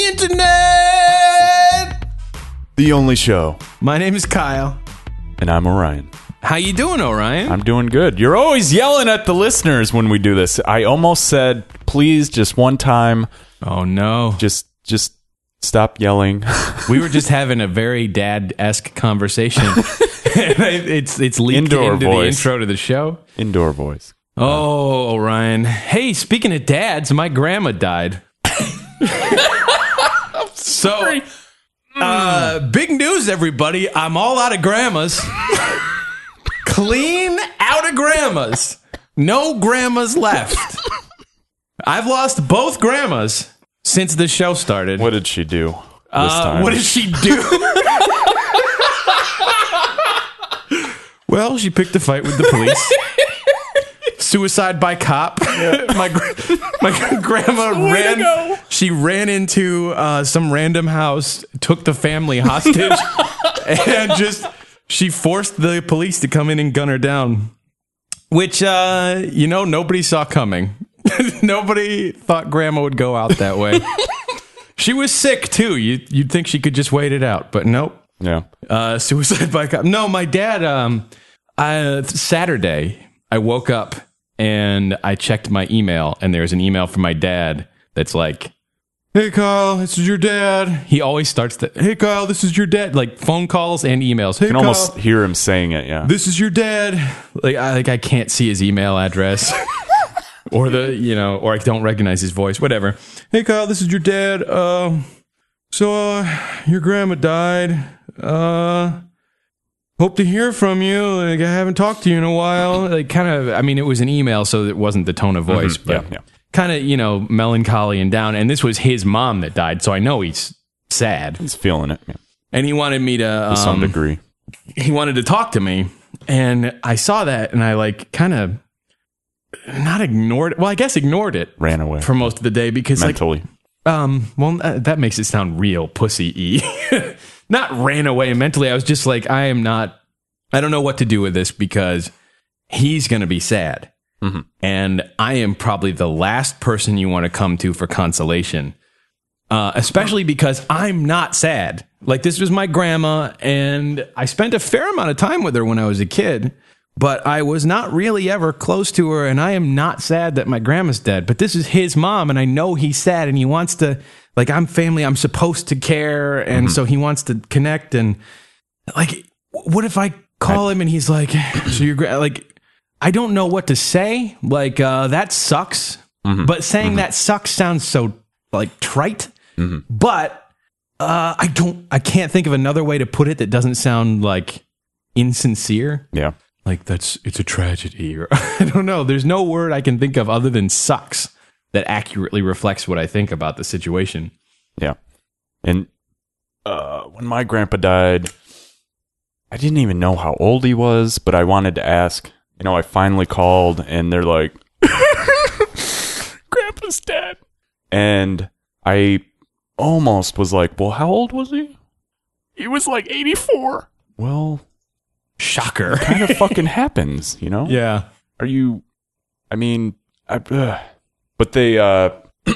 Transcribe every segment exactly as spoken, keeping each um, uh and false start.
internet. The only show. My name is Kyle. And I'm Orion. How you doing, Orion? I'm doing good. You're always yelling at the listeners when we do this. I almost said, please, just one time. Oh, no. Just, just stop yelling. We were just having a very dad-esque conversation. it's it's leaked Indoor into voice. the intro to the show. Indoor voice. Oh, Orion. Hey, speaking of dads, my grandma died. So, uh, big news, everybody. I'm all out of grandmas. Clean out of grandmas. No grandmas left. I've lost both grandmas since the show started. What did she do this uh, time? What did she do? Well, she picked a fight with the police. Suicide by cop. Yeah. my my grandma Way ran. She ran into uh, some random house, took the family hostage, and just she forced the police to come in and gun her down. Which uh, you know nobody saw coming. Nobody thought grandma would go out that way. She was sick too. You you'd think she could just wait it out, but nope. Yeah. Uh, suicide by cop. No, my dad. Um, I, Saturday, I woke up. And I checked my email, and there's an email from my dad that's like, "Hey, Kyle, this is your dad." He always starts the, "Hey, Kyle, this is your dad," like phone calls and emails. Hey, you can Kyle, almost hear him saying it, yeah. This is your dad. Like I, like I can't see his email address, or the you know, or I don't recognize his voice. Whatever. Hey, Kyle, this is your dad. Uh, so uh, your grandma died. Uh. Hope to hear from you. Like, I haven't talked to you in a while. Like, kind of, I mean, it was an email, so it wasn't the tone of voice, Mm-hmm. but yeah, yeah. kind of, you know, melancholy and down. And this was his mom that died, so I know he's sad. He's feeling it, yeah. And he wanted me to... To um, some degree. He wanted to talk to me, and I saw that, and I, like, kind of not ignored it. Well, I guess ignored it. Ran away. For most of the day, because, Mentally. like... Um, well, uh, that makes it sound real pussy-y. Not ran away mentally. I was just like, I am not, I don't know what to do with this because he's going to be sad. Mm-hmm. And I am probably the last person you want to come to for consolation. Uh, especially because I'm not sad. Like, this was my grandma, and I spent a fair amount of time with her when I was a kid, but I was not really ever close to her, and I am not sad that my grandma's dead. But this is his mom, and I know he's sad, and he wants to, like, I'm family, I'm supposed to care, and mm-hmm. so he wants to connect, and, like, what if I call I, him, and he's like, so you're, like, I don't know what to say, like, uh, that sucks, mm-hmm. but saying mm-hmm. that sucks sounds so, like, trite, mm-hmm. but uh, I don't, I can't think of another way to put it that doesn't sound, like, insincere. Yeah. Like, that's, it's a tragedy, or I don't know. There's no word I can think of other than sucks that accurately reflects what I think about the situation. Yeah. And uh, when my grandpa died, I didn't even know how old he was, but I wanted to ask. You know, I finally called, and they're like, Grandpa's dead. And I almost was like, well, how old was he? He was like eighty-four. Well... Shocker. It kind of fucking happens, you know? Yeah. Are you, I mean, I, uh, but they, uh,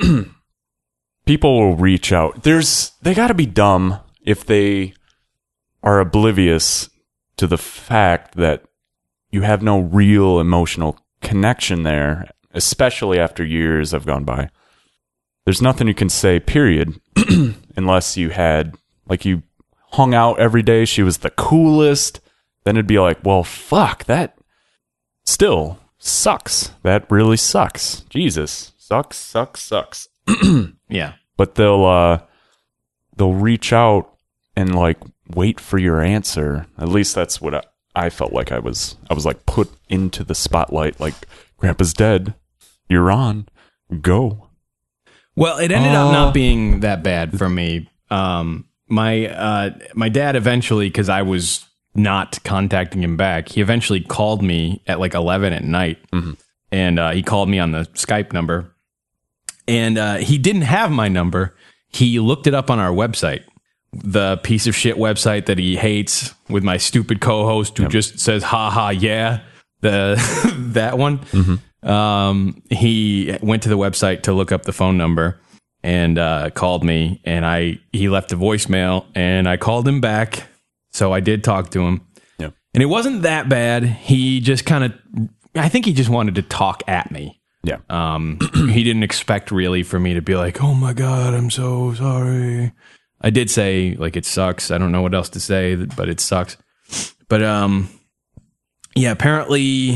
people will reach out. There's, they gotta be dumb if they are oblivious to the fact that you have no real emotional connection there, especially after years have gone by. There's nothing you can say, period, unless you had, like, you hung out every day, she was the coolest. Then it'd be like, well, fuck, that still sucks. That really sucks. Jesus. Sucks, sucks, sucks. Yeah. But they'll uh they'll reach out and like wait for your answer. At least that's what I, I felt like I was I was like put into the spotlight, like, Grandpa's dead. You're on. Go. Well, it ended uh, up not being that bad for me. Um my uh my dad eventually, because I was not contacting him back, he eventually called me at like eleven at night, mm-hmm. and uh, he called me on the Skype number, and uh, he didn't have my number. He looked it up on our website, the piece of shit website that he hates with my stupid co-host who yep. just says, ha ha, yeah, the that one. Mm-hmm. Um, he went to the website to look up the phone number, and uh, called me, and I he left a voicemail, and I called him back. So I did talk to him, Yeah. and it wasn't that bad. He just kind of, I think he just wanted to talk at me. Yeah. Um, he didn't expect really for me to be like, "Oh my God, I'm so sorry." I did say like it sucks. I don't know what else to say, but it sucks. But um, yeah, apparently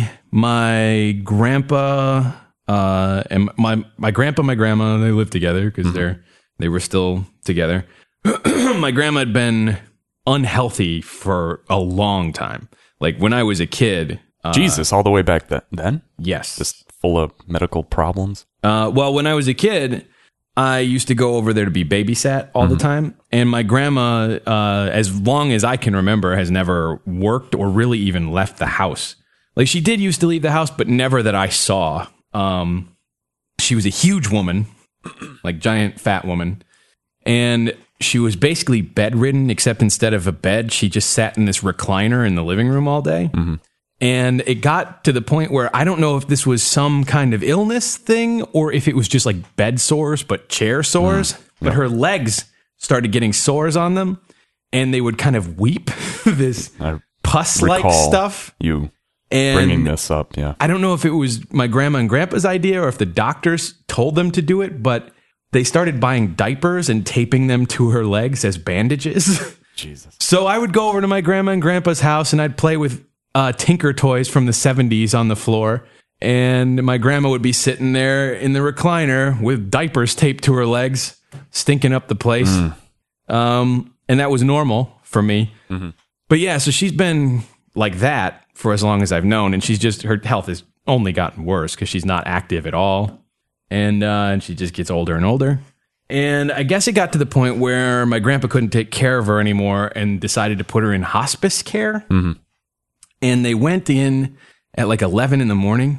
my grandpa, uh, and my my grandpa, and my grandma, they lived together because Mm-hmm. they're they were still together. My grandma had been unhealthy for a long time. Like when I was a kid. Uh, Jesus, all the way back then? then? Yes. Just full of medical problems? Uh, well, when I was a kid, I used to go over there to be babysat all the time. And my grandma, uh, as long as I can remember, has never worked or really even left the house. Like she did used to leave the house, but never that I saw. Um, she was a huge woman, like giant fat woman. And she was basically bedridden, except instead of a bed, she just sat in this recliner in the living room all day. Mm-hmm. And it got to the point where I don't know if this was some kind of illness thing or if it was just like bed sores, but chair sores. Mm, yeah. But her legs started getting sores on them, and they would kind of weep this pus-like stuff. You and bringing this up, yeah. I don't know if it was my grandma and grandpa's idea or if the doctors told them to do it, but they started buying diapers and taping them to her legs as bandages. Jesus. So I would go over to my grandma and grandpa's house, and I'd play with Uh, Tinker toys from the seventies on the floor, and my grandma would be sitting there in the recliner with diapers taped to her legs, stinking up the place. Mm. Um, and that was normal for me. Mm-hmm. But yeah, so she's been like that for as long as I've known, and she's just, her health has only gotten worse because she's not active at all, and uh, and she just gets older and older. And I guess it got to the point where my grandpa couldn't take care of her anymore and decided to put her in hospice care. Mm-hmm. And they went in at like eleven in the morning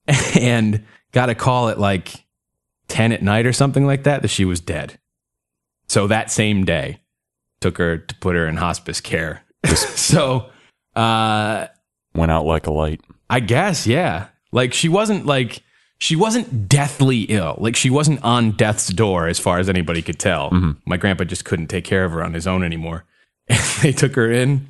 and got a call at like ten at night or something like that, that she was dead. So that same day, took her to put her in hospice care. So, uh, went out like a light. I guess, yeah. Like she wasn't like, she wasn't deathly ill. Like she wasn't on death's door as far as anybody could tell. Mm-hmm. My grandpa just couldn't take care of her on his own anymore. And they took her in.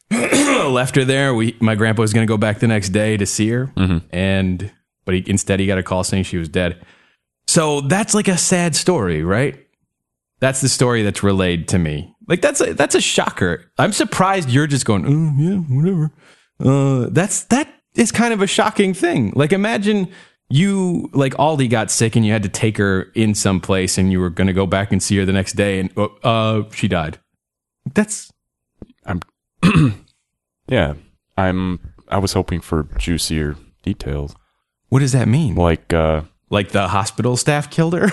Left her there. We, my grandpa was going to go back the next day to see her, mm-hmm. and but he, instead he got a call saying she was dead. So that's like a sad story, right? That's the story that's relayed to me. Like that's a, that's a shocker. I'm surprised you're just going, oh yeah, whatever. Uh, that's that is kind of a shocking thing. Like imagine you like Aldi got sick and you had to take her in some place and you were going to go back and see her the next day and uh, she died. That's I'm. yeah, I'm. I was hoping for juicier details. What does that mean? Like, uh, like the hospital staff killed her?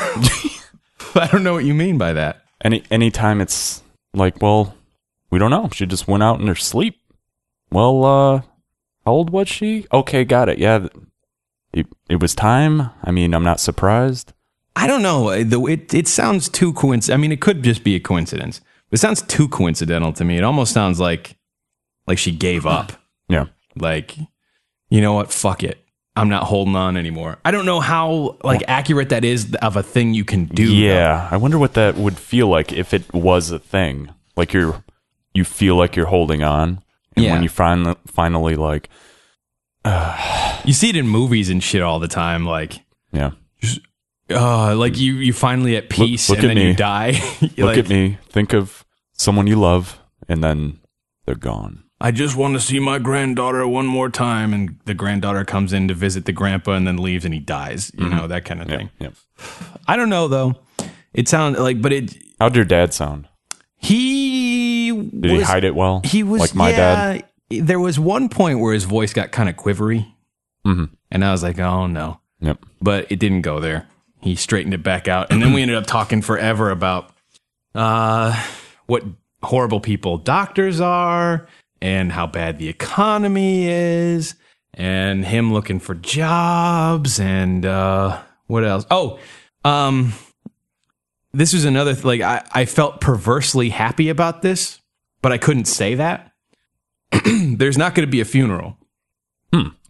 I don't know what you mean by that. Any anytime it's like, well, we don't know. She just went out in her sleep. Well, uh, how old was she? Okay, got it. Yeah, it it was time. I mean, I'm not surprised. I don't know. It it sounds too coincident. I mean, it could just be a coincidence. It sounds too coincidental to me. It almost sounds like like she gave up. Yeah. Like, you know what? Fuck it. I'm not holding on anymore. I don't know how like accurate that is of a thing you can do. Yeah. Though. I wonder what that would feel like if it was a thing. Like you're you feel like you're holding on. And yeah. when you finally finally like uh, you see it in movies and shit all the time. Like yeah. Just, uh, like you you finally at peace look, look and at then me. you die. Look like, at me. Think of someone you love, and then they're gone. I just want to see my granddaughter one more time, and the granddaughter comes in to visit the grandpa and then leaves and he dies. You mm-hmm. know, that kind of yeah, thing. Yeah. I don't know though. It sounds like, but it. How'd your dad sound? He did was, he hide it well? He was like my yeah, dad. There was one point where his voice got kind of quivery, mm-hmm. and I was like, oh no. Yep. But it didn't go there. He straightened it back out. And then we ended up talking forever about uh, what horrible people doctors are and how bad the economy is and him looking for jobs and uh, what else? Oh, um, this was another th- like I, I felt perversely happy about this, but I couldn't say that. There's not going to be a funeral. Hmm.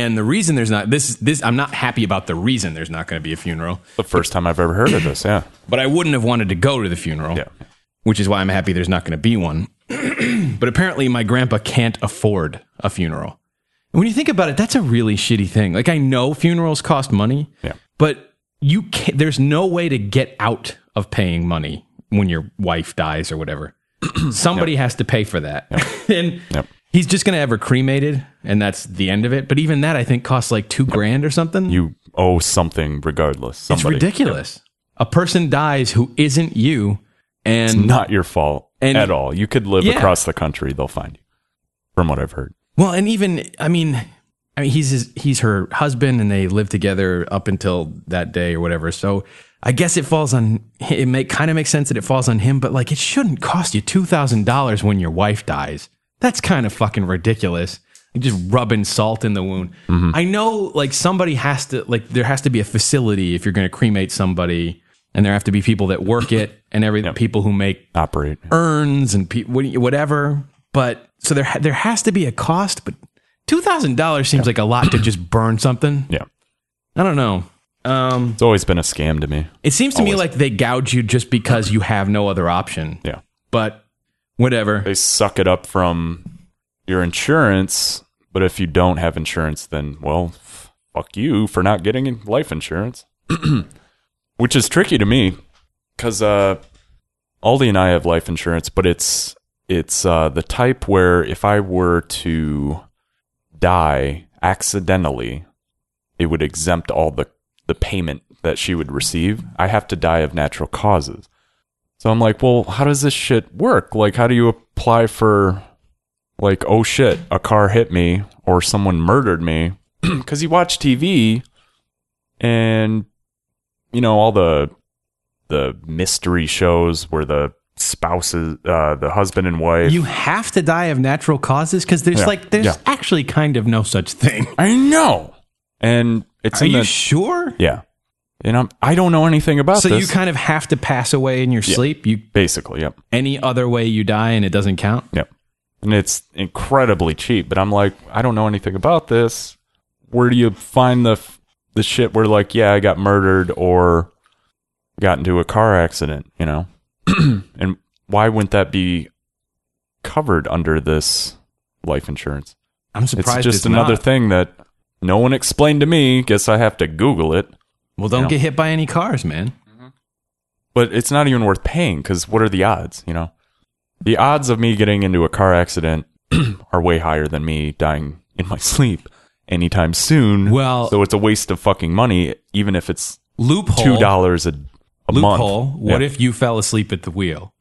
And the reason there's not this this I'm not happy about the reason there's not going to be a funeral. The first time I've ever heard of this, yeah. But I wouldn't have wanted to go to the funeral, Yeah. which is why I'm happy there's not going to be one. But apparently my grandpa can't afford a funeral. And when you think about it, that's a really shitty thing. Like, I know funerals cost money, Yeah. but you can't, there's no way to get out of paying money when your wife dies or whatever. Somebody Yep. has to pay for that. and Yep. he's just going to have her cremated, and that's the end of it. But even that, I think, costs like two grand or something. You owe something regardless. Somebody. It's ridiculous. A person dies who isn't you, and It's not your fault And- at all. You could live Yeah. across the country. They'll find you, from what I've heard. well, and even I mean, I mean, he's his, he's her husband, and they live together up until that day or whatever. So I guess it falls on it. Make kind of makes sense that it falls on him, but like, it shouldn't cost you two thousand dollars when your wife dies. That's kind of fucking ridiculous. You're just rubbing salt in the wound. Mm-hmm. I know, like, somebody has to, like, there has to be a facility if you're going to cremate somebody, and there have to be people that work it and every Yep. people who make Operate. urns and pe- what- whatever. But so there, ha- there has to be a cost, but two thousand dollars seems like a lot to just burn something. Yeah. I don't know. Um, It's always been a scam to me. it seems to me Always. like they gouge you just because you have no other option. Yeah. But whatever. They suck it up from your insurance, but if you don't have insurance, then, well, f- fuck you for not getting life insurance. Which is tricky to me, because uh, Aldi and I have life insurance, but it's it's uh, the type where if I were to die accidentally, it would exempt all the, the payment that she would receive. I have to die of natural causes. So I'm like, well, how does this shit work? Like, how do you apply for, like, oh shit, a car hit me or someone murdered me? Because you watch T V and, you know, all the the mystery shows where the spouses, uh, the husband and wife. You have to die of natural causes because there's Yeah, like there's yeah. actually kind of no such thing. I know. And it's Are in you the, sure? yeah. And I'm, I don't know anything about So this. you kind of have to pass away in your sleep. You Basically, yep. any other way you die and it doesn't count. Yep. And it's incredibly cheap, but I'm like, I don't know anything about this. Where do you find the the shit where, like, yeah, I got murdered or got into a car accident, you know? And why wouldn't that be covered under this life insurance? I'm surprised It's just it's another not. thing that no one explained to me. Guess I have to Google it. Well, don't you know. get hit by any cars, man. But it's not even worth paying because what are the odds, you know? The odds of me getting into a car accident are way higher than me dying in my sleep anytime soon. Well- so it's a waste of fucking money, even if it's Loophole. two dollars a, a Loophole. month. What Yeah. if you fell asleep at the wheel?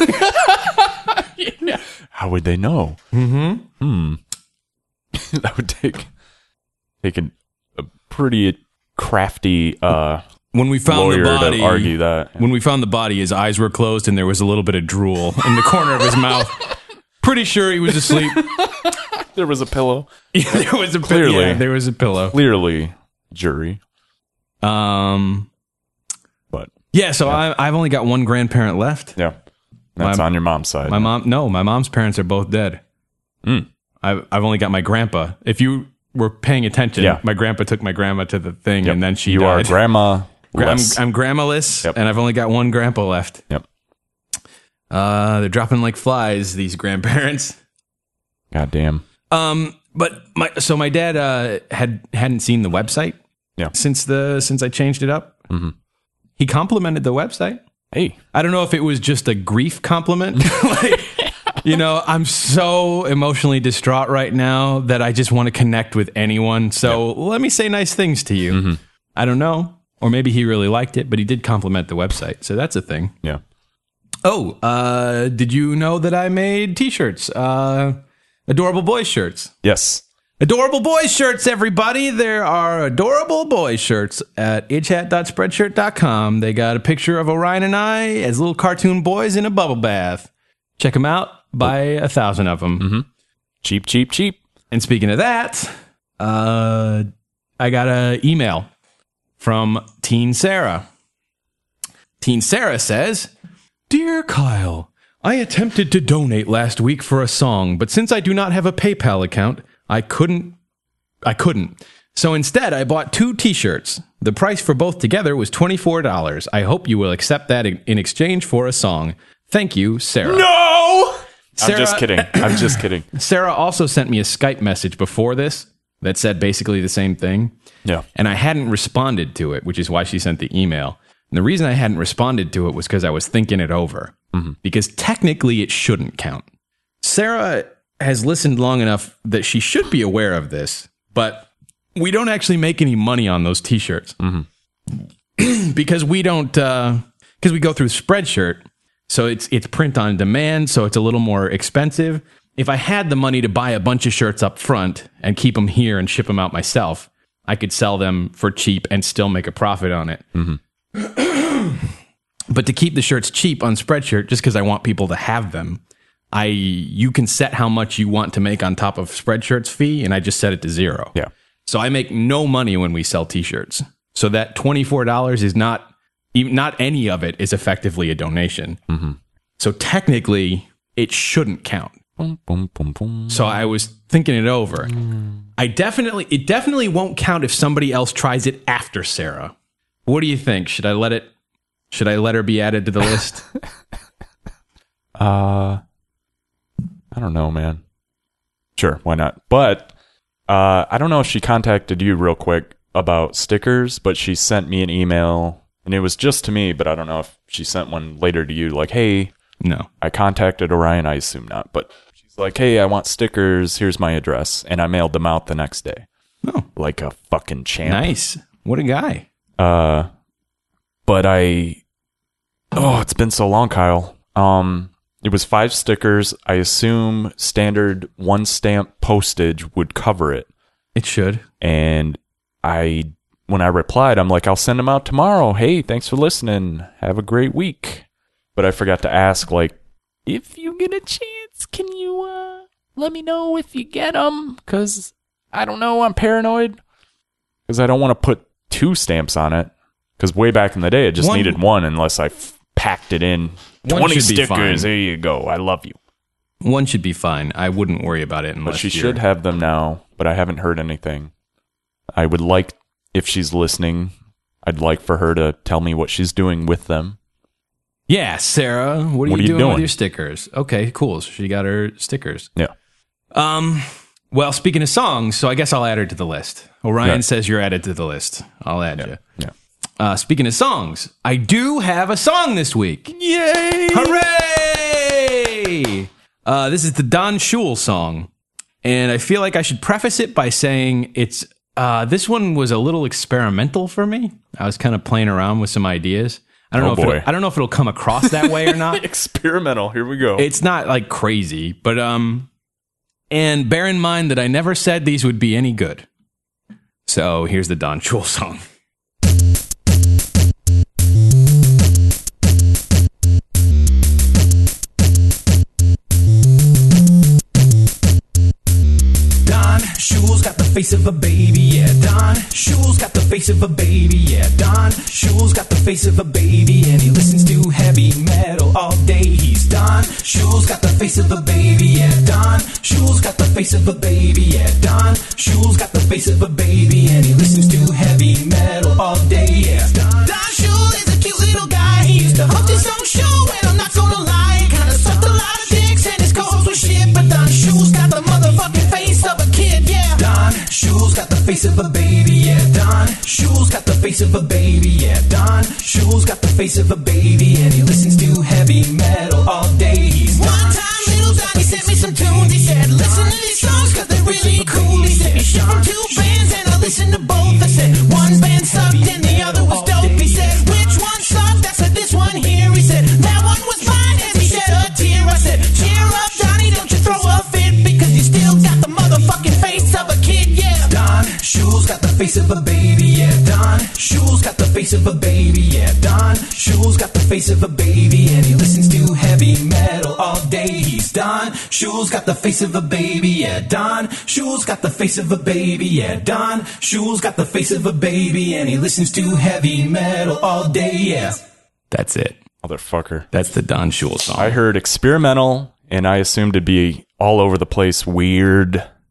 How would they know? Mm-hmm. Hmm. That would take take a, a pretty crafty uh, When we found lawyer the body, to argue that. when we found the body, his eyes were closed and there was a little bit of drool in the corner of his mouth. Pretty sure he was asleep. There was a pillow. Yeah, there was a Clearly. yeah, there was a pillow. Clearly, jury. Um. But Yeah, so I, I've only got one grandparent left. yeah, that's My- on your mom's side. My mom, no, my mom's parents are both dead. Mm. I've I've only got my grandpa. If you were paying attention, Yeah. my grandpa took my grandma to the thing, Yep. and then she you died. are grandma. Gra- I'm, less. I'm grandmaless, Yep. and I've only got one grandpa left. Yep. Uh, they're dropping like flies. These grandparents. God damn. Um, but my so my dad uh had hadn't seen the website. Yeah. Since the since I changed it up, Mhm. he complimented the website. Hey. I don't know if it was just a grief compliment. Like, you know, I'm so emotionally distraught right now that I just want to connect with anyone. So let me say nice things to you. Mm-hmm. I don't know. Or maybe he really liked it, but he did compliment the website. So that's a thing. Yeah. Oh, uh, did you know that I made t-shirts? Uh, adorable boys shirts. Yes. Adorable boys shirts, everybody. There are adorable boys shirts at itchat dot spreadshirt dot com. They got a picture of Orion and I as little cartoon boys in a bubble bath. Check them out. Buy a thousand of them. Mm-hmm. Cheap, cheap, cheap. And speaking of that, uh, I got an email from Teen Sarah. Teen Sarah says, Dear Kyle, I attempted to donate last week for a song, but since I do not have a PayPal account, I couldn't I couldn't. So instead, I bought two t-shirts. The price for both together was twenty-four dollars. I hope you will accept that in, in exchange for a song. Thank you, Sarah. No! Sarah, I'm just kidding. I'm just kidding. Sarah also sent me a Skype message before this that said basically the same thing. Yeah. And I hadn't responded to it, which is why she sent the email. And the reason I hadn't responded to it was because I was thinking it over. Mm-hmm. Because technically it shouldn't count. Sarah has listened long enough that she should be aware of this, but we don't actually make any money on those t-shirts. Mm-hmm. because we don't, uh, because we go through Spreadshirt. So it's it's print on demand, so it's a little more expensive. If I had the money to buy a bunch of shirts up front and keep them here and ship them out myself, I could sell them for cheap and still make a profit on it. Mm-hmm. But to keep the shirts cheap on Spreadshirt, just because I want people to have them, I you can set how much you want to make on top of Spreadshirt's fee, and I just set it to zero. Yeah. So I make no money when we sell t-shirts. So that twenty-four dollars is not... Even, not any of it is effectively a donation. Mm-hmm. So technically, it shouldn't count. Boom, boom, boom, boom. So I was thinking it over. Mm. I definitely, it definitely won't count if somebody else tries it after Sarah. What do you think? Should I let it? Should I let her be added to the list? uh, I don't know, man. Sure, why not? But uh, I don't know if she contacted you real quick about stickers, but she sent me an email. And it was just to me, but I don't know if she sent one later to you, like, hey, no, I contacted Orion. I assume not. But she's like, hey, I want stickers. Here's my address. And I mailed them out the next day. Oh. Like a fucking champ. Nice. What a guy. Uh, but I, oh, it's been so long, Kyle. Um, it was five stickers. I assume standard one stamp postage would cover it. It should. And I When I replied, I'm like, I'll send them out tomorrow. Hey, thanks for listening. Have a great week. But I forgot to ask, like, if you get a chance, can you uh, let me know if you get them? Because, I don't know, I'm paranoid. Because I don't want to put two stamps on it. Because way back in the day, it just one, needed one unless I f- packed it in. twenty stickers, there you go. I love you. One should be fine. I wouldn't worry about it unless But she you're... should have them now, but I haven't heard anything. I would like... If she's listening, I'd like for her to tell me what she's doing with them. Yeah, Sarah, what are, what you, are you doing, doing with your stickers? Okay, cool. So she got her stickers. Yeah. Um. Well, speaking of songs, so I guess I'll add her to the list. Orion yeah. says you're added to the list. I'll add yeah. you. Yeah. Uh, speaking of songs, I do have a song this week. Yay! Hooray! Uh, this is the Don Shul song, and I feel like I should preface it by saying it's... Uh, this one was a little experimental for me. I was kind of playing around with some ideas. I don't oh know if boy. it'll, I don't know if it'll come across that way or not. Experimental. Here we go. It's not like crazy, but um, and bear in mind that I never said these would be any good. So here's the Don Shul song. Shul's got the face of a baby, yeah. Don Shul's got the face of a baby, yeah. Don Shul's got the face of a baby, and he listens to heavy metal all day. He's Don Shul's got the face of a baby, yeah. Don Shul's got the face of a baby, yeah. Don Shul's got the face of a baby, and he listens to heavy metal all day, yeah. Don, Don Shul is a cute little guy. He used to host his own show, and I'm not gonna lie, kinda sucked a lot of dicks, and his calls were shit. But Don Shul's got the motherfucking face of a kid, yeah. Don Shul's got the face of a baby, yeah. Don Shul's got the face of a baby, yeah. Don Shul's got the face of a baby, and he listens to heavy metal all day. He's One time, little Donnie sent me some tunes. He said, listen to these songs, cause they're really cool. He said, he shipped from two bands, and I listened to both. I said, one band sucked, and the other was dope. He said, which one sucked? I said, this one here. He said, that one was mine, as he shed a tear. I said, cheer up, Donnie, don't you throw a fit, because you still got the motherfucking face of a kid, yeah. Don Shul's got the face of a baby, yeah. Don Shul's got the face of a baby, yeah. Don Shul's got the face of a baby, and he listens to heavy metal all day. He's Don Shul's got the face of a baby, yeah. Don Shul's got the face of a baby, yeah. Don Shul's got the face of a baby, and he listens to heavy metal all day, yeah. That's it. Motherfucker. That's the Don Shul song. I heard experimental, and I assumed it'd be all over the place, weird,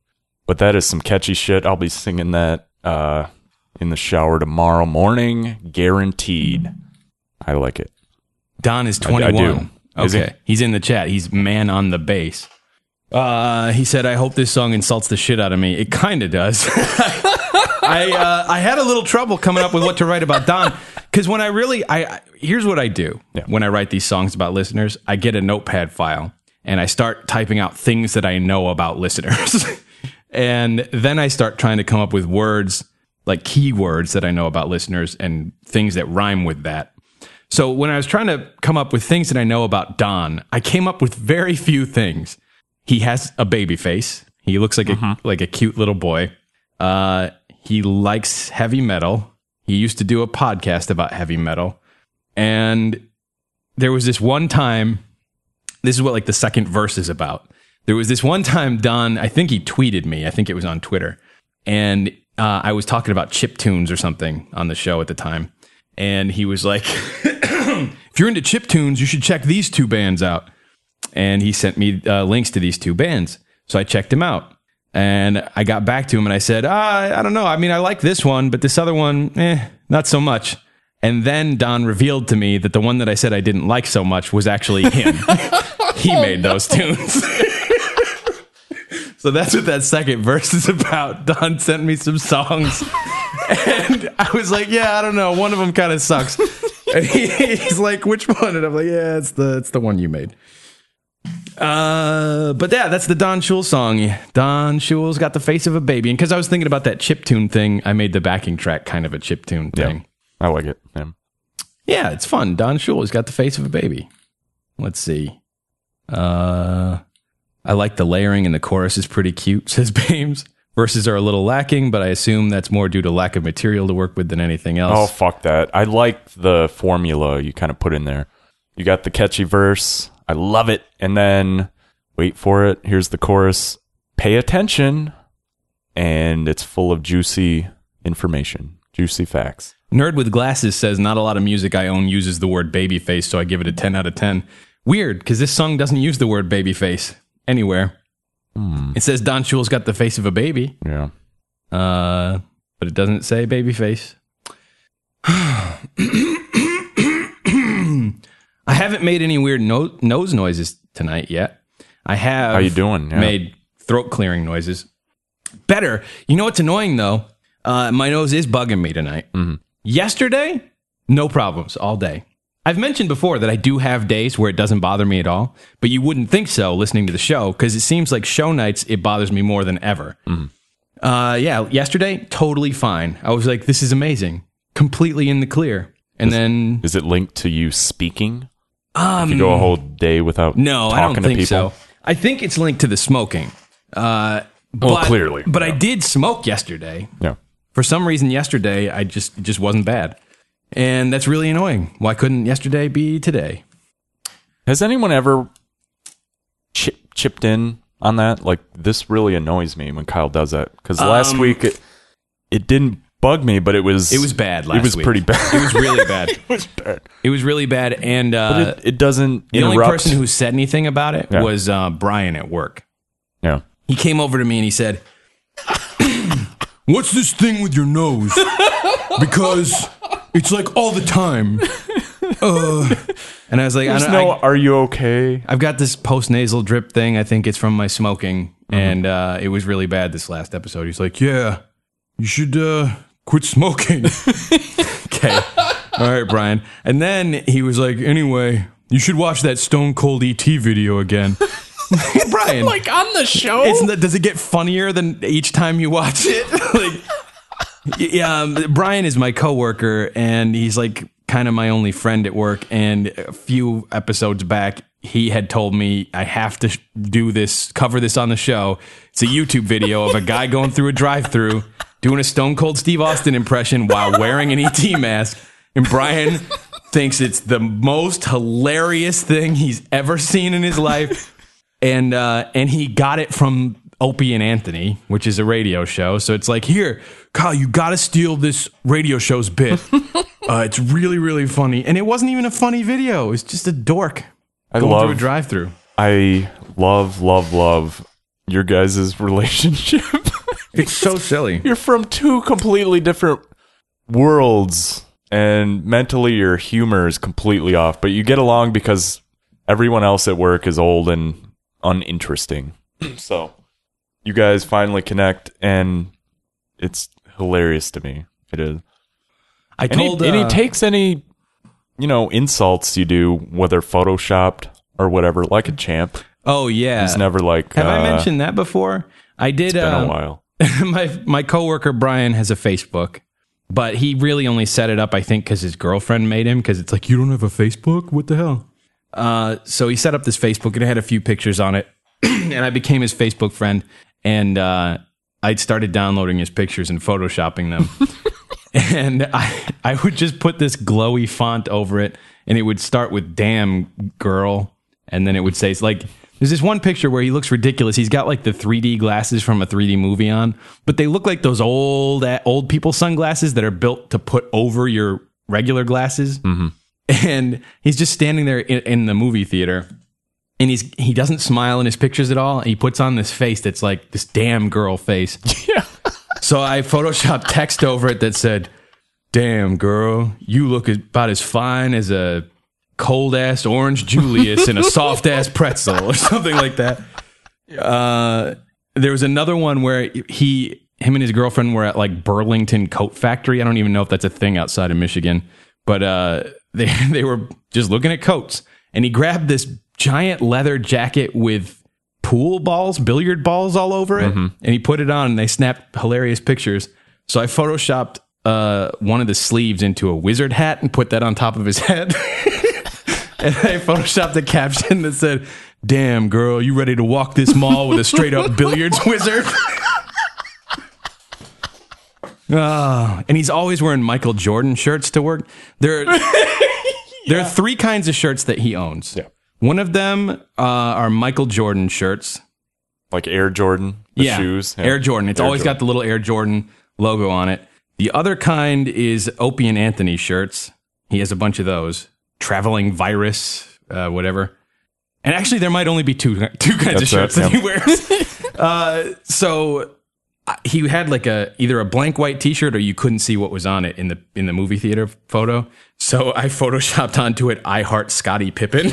But that is some catchy shit. I'll be singing that uh, in the shower tomorrow morning, guaranteed. I like it. Don is twenty-one. I, I do. Is okay. He? He's in the chat. He's man on the bass. Uh, he said, I hope this song insults the shit out of me. It kind of does. I uh, I had a little trouble coming up with what to write about Don. Because when I really, I, I here's what I do. Yeah. When I write these songs about listeners, I get a notepad file and I start typing out things that I know about listeners. And then I start trying to come up with words, like keywords that I know about listeners and things that rhyme with that. So when I was trying to come up with things that I know about Don, I came up with very few things. He has a baby face. He looks like mm-hmm. a like a cute little boy. Uh, he likes heavy metal. He used to do a podcast about heavy metal. And there was this one time, this is what like the second verse is about. There was this one time Don, I think he tweeted me. I think it was on Twitter. And uh, I was talking about chiptunes or something on the show at the time. And he was like, if you're into chiptunes, you should check these two bands out. And he sent me uh, links to these two bands. So I checked them out. And I got back to him and I said, ah, I don't know. I mean, I like this one, but this other one, eh, not so much. And then Don revealed to me that the one that I said I didn't like so much was actually him. He made those tunes. So that's what that second verse is about. Don sent me some songs. And I was like, yeah, I don't know. One of them kind of sucks. And he, he's like, which one? And I'm like, yeah, it's the it's the one you made. Uh, but yeah, that's the Don Schul song. Don Schul's got the face of a baby. And because I was thinking about that chiptune thing, I made the backing track kind of a chiptune thing. Yeah, I like it. Yeah. yeah, it's fun. Don Schul has got the face of a baby. Let's see. Uh, I like the layering and the chorus is pretty cute, says Bames. Verses are a little lacking, but I assume that's more due to lack of material to work with than anything else. Oh, fuck that. I like the formula you kind of put in there. You got the catchy verse. I love it. And then, wait for it. Here's the chorus. Pay attention. And it's full of juicy information, juicy facts. Nerd with Glasses says, not a lot of music I own uses the word babyface, so I give it a ten out of ten. Weird, because this song doesn't use the word babyface anywhere. Hmm. It says Don Schul's got the face of a baby. Yeah. Uh, but it doesn't say babyface. I haven't made any weird no- nose noises tonight yet. I have How you doing? Yeah. made throat clearing noises. Better. You know what's annoying, though? Uh, my nose is bugging me tonight. Mm-hmm. Yesterday, no problems all day. I've mentioned before that I do have days where it doesn't bother me at all, but you wouldn't think so listening to the show because it seems like show nights, it bothers me more than ever. Mm-hmm. Uh, yeah, yesterday, totally fine. I was like, this is amazing. Completely in the clear. And is, then... Is it linked to you speaking? Um, if you go a whole day without no, talking I don't to think people? so. I think it's linked to the smoking. Uh, well, but, clearly. But yeah. I did smoke yesterday. Yeah. For some reason yesterday, I just it just wasn't bad. And that's really annoying. Why couldn't yesterday be today? Has anyone ever chip, chipped in on that? Like, this really annoys me when Kyle does that. Because last Um, week, it, it didn't bug me, but it was... It was bad last week. It was week. pretty bad. It was really bad. It was bad. It was really bad. And uh, But it, it doesn't the interrupt. only person who said anything about it Yeah. was uh, Brian at work. Yeah. He came over to me and he said, what's this thing with your nose? Because it's like all the time. Uh, and I was like, There's I, no, I, are you okay? I've got this post-nasal drip thing. I think it's from my smoking. Mm-hmm. And uh, it was really bad this last episode. He's like, yeah, you should uh, quit smoking. Okay. All right, Brian. And then he was like, anyway, you should watch that Stone Cold E T video again. Brian. Like, on the show? It's, does it get funnier than each time you watch it? Like, yeah, um, Brian is my coworker, and he's like kind of my only friend at work. And a few episodes back, he had told me I have to sh- do this, cover this on the show. It's a YouTube video of a guy going through a drive-thru doing a Stone Cold Steve Austin impression while wearing an E T mask. And Brian thinks it's the most hilarious thing he's ever seen in his life. And uh, and he got it from Opie and Anthony, which is a radio show. So it's like, here, Kyle, you got to steal this radio show's bit. Uh, it's really, really funny. And it wasn't even a funny video. It's just a dork I going love, through a drive-thru. I love, love, love your guys' relationship. It's so silly. You're from two completely different worlds, and mentally your humor is completely off, but you get along because everyone else at work is old and uninteresting. So you guys finally connect, and it's hilarious to me. It is. I and told, he, uh, and he takes any, you know, insults you do, whether photoshopped or whatever, like a champ. Oh yeah, He's never like. Have uh, I mentioned that before? I did. It's been uh, a while. my my coworker Brian has a Facebook, but he really only set it up, I think, because his girlfriend made him. Because it's like, you don't have a Facebook? What the hell? Uh, so he set up this Facebook, and it had a few pictures on it, and I became his Facebook friend, and uh, I started downloading his pictures and photoshopping them. And I I would just put this glowy font over it, and it would start with "damn girl," and then it would say, it's like, there's this one picture where he looks ridiculous. He's got like the three D glasses from a three D movie on, but they look like those old old people sunglasses that are built to put over your regular glasses. Mm-hmm. And he's just standing there in, in the movie theater, and he's he doesn't smile in his pictures at all. He puts on this face that's like this damn girl face. Yeah. So I photoshopped text over it that said, "Damn girl, you look about as fine as a cold ass orange Julius and a soft ass pretzel," or something like that. Uh, there was another one where he, him and his girlfriend were at like Burlington Coat Factory. I don't even know if that's a thing outside of Michigan, but uh, they they were just looking at coats, and he grabbed this giant leather jacket with pool balls, billiard balls all over it, mm-hmm. and he put it on, and they snapped hilarious pictures. So I photoshopped uh, one of the sleeves into a wizard hat and put that on top of his head. And I photoshopped a caption that said, "Damn, girl, you ready to walk this mall with a straight-up billiards wizard?" Oh, and he's always wearing Michael Jordan shirts to work. There, yeah. There are three kinds of shirts that he owns. Yeah. One of them uh, are Michael Jordan shirts. Like Air Jordan, the yeah, shoes. Yeah. Air Jordan. It's Air always Jordan. got the little Air Jordan logo on it. The other kind is Opie and Anthony shirts. He has a bunch of those. Traveling Virus, uh, whatever. And actually, there might only be two two kinds That's of shirts that, that he wears. uh, so uh, he had like a either a blank white T-shirt, or you couldn't see what was on it in the in the movie theater photo. So I photoshopped onto it, "I heart Scottie Pippen."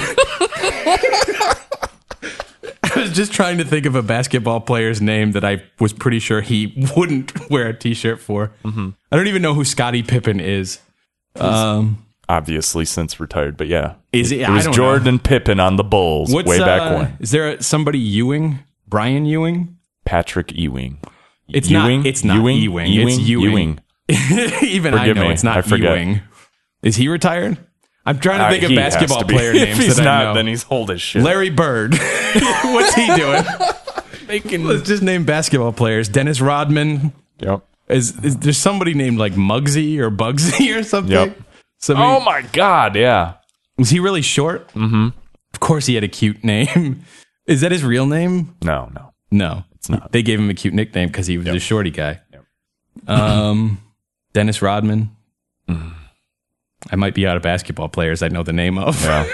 I was just trying to think of a basketball player's name that I was pretty sure he wouldn't wear a T-shirt for. Mm-hmm. I don't even know who Scottie Pippen is. Um, obviously since retired, but yeah. Is it? It was I don't Jordan know. Pippen on the Bulls What's, way back uh, when. Is there somebody Ewing? Brian Ewing? Patrick Ewing. It's Ewing? not. It's not Ewing? Ewing. Ewing? It's Ewing. Ewing. Even Forgive I know me. it's not I forget. Ewing. Is he retired? I'm trying to think Uh, of he basketball has to be. player names If he's that not, I know. then he's old as shit. Larry Bird. What's he doing? Making. Let's just name basketball players. Dennis Rodman. Yep. Is, is there somebody named like Muggsy or Bugsy or something? Yep. Somebody, Oh my God! Yeah. was he really short? Mm-hmm. Of course, he had a cute name. Is that his real name? No, no. No, It's not. They gave him a cute nickname because he was Yep. a shorty guy. Yep. Um, Dennis Rodman. Mm. I might be out of basketball players I know the name of. Yeah.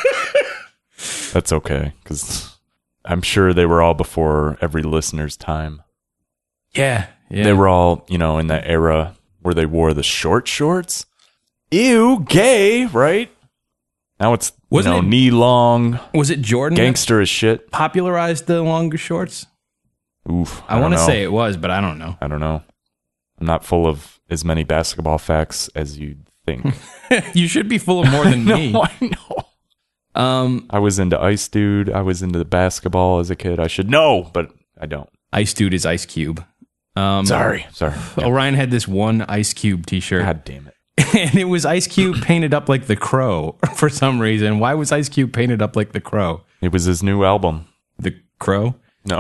That's okay, because I'm sure they were all before every listener's time. Yeah, yeah. They were all, you know, in that era where they wore the short shorts. Ew, gay, right? Now it's, you Wasn't know, it- knee long, Was it Jordan gangster as shit. that popularized the longer shorts? Oof. I, I, want to don't know. say it was, but I don't know. I don't know. I'm not full of as many basketball facts as you'd think. You should be full of more than no, me. I know. Um, I was into Ice Dude. I was into basketball as a kid. I should know, but I don't. Ice Dude is Ice Cube. Um, Sorry. Sorry. Orion had this one Ice Cube T-shirt. God damn it. And it was Ice Cube painted up like the Crow for some reason. Why was Ice Cube painted up like the Crow? It was his new album. The Crow? No.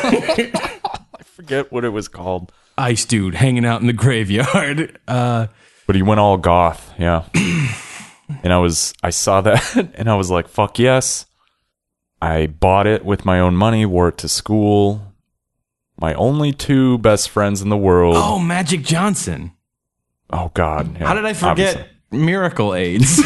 I forget what it was called. Ice Dude hanging out in the graveyard. Uh, But he went all goth. Yeah. And I was, I saw that and I was like, fuck yes. I bought it with my own money, wore it to school. My only two best friends in the world. oh, Magic Johnson. Oh, God. Yeah, How did I forget obviously. Miracle AIDS?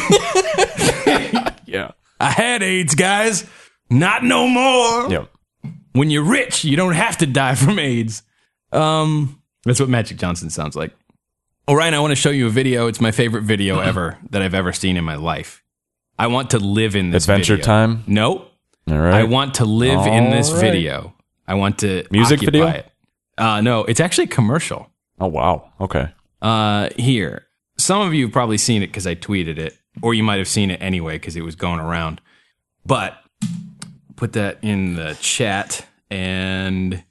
Yeah. I had AIDS, guys. Not no more. Yep. When you're rich, you don't have to die from AIDS. Um, that's what Magic Johnson sounds like. Oh, Ryan, I want to show you a video. It's my favorite video ever that I've ever seen in my life. I want to live in this Adventure video. Time? Nope. All right. I want to live All in this right. video. I want to Music occupy video? it. Uh, no, it's actually a commercial. Oh, wow. Okay. Uh, here. Some of you have probably seen it because I tweeted it, or you might have seen it anyway because it was going around. But put that in the chat and...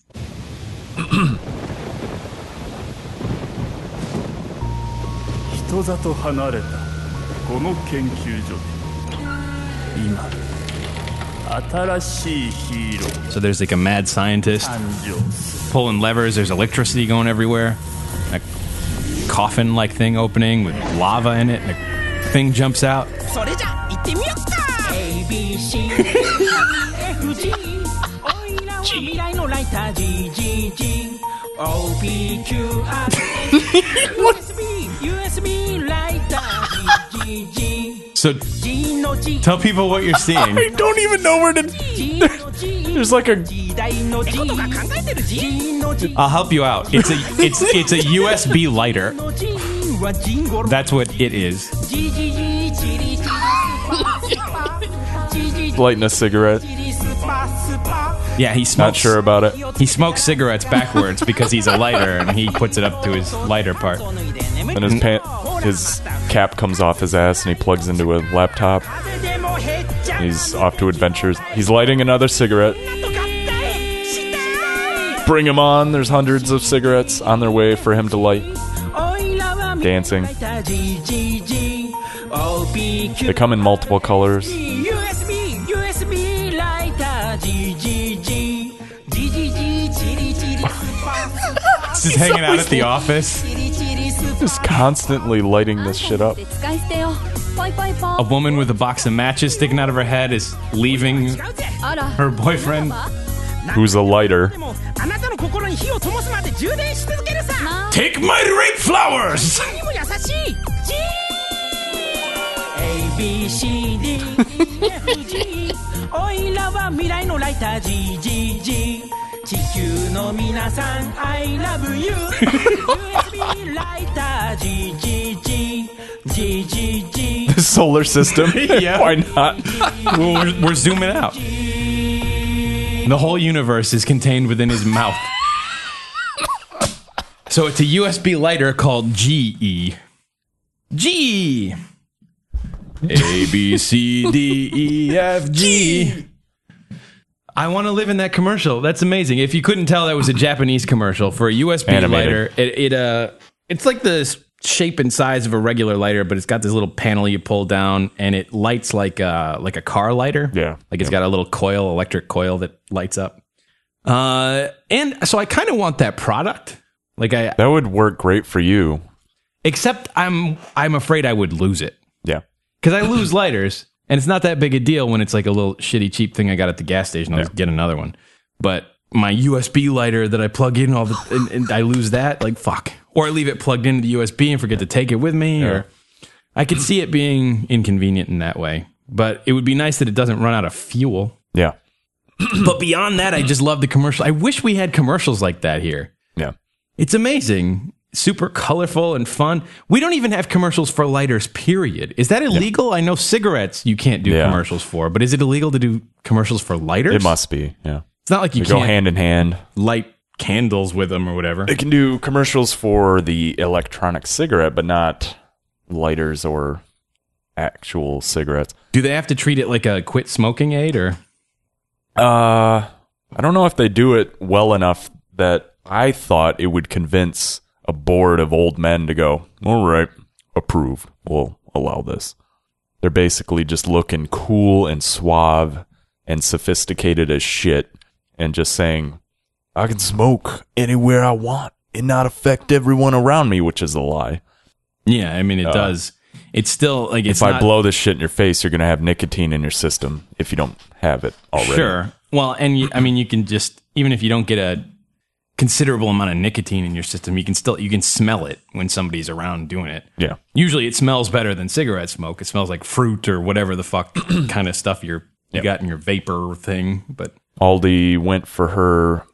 人里離れたこの研究所で今新しいヒーロー So there's like a mad scientist 誕生する pulling levers. There's electricity going everywhere. A coffin-like thing opening with lava in it. And a thing jumps out. それじゃ行ってみよっか A B C F G おいらは未来のライター G G G O P Q R U S B U S B ライター G G G So G の G tell people what you're seeing. I don't even know where to... G の G There's like a... 時代の G ことが考えてる G の G I'll help you out. It's a it's it's a U S B lighter. の G はジンゴロ That's what it is. G G G チリチリスパスパ G G G Lighting a cigarette. チリスパスパ Yeah, he Not smokes. sure about it. He smokes cigarettes backwards because he's a lighter, and he puts it up to his lighter part. And his pant, his cap comes off his ass, and he plugs into a laptop. He's off to adventures. He's lighting another cigarette. Bring him on. There's hundreds of cigarettes on their way for him to light. Dancing. They come in multiple colors. U S B U S B ライター G G G G G G チリチリスパスパ Just hanging out at the office. チリチリスパ Just constantly lighting this shit up. 使い捨てよポイポイポ A woman with a box of matches sticking out of her head is leaving あら her boyfriend. Who's a lighter? でもあなたの心に火を灯すまで充電し続けるさ Take my rape flowers. にも優しい G A B C D E F G おいらは未来のライター G G G 地球の皆さん I love you U S B ライター G G G G G G The solar system. Yeah. Why not? Well, we're, we're zooming out. The whole universe is contained within his mouth. So it's a U S B lighter called G E. G. A, B, C, D, E, F, G. I want to live in that commercial. That's amazing. If you couldn't tell, that was a Japanese commercial for a U S B Animated. lighter. It, it uh, it's like the s- shape and size of a regular lighter, but it's got this little panel you pull down, and it lights like a like a car lighter. Yeah. like it's got a little coil, electric coil that lights up. Uh, and so I kind of want that product. Like I, That would work great for you. except I'm I'm afraid I would lose it. Yeah. Because I lose lighters, and it's not that big a deal when it's like a little shitty cheap thing I got at the gas station. I'll Yeah. just get another one. But my U S B lighter that I plug in all the, and, and I lose that, like fuck. Or I leave it plugged into the U S B and forget to take it with me. Or I could see it being inconvenient in that way. But it would be nice that it doesn't run out of fuel. Yeah. But beyond that, I just love the commercial. I wish we had commercials like that here. Yeah. It's amazing. Super colorful and fun. We don't even have commercials for lighters, period. Is that illegal? I know cigarettes you can't do Yeah. commercials for, but is it illegal to do commercials for lighters? It must be. Yeah. It's not like you They go can't hand in hand. light candles with them or whatever. They can do commercials for the electronic cigarette, but not lighters or actual cigarettes. Do they have to treat it like a quit smoking aid or? Uh, I don't know if they do it well enough that I thought it would convince a board of old men to go, all right, approved. We'll allow this. They're basically just looking cool and suave and sophisticated as shit and just saying, I can smoke anywhere I want and not affect everyone around me, which is a lie. Yeah, I mean it does. It's still like it's if I not, blow this shit in your face, you're going to have nicotine in your system if you don't have it already. Sure. Well, and you, I mean you can just even if you don't get a considerable amount of nicotine in your system, you can still you can smell it when somebody's around doing it. Yeah. Usually it smells better than cigarette smoke. It smells like fruit or whatever the fuck kind of stuff you're you Yep. got in your vapor thing. But Aldi went for her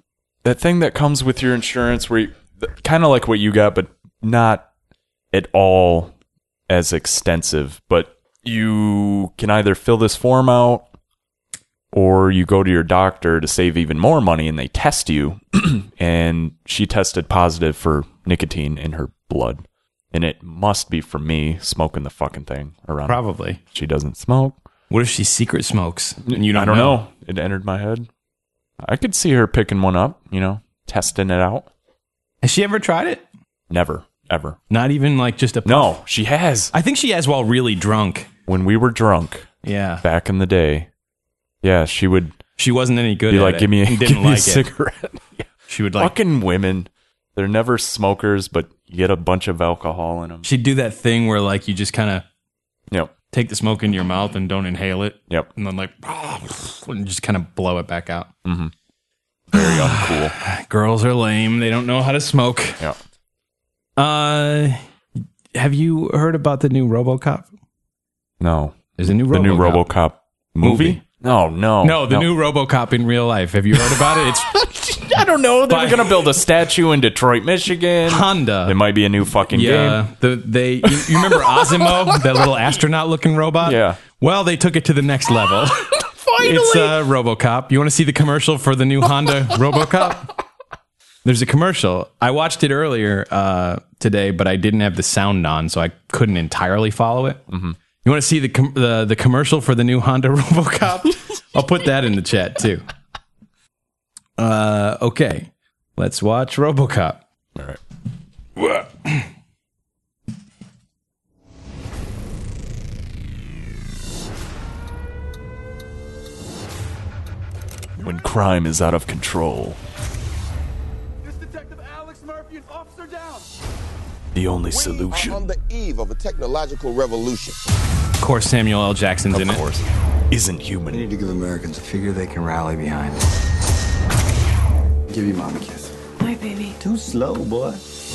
that thing that comes with your insurance where kind of like what you got, but not at all as extensive. But you can either fill this form out or you go to your doctor to save even more money and they test you. And she tested positive for nicotine in her blood. And it must be from me smoking the fucking thing around. Probably. She doesn't smoke. What if she secret smokes? And you don't I don't know? know. It entered my head. I could see her picking one up, you know, testing it out. Has she ever tried it? Never, ever. Not even like just a puff? No, she has. I think she has while really drunk. When we were drunk Yeah. back in the day, yeah, she would She wasn't any good be at like, it. give me, and give didn't me like a it. cigarette. Yeah. She would like Fucking women. They're never smokers, but you get a bunch of alcohol in them. she'd do that thing where like you just kind of Yep. take the smoke into your mouth and don't inhale it. Yep. And then like and just kind of blow it back out. Mm-hmm. Very uncool. Girls are lame. They don't know how to smoke. Yeah. Uh have you heard about the new RoboCop? No. There's a new The RoboCop. new RoboCop movie? Movie. No, no. No, the new RoboCop in real life. Have you heard about it? It's I don't know. They're By- going to build a statue in Detroit, Michigan. Honda. It might be a new fucking Yeah, game. the they you, you remember Osimo, that little astronaut-looking robot? Yeah. Well, they took it to the next level. Finally. It's uh, RoboCop. You want to see the commercial for the new Honda RoboCop? There's a commercial. I watched it earlier uh, today, but I didn't have the sound on, so I couldn't entirely follow it. Mm-hmm. You want to see the, com- the the commercial for the new Honda RoboCop? I'll put that in the chat too. Uh, okay, let's watch RoboCop. All right. When crime is out of control, This Detective Alex Murphy and Officer Down. the only We are solution, on the eve of a technological revolution. Of course, Samuel L. Jackson's of in it. course, isn't We human. need to give Americans a figure they can rally behind. Give your mom a kiss. My baby. Too slow, boy.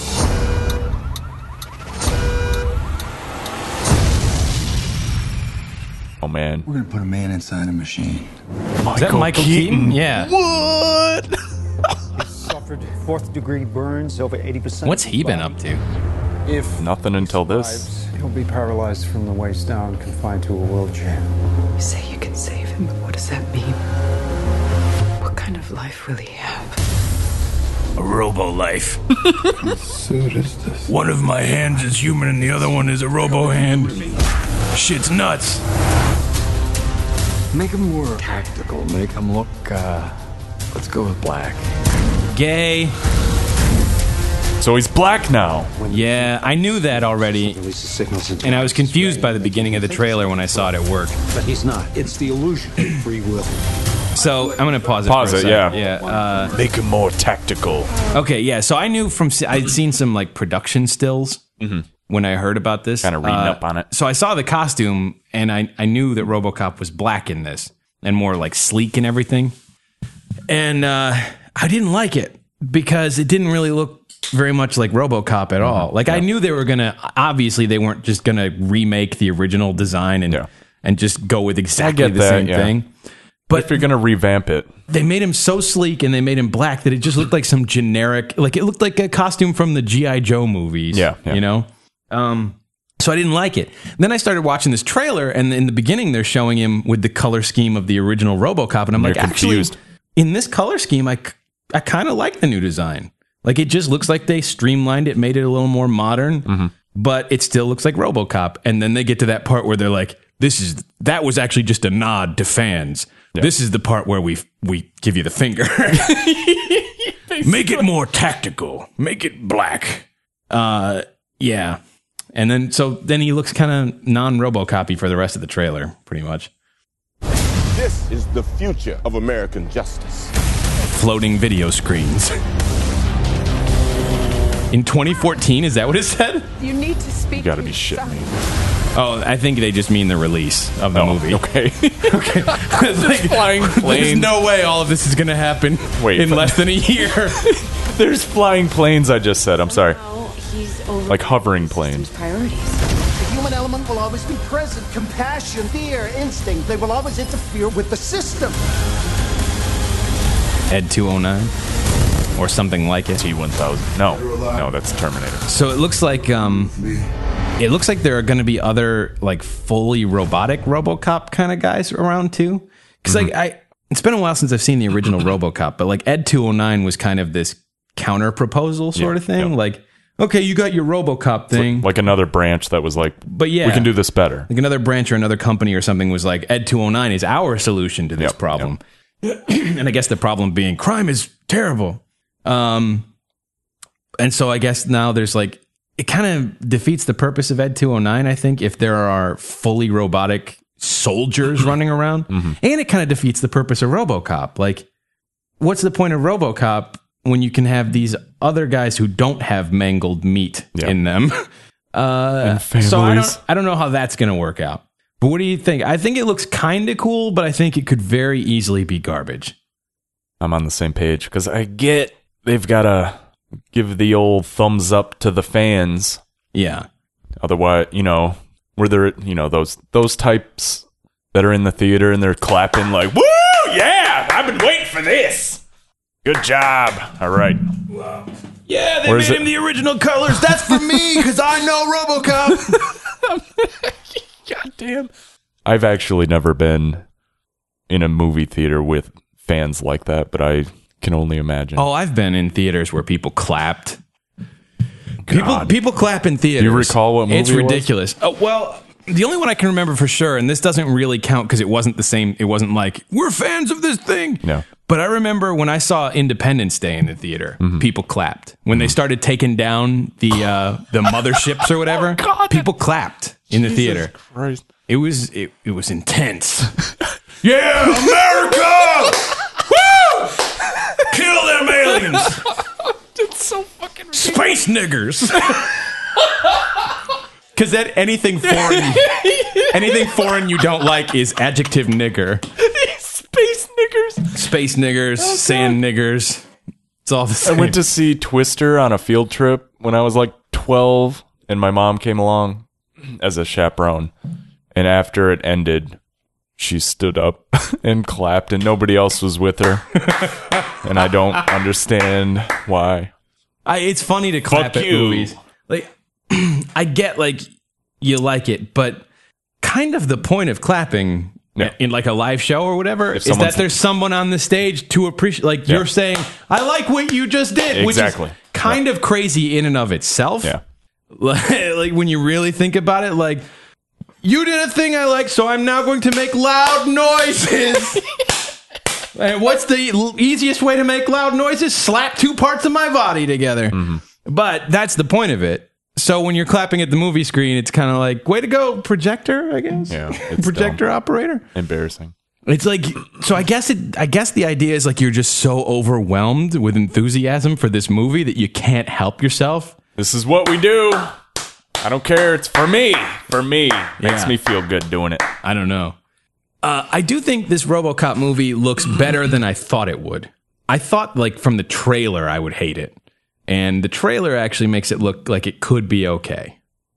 Oh man, We're gonna put a man inside a machine. Is that Michael Keaton? Yeah. What? Suffered fourth degree burns, over eighty percent. What's he been up to? If Nothing until this. survives, he'll be paralyzed from the waist down, confined to a wheelchair. You say you can save him, but what does that mean? What kind of life will he have? A robo life. Suit is this? One of my hands is human and the other one is a robo hand. Shit's nuts. Make him work. Tactical. Make him look, uh, let's go with black. Gay. So he's black now. Yeah, I knew that already. Releases signals into And I was confused by the beginning of the trailer when I saw it at work. But he's not. It's the illusion of free will. So I'm going to pause it Pause for a it, second. yeah. Yeah. Uh, Make him more tactical. okay, yeah. So I knew from, I'd seen some like production stills when I heard about this. Kinda reading Uh, up on it. So I saw the costume and I, I knew that RoboCop was black in this and more like sleek and everything. And uh, I didn't like it because it didn't really look very much like RoboCop at all. Like I knew they were gonna. Obviously, they weren't just gonna remake the original design and Yeah. and just go with exactly get the that, same yeah. thing. But if you're gonna revamp it, They made him so sleek and they made him black that it just looked like some generic. Like it looked like a costume from the G I Joe movies. Yeah, yeah. you know. Um, so I didn't like it. Then I started watching this trailer, and in the beginning, they're showing him with the color scheme of the original RoboCop, and I'm You're like, confused. actually, in this color scheme, I c- I kind of like the new design. Like it just looks like they streamlined it, made it a little more modern, Mm-hmm. but it still looks like RoboCop. And then they get to that part where they're like, "This is that was actually just a nod to fans. This is the part where we we give you the finger. Make it more tactical. Make it black." Uh, yeah. And then so then he looks kind of non-RoboCopy for the rest of the trailer, pretty much. This is the future of American justice. Floating video screens. In twenty fourteen, is that what it said? You need to speak. you gotta be shitting me. Oh, I think they just mean the release of the Oh, movie. okay. Okay. Like, flying there's planes. no way all of this is going to happen Wait, in but- less than a year. There's flying planes. I just said. I'm sorry. Now he's over Like hovering planes. priorities. The human element will always be present. Compassion, fear, instinct, they will always interfere with the system. Ed two oh nine. or something like it. T one thousand. No, no, that's Terminator. So it looks like um, it looks like there are going to be other like fully robotic RoboCop kind of guys around too. Because mm-hmm. like I, it's been a while since I've seen the original RoboCop, but like Ed two oh nine was kind of this counter proposal sort yeah, of thing. yeah. Like, okay, you got your RoboCop thing, like, like another branch that was like, but yeah, we can do this better. Like another branch or another company or something was like, Ed two oh nine is our solution to this yep, problem. Yep. And I guess the problem being crime is terrible. Um, and so I guess now there's like, it kind of defeats the purpose of Ed two oh nine, I think, if there are fully robotic soldiers running around. Mm-hmm. And it kind of defeats the purpose of RoboCop. Like, what's the point of RoboCop when you can have these other guys who don't have mangled meat yeah. in them? Uh, so I don't, I don't know how that's going to work out. But what do you think? I think it looks kind of cool, but I think it could very easily be garbage. I'm on the same page because I get they've got to give the old thumbs up to the fans. Yeah. Otherwise, you know, were there, you know, those those types that are in the theater and they're clapping like, woo, yeah, I've been waiting for this. Good job. All right. Wow. Yeah, they Where's made it? him the original colors. That's for me because I know RoboCop. God damn. I've actually never been in a movie theater with fans like that, but I can only imagine. Oh, I've been in theaters where people clapped. People people clap in theaters. Do you recall what movie it's ridiculous. It was? Oh, well, the only one I can remember for sure, and this doesn't really count because it wasn't the same. It wasn't like, we're fans of this thing. No. But I remember when I saw Independence Day in the theater, mm-hmm. people clapped. When mm-hmm. they started taking down the uh, the motherships or whatever, oh, God. people clapped in the Jesus theater. Christ. It was it, it was intense. Yeah, America! Woo! Kill them aliens! It's so fucking ridiculous. Space niggers. Because that anything foreign, anything foreign you don't like is adjective nigger. Space niggers. Space niggers, oh, sand niggers. It's all the same. I went to see Twister on a field trip when I was like twelve, and my mom came along as a chaperone. And after it ended, she stood up and clapped, and nobody else was with her. And I don't understand why. I, it's funny to clap Fuck at you. movies. Like, I get like you like it, but kind of the point of clapping yeah. in like a live show or whatever If is that there's someone on the stage to appreciate. Like yeah. you're saying, I like what you just did, exactly. which is kind yeah. of crazy in and of itself. Yeah. Like, like when you really think about it, like. You did a thing I like, so I'm now going to make loud noises. And what's the easiest way to make loud noises? Slap two parts of my body together. Mm-hmm. But that's the point of it. So when you're clapping at the movie screen, it's kind of like, way to go, projector, I guess. Yeah, projector dumb. operator. Embarrassing. It's like, so I guess it. I guess the idea is like you're just so overwhelmed with enthusiasm for this movie that you can't help yourself. This is what we do. I don't care. It's for me. For me. Makes Yeah. me feel good doing it. I don't know. Uh, I do think this RoboCop movie looks better than I thought it would. I thought, like, from the trailer, I would hate it. And the trailer actually makes it look like it could be okay.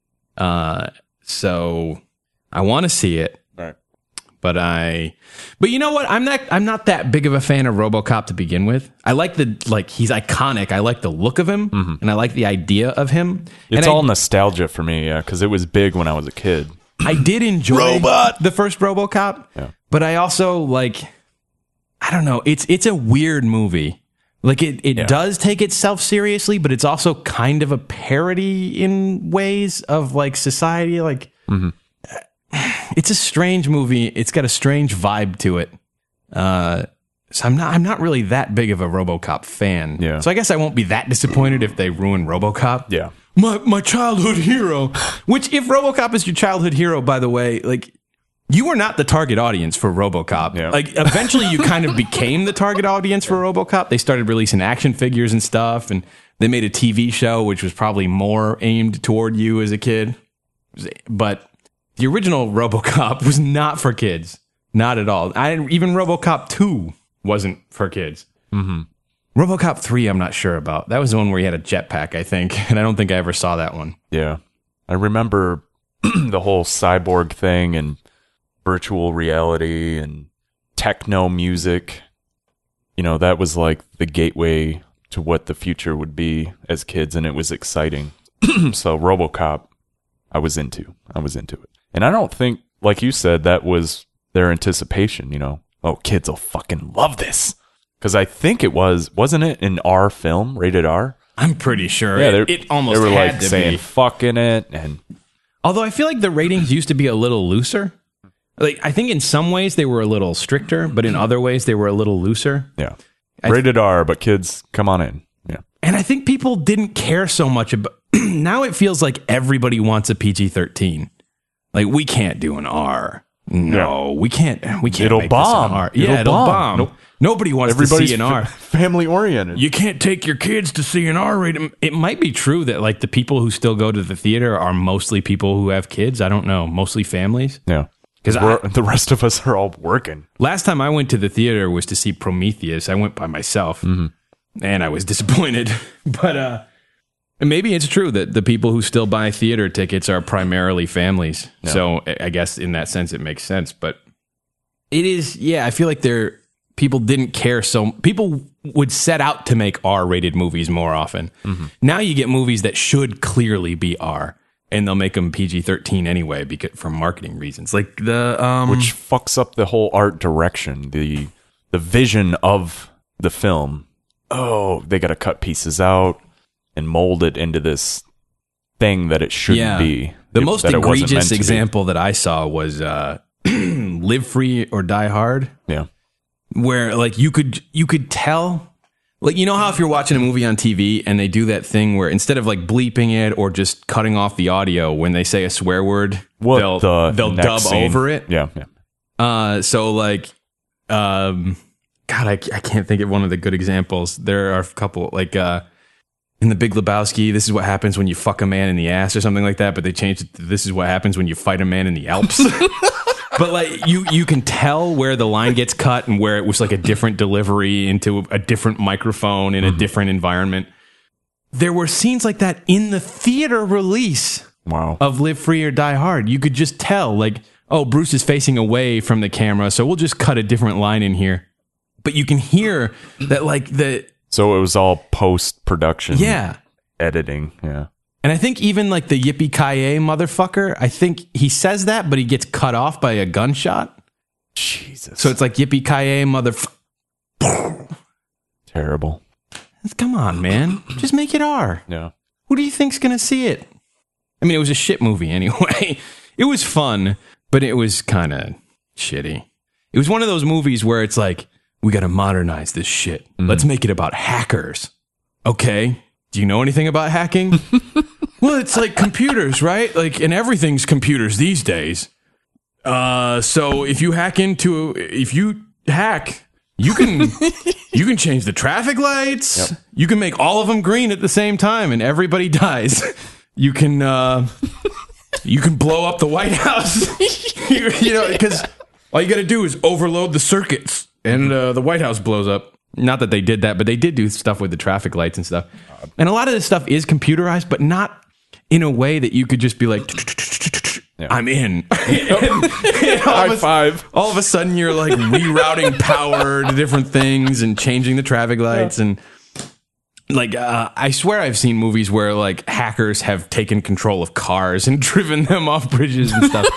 Uh, so I want to see it. Right. But I, but you know what? I'm not. I'm not that big of a fan of RoboCop to begin with. I like the like he's iconic. I like the look of him, mm-hmm. and I like the idea of him. It's and all I, nostalgia for me, yeah, because it was big when I was a kid. I did enjoy Robot. the first RoboCop, yeah. but I also like. I don't know. It's it's a weird movie. Like it it yeah. does take itself seriously, but it's also kind of a parody in ways of like society. Like. Mm-hmm. It's a strange movie. It's got a strange vibe to it. Uh, so I'm not. I'm not really that big of a RoboCop fan. Yeah. So I guess I won't be that disappointed if they ruin RoboCop. Yeah. My my childhood hero. Which, if RoboCop is your childhood hero, by the way, like you were not the target audience for RoboCop. Yeah. Like eventually, you kind of became the target audience for RoboCop. They started releasing action figures and stuff, and they made a T V show which was probably more aimed toward you as a kid. But the original RoboCop was not for kids. Not at all. I, even RoboCop two wasn't for kids. Mm-hmm. RoboCop three, I'm not sure about. That was the one where he had a jetpack, I think. And I don't think I ever saw that one. Yeah. I remember the whole cyborg thing and virtual reality and techno music. You know, that was like the gateway to what the future would be as kids, and it was exciting. So RoboCop, I was into. I was into it. And I don't think, like you said, that was their anticipation, you know. Oh, kids will fucking love this. Because I think it was, wasn't it an R film, rated R? I'm pretty sure. Yeah, it, it almost they were had like to saying be. fucking it. And Although I feel like the ratings used to be a little looser. Like I think in some ways they were a little stricter, but in other ways they were a little looser. yeah. I Rated R, but kids, come on in. Yeah. And I think people didn't care so much about. Now it feels like everybody wants a P G thirteen. Like we can't do an R. No, we can't. We can't. It'll make bomb. This an R. It'll Yeah, it'll bomb. bomb. Nope. Nobody wants Everybody's to see an R. family oriented. You can't take your kids to see an R rated. It might be true that like the people who still go to the theater are mostly people who have kids. I don't know. Mostly families. Yeah. 'Cause Because I- the rest of us are all working. Last time I went to the theater was to see Prometheus. I went by myself, and I was disappointed. But uh, maybe it's true that the people who still buy theater tickets are primarily families. So I I guess in that sense it makes sense. But it is, yeah. I feel like there people didn't care so. People would set out to make R-rated movies more often. Now you get movies that should clearly be R. And they'll make them P G thirteen anyway because for marketing reasons. Like the um, Which fucks up the whole art direction, the the vision of the film. Oh, they got to cut pieces out and mold it into this thing that it shouldn't yeah. be. The It- most that it wasn't meant egregious to be. example that I saw was uh, Live Free or Die Hard, Yeah. where like you could you could tell. Like, you know how if you're watching a movie on T V and they do that thing where instead of like bleeping it or just cutting off the audio when they say a swear word, What they'll, the they'll next dub scene? over it. Yeah. Yeah. Uh, so like, um, God, I, I can't think of one of the good examples. There are a couple like, uh, in The Big Lebowski, this is what happens when you fuck a man in the ass or something like that, but they changed it to this is what happens when you fight a man in the Alps. But like you, you can tell where the line gets cut and where it was like a different delivery into a different microphone in a different environment. There were scenes like that in the theater release Wow. of Live Free or Die Hard. You could just tell, like, oh, Bruce is facing away from the camera, so we'll just cut a different line in here. But you can hear that, like the So it was all post production. yeah. Editing. Yeah. And I think even like the yippee-ki-yay motherfucker, I think he says that, but he gets cut off by a gunshot. Jesus. So it's like yippee-ki-yay motherfucker. terrible. Come on, man. Just make it R. Yeah. Who do you think's going to see it? I mean, it was a shit movie anyway. It was fun, but it was kind of shitty. It was one of those movies where it's like, we got to modernize this shit. Let's make it about hackers. Okay. Do you know anything about hacking? Well, it's like computers, right? Like, and everything's computers these days. Uh, so if you hack into, if you hack, you can, you can change the traffic lights. Yep. You can make all of them green at the same time, and everybody dies. You can, uh, you can blow up the White House. you, you know, because all you got to do is overload the circuits, and uh, the White House blows up. Not that they did that, but they did do stuff with the traffic lights and stuff. And a lot of this stuff is computerized, but not in a way that you could just be like, I'm in. High five. All of a sudden, you're like rerouting power to different things and changing the traffic lights. And like, uh, I swear I've seen movies where like hackers have taken control of cars and driven them off bridges and stuff.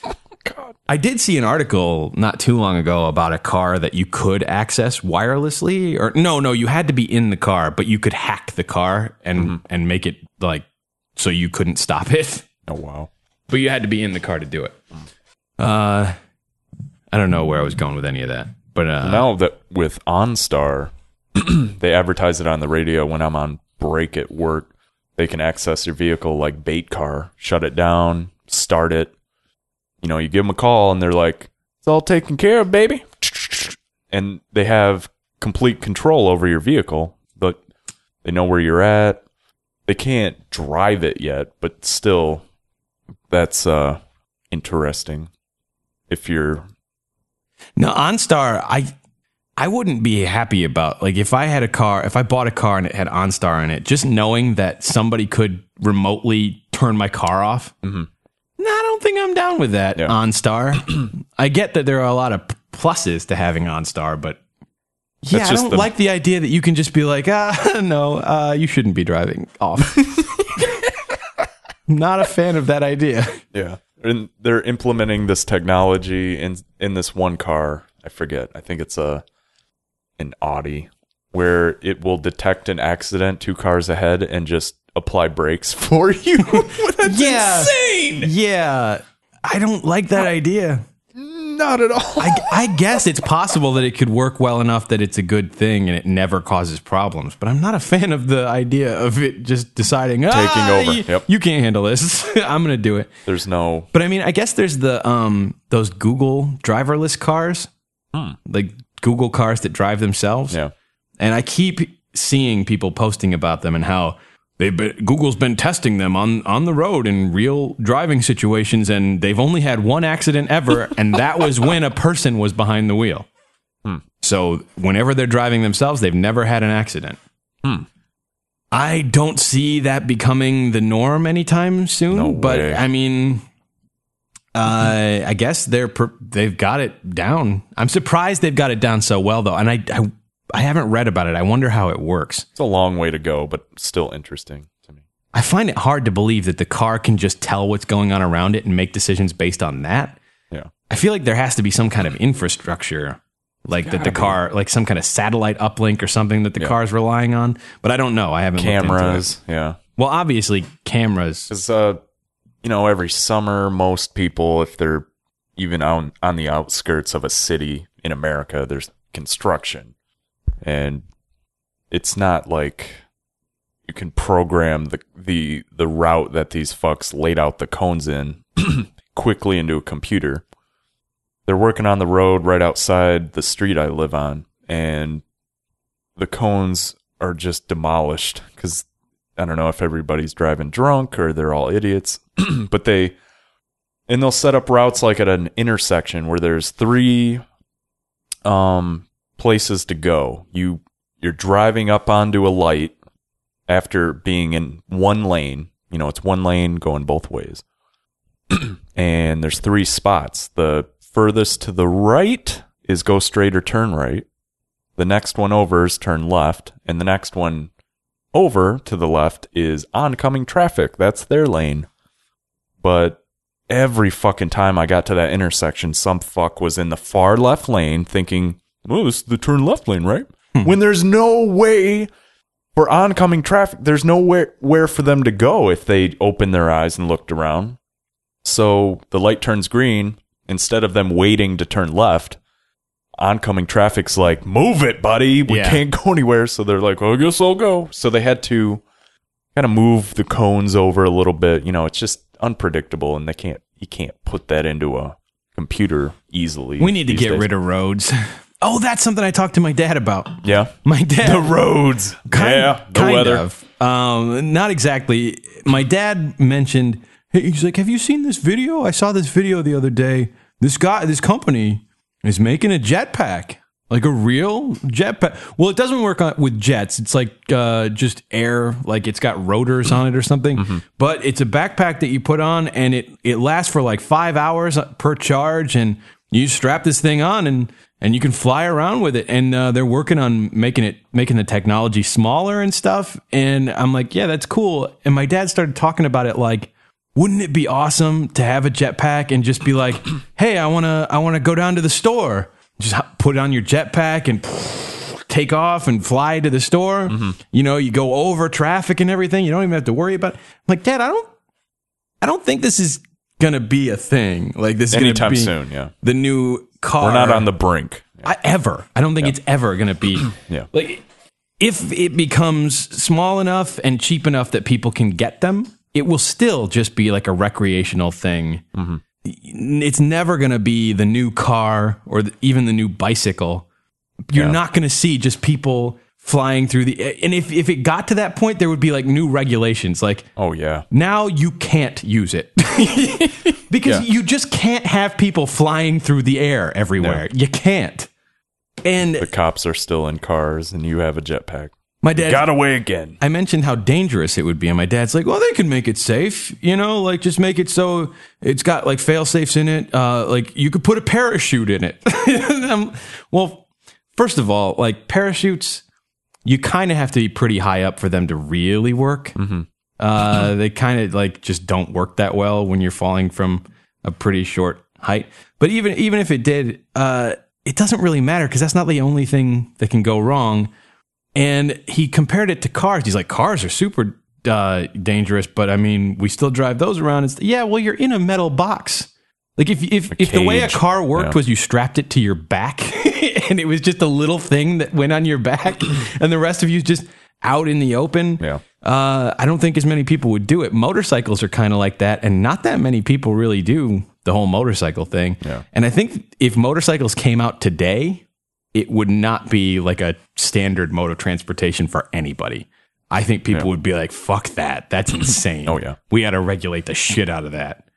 I did see an article not too long ago about a car that you could access wirelessly, or no, no, you had to be in the car, but you could hack the car and mm-hmm. and make it like so you couldn't stop it. Oh wow! But you had to be in the car to do it. Uh, I don't know where I was going with any of that, but uh, now that with OnStar, they advertise it on the radio when I'm on break at work. They can access your vehicle like bait car, shut it down, start it. You know, you give them a call and they're like, it's all taken care of, baby. And they have complete control over your vehicle, but they know where you're at. They can't drive it yet, but still, that's uh, interesting. If you're... No, OnStar, I I wouldn't be happy about, like, if I had a car, if I bought a car and it had OnStar in it, just knowing that somebody could remotely turn my car off. Mm-hmm. No, I don't think I'm down with that, yeah. OnStar. I get that there are a lot of pluses to having OnStar, but Yeah, That's I just don't the- like the idea that you can just be like, ah, no, uh, you shouldn't be driving off. Not a fan of that idea. Yeah. And they're implementing this technology in in this one car. I forget. I think it's a an Audi, where it will detect an accident two cars ahead and just apply brakes for you. That's Yeah. insane. Yeah, I don't like that idea. Not at all. I, I guess it's possible that it could work well enough that it's a good thing and it never causes problems. But I'm not a fan of the idea of it just deciding, Taking ah, over. You, Yep. you can't handle this. I'm going to do it. There's no. But I mean, I guess there's the um those Google driverless cars, Hmm. like Google cars that drive themselves. Yeah. And I keep seeing people posting about them and how they've been, Google's been testing them on, on the road in real driving situations, and they've only had one accident ever, and that was when a person was behind the wheel. Hmm. So whenever they're driving themselves, they've never had an accident. Hmm. I don't see that becoming the norm anytime soon, No but way. I mean, uh, I guess they're per- they've got it down. I'm surprised they've got it down so well, though, and I, I I haven't read about it. I wonder how it works. It's a long way to go, but still interesting to me. I find it hard to believe that the car can just tell what's going on around it and make decisions based on that. Yeah. I feel like there has to be some kind of infrastructure, like that the car, like some kind of satellite uplink or something that the Yeah. car is relying on. But I don't know. I haven't looked into Cameras. it. Yeah. Well, obviously cameras. Because, uh, you know, every summer, most people, if they're even on, on the outskirts of a city in America, there's construction. And it's not like you can program the, the, the route that these fucks laid out the cones in quickly into a computer. They're working on the road right outside the street I live on, and the cones are just demolished because I don't know if everybody's driving drunk or they're all idiots, but they, and they'll set up routes like at an intersection where there's three um, places to go. You, you're driving up onto a light after being in one lane. You know, it's one lane going both ways. And there's three spots. The furthest to the right is go straight or turn right. The next one over is turn left. And the next one over to the left is oncoming traffic. That's their lane. But every fucking time I got to that intersection, some fuck was in the far left lane thinking, oh, this is the turn left lane, right? When there's no way for oncoming traffic, there's nowhere where for them to go if they opened their eyes and looked around. So the light turns green. Instead of them waiting to turn left, oncoming traffic's like, move it, buddy. We Yeah. can't go anywhere. So they're like, oh, I guess I'll go. So they had to kind of move the cones over a little bit. You know, it's just unpredictable, and they can't. You can't put that into a computer easily. We need to these get days. rid of roads. Oh, that's something I talked to my dad about. Yeah. My dad. The roads. Kind, yeah. The kind weather. of. Um, not exactly. My dad mentioned, hey, he's like, have you seen this video? I saw this video the other day. This guy, this company is making a jetpack, like a real jetpack. Well, it doesn't work on, with jets. It's like uh, just air, like it's got rotors on it or something. Mm-hmm. But it's a backpack that you put on, and it, it lasts for like five hours per charge. And you strap this thing on, and and you can fly around with it. And uh, they're working on making it, making the technology smaller and stuff. And I'm like, yeah, that's cool. And my dad started talking about it like, wouldn't it be awesome to have a jetpack and just be like, hey, I want to, I want to go down to the store. Just put on your jetpack and take off and fly to the store. Mm-hmm. You know, you go over traffic and everything. You don't even have to worry about it. I'm like, Dad, I don't, I don't think this is going to be a thing. Like this is going to Anytime be soon, yeah. the new car. We're not on the brink. I, ever. I don't think it's ever going to be. Yeah. Like, if it becomes small enough and cheap enough that people can get them, it will still just be like a recreational thing. Mm-hmm. It's never going to be the new car or the, even the new bicycle. You're Yeah. not going to see just people flying through the... And if, if it got to that point, there would be like new regulations. Like, Oh, yeah. now you can't use it. Because Yeah. you just can't have people flying through the air everywhere. You can't. And The cops are still in cars, and you have a jetpack. my dad... Got away again. I mentioned how dangerous it would be, and my dad's like, well, they can make it safe, you know, like just make it so it's got like fail safes in it. Uh, like you could put a parachute in it. I'm- well, first of all, like parachutes, you kind of have to be pretty high up for them to really work. Mm-hmm. Uh, they kind of like just don't work that well when you're falling from a pretty short height. But even even if it did, uh, it doesn't really matter because that's not the only thing that can go wrong. And he compared it to cars. He's like, cars are super uh, dangerous, but I mean, we still drive those around. It's, yeah, well, you're in a metal box. Like if if if the way a car worked yeah. was you strapped it to your back and it was just a little thing that went on your back and the rest of you just out in the open. Yeah. Uh, I don't think as many people would do it. Motorcycles are kind of like that, and not that many people really do the whole motorcycle thing. Yeah. And I think if motorcycles came out today, it would not be like a standard mode of transportation for anybody. I think people yeah. would be like, fuck that. That's insane. Oh, yeah. We got to regulate the shit out of that.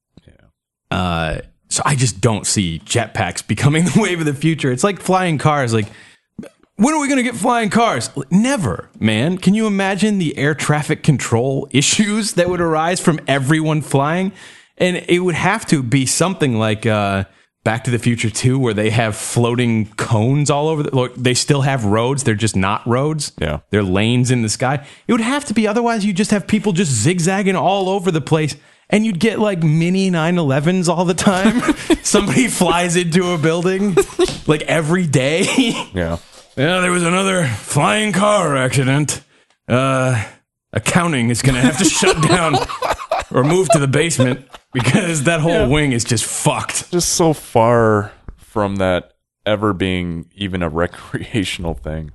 Yeah. Uh, so I just don't see jetpacks becoming the wave of the future. It's like flying cars. Like, when are we going to get flying cars? Never, man. Can you imagine the air traffic control issues that would arise from everyone flying? And it would have to be something like uh, Back to the Future two, where they have floating cones all over. The, look, they still have roads. They're just not roads. Yeah. They're lanes in the sky. It would have to be. Otherwise, you just have people just zigzagging all over the place. And you'd get like mini nine elevens all the time. Somebody flies into a building like every day. Yeah. Yeah, there was another flying car accident. Uh, accounting is going to have to shut down or move to the basement because that whole yeah. wing is just fucked. Just so far from that ever being even a recreational thing.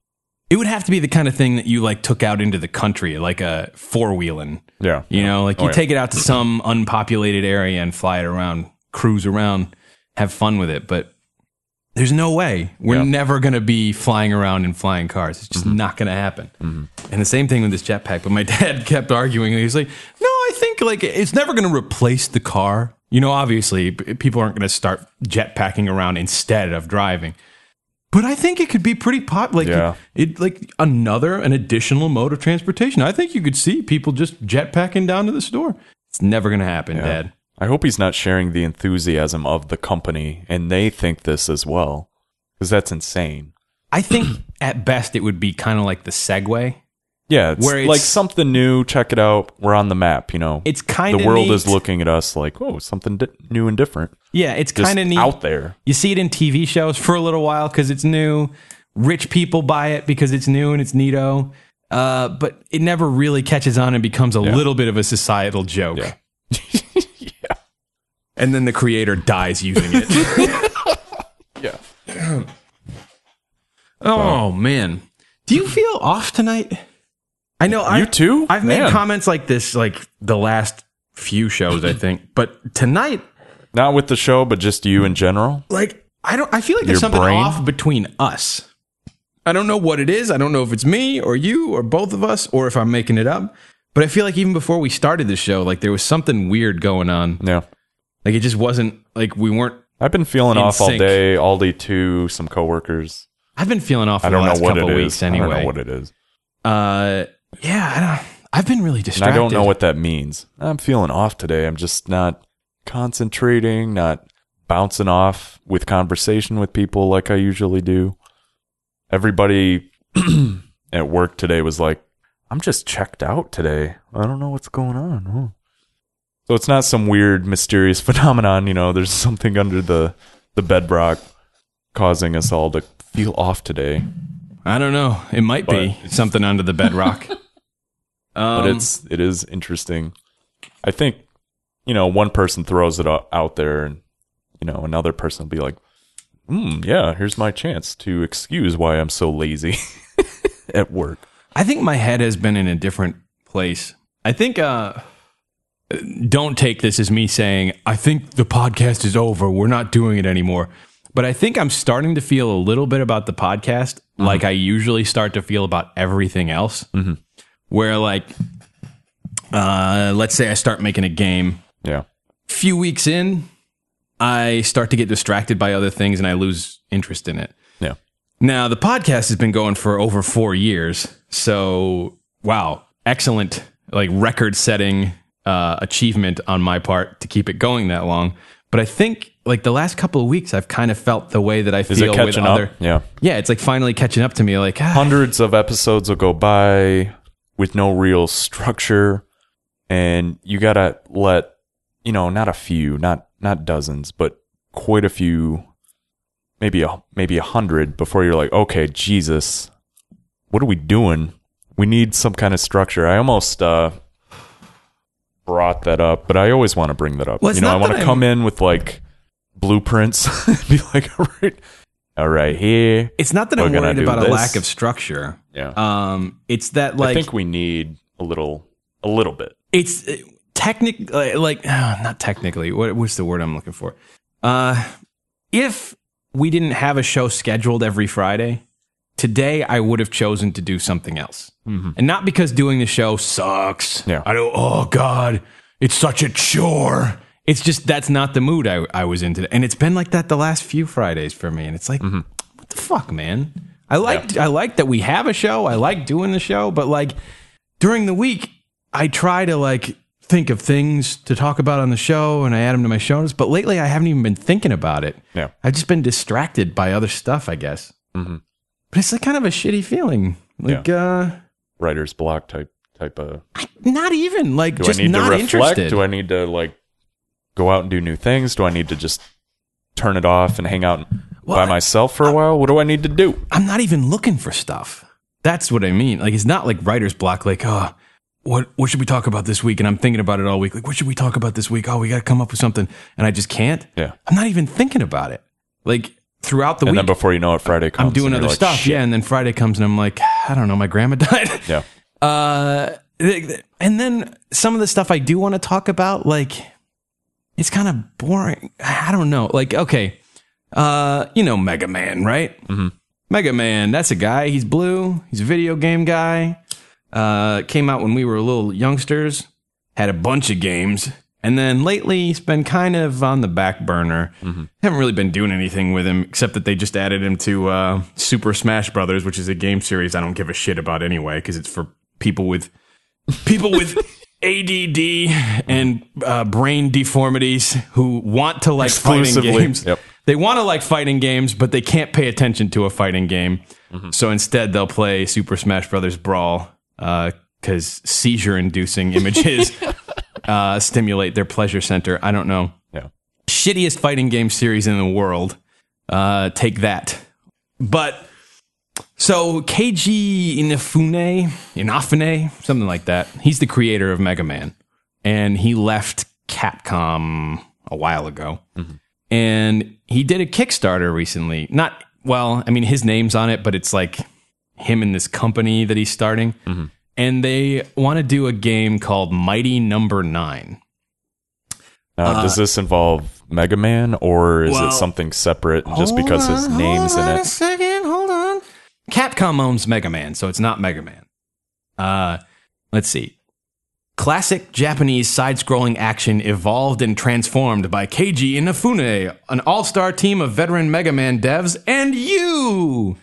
It would have to be the kind of thing that you like took out into the country, like a four-wheeling. Yeah. You know, like you oh, yeah. take it out to some unpopulated area and fly it around, cruise around, have fun with it. But there's no way. We're yeah. never going to be flying around in flying cars. It's just mm-hmm. not going to happen. Mm-hmm. And the same thing with this jetpack. But my dad kept arguing. He was like, no, I think like it's never going to replace the car. You know, obviously, people aren't going to start jetpacking around instead of driving. But I think it could be pretty pop, like yeah. it, it, like another, an additional mode of transportation. I think you could see people just jetpacking down to the store. It's never going to happen, yeah. Dad. I hope he's not sharing the enthusiasm of the company and they think this as well, because that's insane. I think at best it would be kind of like the Segway. Yeah, it's, where it's like something new. Check it out. We're on the map. You know, it's kind of the world neat. is looking at us like, oh, something di- new and different. Yeah, it's kind of neat out there. You see it in T V shows for a little while because it's new. Rich people buy it because it's new and it's neato. Uh, but it never really catches on and becomes a yeah. little bit of a societal joke. Yeah. yeah. And then the creator dies using it. yeah. Oh, man. Do you feel off tonight? I know. I, you too? I've Man. made comments like this like the last few shows, I think. But tonight... Not with the show, but just you in general? Like, I don't. I feel like there's Your something brain? off between us. I don't know what it is. I don't know if it's me or you or both of us or if I'm making it up. But I feel like even before we started the show, like there was something weird going on. Yeah. Like it just wasn't, like we weren't I've been feeling in off all sync. day, Aldi too, some coworkers. I've been feeling off for I the don't know last what couple it weeks is. anyway. I don't know what it is. Uh, yeah, I don't, I've been really And distracted. I don't know what that means. I'm feeling off today. I'm just not concentrating, not bouncing off with conversation with people like I usually do. Everybody at work today was like, I'm just checked out today. I don't know what's going on. Oh. So it's not some weird, mysterious phenomenon. You know, there's something under the, the bedrock causing us all to feel off today. I don't know. It might be something under the bedrock. um, but it's it is interesting. I think, you know, one person throws it out there and, you know, another person will be like, hmm, yeah, here's my chance to excuse why I'm so lazy at work. I think my head has been in a different place. I think, uh, don't take this as me saying, I think the podcast is over. We're not doing it anymore. But I think I'm starting to feel a little bit about the podcast mm-hmm. like I usually start to feel about everything else. Mm-hmm. Where, like, uh, let's say I start making a game. Yeah. Few weeks in, I start to get distracted by other things and I lose interest in it. Yeah. Now, the podcast has been going for over four years. So, wow, excellent, like record-setting uh, achievement on my part to keep it going that long. But I think like the last couple of weeks, I've kind of felt the way that I Is feel it with catching up? other. Yeah. Yeah, it's like finally catching up to me. Like ah, Hundreds of episodes will go by with no real structure, and you gotta let you know, not a few, not not dozens, but quite a few, maybe a maybe a hundred before you're like, okay, Jesus, what are we doing? We need some kind of structure. I almost uh, brought that up, but I always want to bring that up. Well, you know, I not want that to I'm- come in with like blueprints, be like, all right, all right, here. it's not that we're I'm gonna worried do about a this. lack of structure. Yeah. Um, it's that like I think we need a little, a little bit. it's uh, technic uh, like uh, not technically. What what's the word I'm looking for? Uh, if we didn't have a show scheduled every Friday, today I would have chosen to do something else, and not because doing the show sucks. Yeah. I don't. Oh God, it's such a chore. It's just that's not the mood I I was in today, and it's been like that the last few Fridays for me. And it's like, what the fuck, man? I like I like that we have a show. I like doing the show, but like during the week, I try to like think of things to talk about on the show, and I add them to my show notes. But lately, I haven't even been thinking about it. Yeah. I've just been distracted by other stuff, I guess. Mm-hmm. But it's like kind of a shitty feeling. Like, uh, Writer's block type type of. not even like Do just I need not to reflect? interested. Do I need to like go out and do new things? Do I need to just turn it off and hang out Well, by I- myself for a while? What do I need to do? I'm not even looking for stuff. That's what I mean. Like, it's not like writer's block. Like, oh, what what should we talk about this week? And I'm thinking about it all week. Like, what should we talk about this week? Oh, we got to come up with something, and I just can't. Yeah. I'm not even thinking about it. Like throughout the And week, then before you know it, Friday comes. I'm doing and other you're like, stuff. "Shit." Yeah, and then Friday comes, and I'm like, I don't know, my grandma died. Yeah. Uh, and then some of the stuff I do want to talk about, like, it's kind of boring. I don't know. Like, okay, uh, you know, Mega Man, right? Mm-hmm. Mega Man, that's a guy. He's blue. He's a video game guy. Uh, came out when we were little youngsters. Had a bunch of games. And then lately, he's been kind of on the back burner. Mm-hmm. Haven't really been doing anything with him, except that they just added him to uh, Super Smash Brothers, which is a game series I don't give a shit about anyway, because it's for people with people with A D D and uh, brain deformities who want to like fighting Exclusively. games. Yep. They want to like fighting games, but they can't pay attention to a fighting game. Mm-hmm. So instead, they'll play Super Smash Brothers Brawl because seizure-inducing images uh, stimulate their pleasure center. I don't know. Yeah. Shittiest fighting game series in the world. Uh, take that. But so Keiji Inafune, Inafune, something like that. He's the creator of Mega Man, and he left Capcom a while ago. Mm-hmm. And he did a Kickstarter recently. Not well, I mean his name's on it, but it's like him and this company that he's starting. Mm-hmm. And they want to do a game called Mighty Number Nine. Now, does this involve Mega Man, or is well, it something separate just because his name's hold in on it? a second, hold on. Capcom owns Mega Man, so it's not Mega Man. Uh, let's see. Classic Japanese side-scrolling action evolved and transformed by Keiji Inafune, an all-star team of veteran Mega Man devs, and you!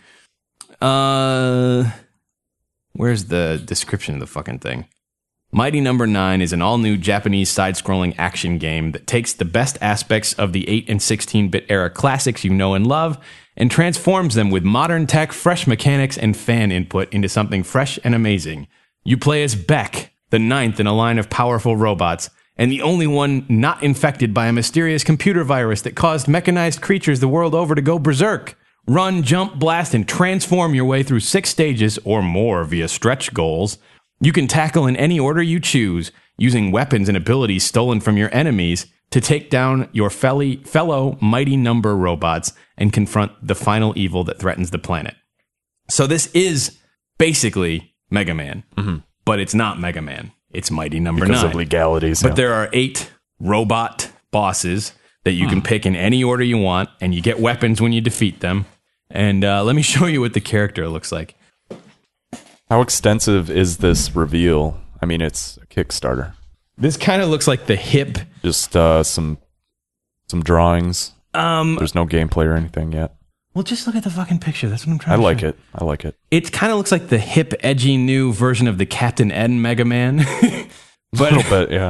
Uh, where's the description of the fucking thing? Mighty Number Nine is an all-new Japanese side-scrolling action game that takes the best aspects of the eight and sixteen-bit era classics you know and love and transforms them with modern tech, fresh mechanics, and fan input into something fresh and amazing. You play as Beck, the ninth in a line of powerful robots, and the only one not infected by a mysterious computer virus that caused mechanized creatures the world over to go berserk. Run, jump, blast, and transform your way through six stages or more via stretch goals. You can tackle in any order you choose, using weapons and abilities stolen from your enemies to take down your felly, fellow mighty number robots and confront the final evil that threatens the planet. So this is basically Mega Man, Mm-hmm. but it's not Mega Man. It's Mighty Number Because Nine. of legalities. But yeah. there are eight robot bosses that you can pick in any order you want, and you get weapons when you defeat them. And uh, let me show you what the character looks like. How extensive is this reveal? I mean, it's a Kickstarter. This kind of looks like the hip. Just uh, some some drawings. Um, There's no gameplay or anything yet. well, just look at the fucking picture. That's what I'm I trying to like show. it. I like it. It kind of looks like the hip, edgy new version of the Captain N Mega Man. A but little bit, yeah.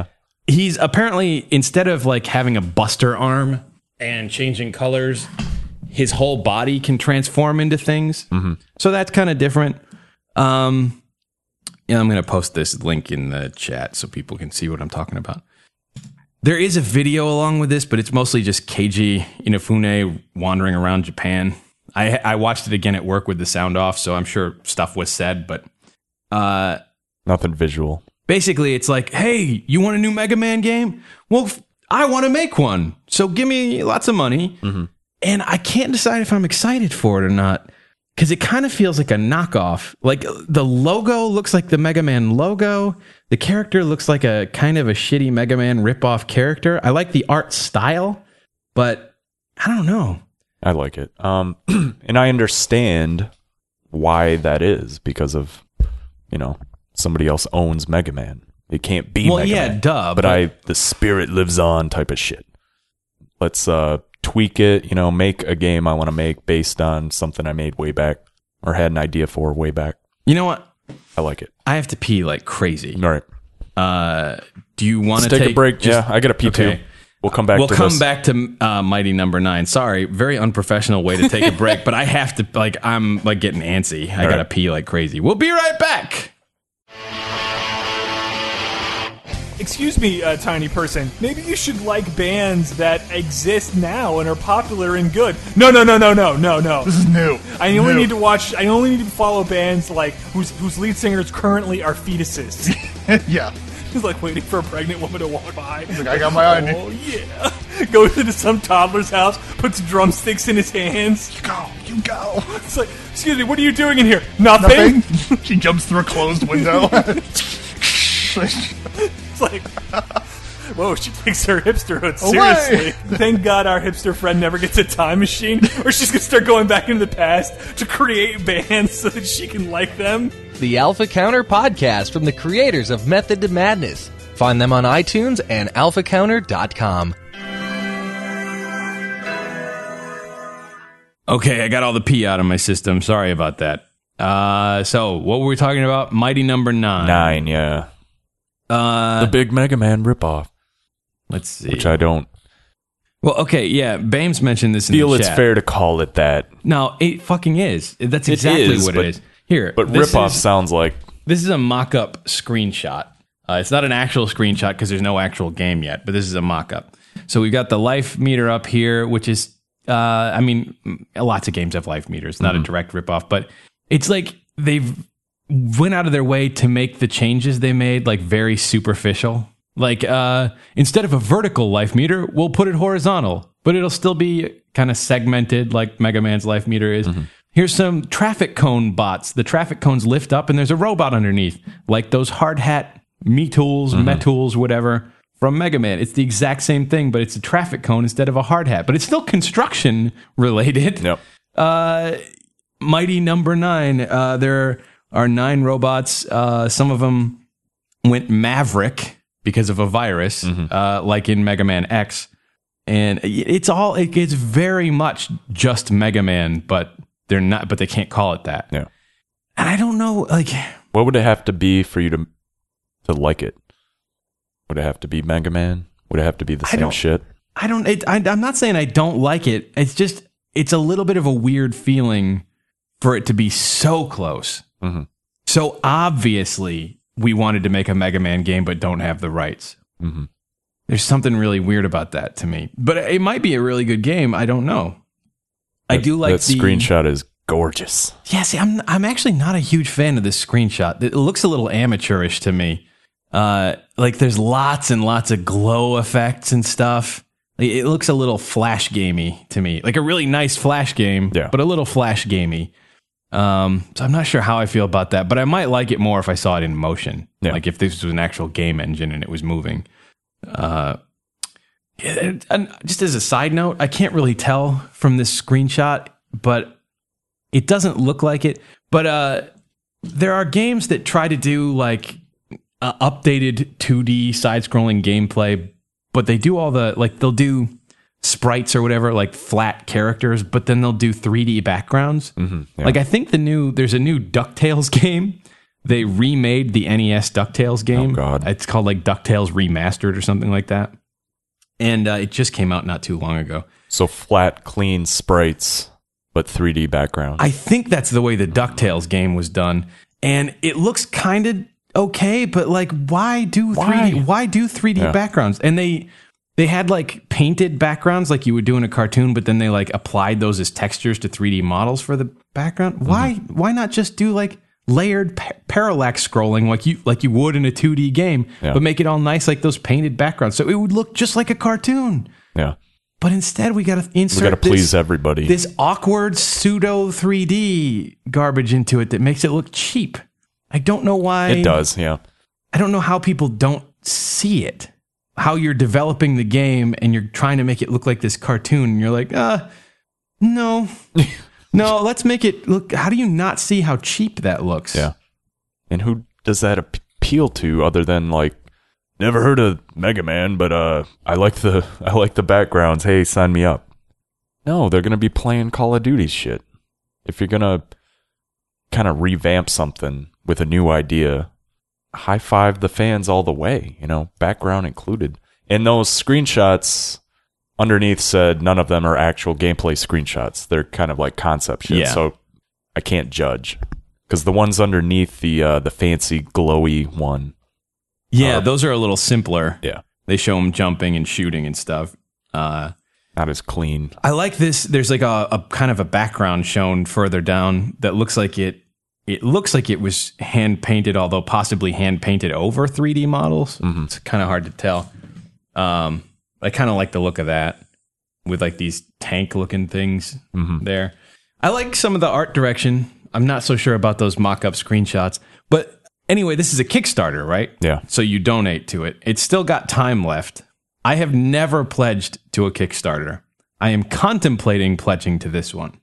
he's apparently, instead of like having a Buster arm and changing colors, his whole body can transform into things. Mm-hmm. So that's kind of different. Um, yeah, I'm going to post this link in the chat so people can see what I'm talking about. There is a video along with this, but it's mostly just Keiji Inafune wandering around Japan. I I watched it again at work with the sound off, so I'm sure stuff was said, but uh, nothing visual. Basically, it's like, hey, you want a new Mega Man game? Well, f- I want to make one, so give me lots of money. Mm-hmm. And I can't decide if I'm excited for it or not, because it kind of feels like a knockoff. Like, the logo looks like the Mega Man logo. The character looks like a kind of a shitty Mega Man ripoff character. I like the art style, but I don't know. I like it. Um, and I understand why that is, because of, you know, somebody else owns Mega Man. It can't be well, Mega yeah, Man. duh. But, but I, the spirit lives on type of shit. Let's uh, tweak it, you know, make a game I want to make based on something I made way back or had an idea for way back. You know what? I like it. I have to pee like crazy. All right. Uh, do you want to take, take a break? Just, yeah, I got to pee okay. too. We'll come back we'll to come this. back to uh, Mighty Number Nine. Sorry, very unprofessional way to take a break, but I have to, like, I'm like getting antsy. I All got to right. pee like crazy. We'll be right back. Excuse me, uh, tiny person. Maybe you should like bands that exist now and are popular and good. No, no, no, no, no, no, no. This is new. I only New. need to watch. I only need to follow bands like whose whose lead singers currently are fetuses. Yeah. He's like waiting for a pregnant woman to walk by. He's like, I got my eye. Oh yeah. Goes into some toddler's house, puts drumsticks in his hands. You go, you go. It's like, excuse me, what are you doing in here? Nothing. Nothing. She jumps through a closed window. It's like, whoa, she takes her hipsterhood Away. seriously. Thank God our hipster friend never gets a time machine, or she's gonna start going back into the past to create bands so that she can like them. The Alpha Counter Podcast from the creators of Method to Madness. Find them on iTunes and alpha counter dot com. Okay, I got all the pee out of my system. Sorry about that. Uh, so, what were we talking about? Mighty Number Nine. Nine, yeah. Uh, the big Mega Man ripoff. Let's see. Which I don't Well, okay, yeah. Bames mentioned this in feel the it's chat. fair to call it that. No, it fucking is. That's It exactly is, what but- it is. Here, But this ripoff is- sounds like This is a mock-up screenshot. Uh, it's not an actual screenshot because there's no actual game yet, but this is a mock-up. So we've got the life meter up here, which is, uh, I mean, m- lots of games have life meters, not a direct ripoff, but it's like they've went out of their way to make the changes they made like very superficial. Like uh, instead of a vertical life meter, we'll put it horizontal, but it'll still be kind of segmented like Mega Man's life meter is. Here's some traffic cone bots. The traffic cones lift up and there's a robot underneath, like those hard hat Me Tools, Mhm. Met Tools, whatever, from Mega Man. It's the exact same thing, but it's a traffic cone instead of a hard hat. But it's still construction related. Yep. Uh, Mighty Number Nine. Uh, there are nine robots. Uh, some of them went Maverick because of a virus, uh, like in Mega Man X. And it's all, it gets very much just Mega Man, but they're not, but they can't call it that. Yeah. And I don't know, like, what would it have to be for you to to like it? Would it have to be Mega Man? Would it have to be the I same don't- shit? I don't, it, I, I'm not saying I don't like it. It's just, it's a little bit of a weird feeling for it to be so close. Mhm. So obviously we wanted to make a Mega Man game, but don't have the rights. Mm-hmm. There's something really weird about that to me, but it might be a really good game. I don't know. I do like that the screenshot is gorgeous. Yeah, see, I'm I'm actually not a huge fan of this screenshot. It looks a little amateurish to me. Uh, like there's lots and lots of glow effects and stuff. Like, it looks a little flash gamey to me, like a really nice flash game, Yeah. but a little flash gamey. Um, so I'm not sure how I feel about that, but I might like it more if I saw it in motion. Yeah. Like if this was an actual game engine and it was moving. Uh, yeah, and- and just as a side note, I can't really tell from this screenshot, but it doesn't look like it. But uh, there are games that try to do like uh, updated two D side-scrolling gameplay, but they do all the, like they'll do sprites or whatever, like flat characters, but then they'll do three D backgrounds. Mm-hmm. Yeah. Like I think the new, there's a new DuckTales game they remade the N E S DuckTales game. Oh, God. It's called like DuckTales Remastered or something like that. And uh, it just came out not too long ago. So flat, clean sprites, but three D background. I think that's the way the DuckTales game was done. And it looks kind of okay, but like, why do Why? three D? Why do three D Yeah. backgrounds? And they they had like painted backgrounds like you would do in a cartoon, but then they like applied those as textures to three D models for the background. Why Mm-hmm. why not just do like layered pa- parallax scrolling like you like you would in a two D game, Yeah. but make it all nice like those painted backgrounds, so it would look just like a cartoon. Yeah. But instead, we got to insert We got to this- please everybody. this awkward pseudo three D garbage into it that makes it look cheap. I don't know why. It does, yeah. I don't know how people don't see it. How you're developing the game and you're trying to make it look like this cartoon, and you're like, uh, no, no, let's make it look. How do you not see how cheap that looks? Yeah. And who does that ap- appeal to other than like, never heard of Mega Man, but uh, I like the I like the backgrounds. Hey, sign me up. No, they're gonna be playing Call of Duty shit. If you're gonna kind of revamp something with a new idea, high five the fans all the way. You know, background included. And those screenshots underneath said none of them are actual gameplay screenshots. They're kind of like concept shit. Yeah. So I can't judge because the ones underneath the uh, the fancy glowy one. Yeah, Uh, those are a little simpler. Yeah. They show them jumping and shooting and stuff. Uh, Not as clean. I like this. There's like a, a kind of a background shown further down that looks like it. It looks like it was hand painted, although possibly hand painted over three D models. Mm-hmm. It's kind of hard to tell. Um, I kind of like the look of that with like these tank looking things Mm-hmm. there. I like some of the art direction. I'm not so sure about those mock up screenshots, but. Anyway, this is a Kickstarter, right? Yeah. So you donate to it. It's still got time left. I have never pledged to a Kickstarter. I am contemplating pledging to this one.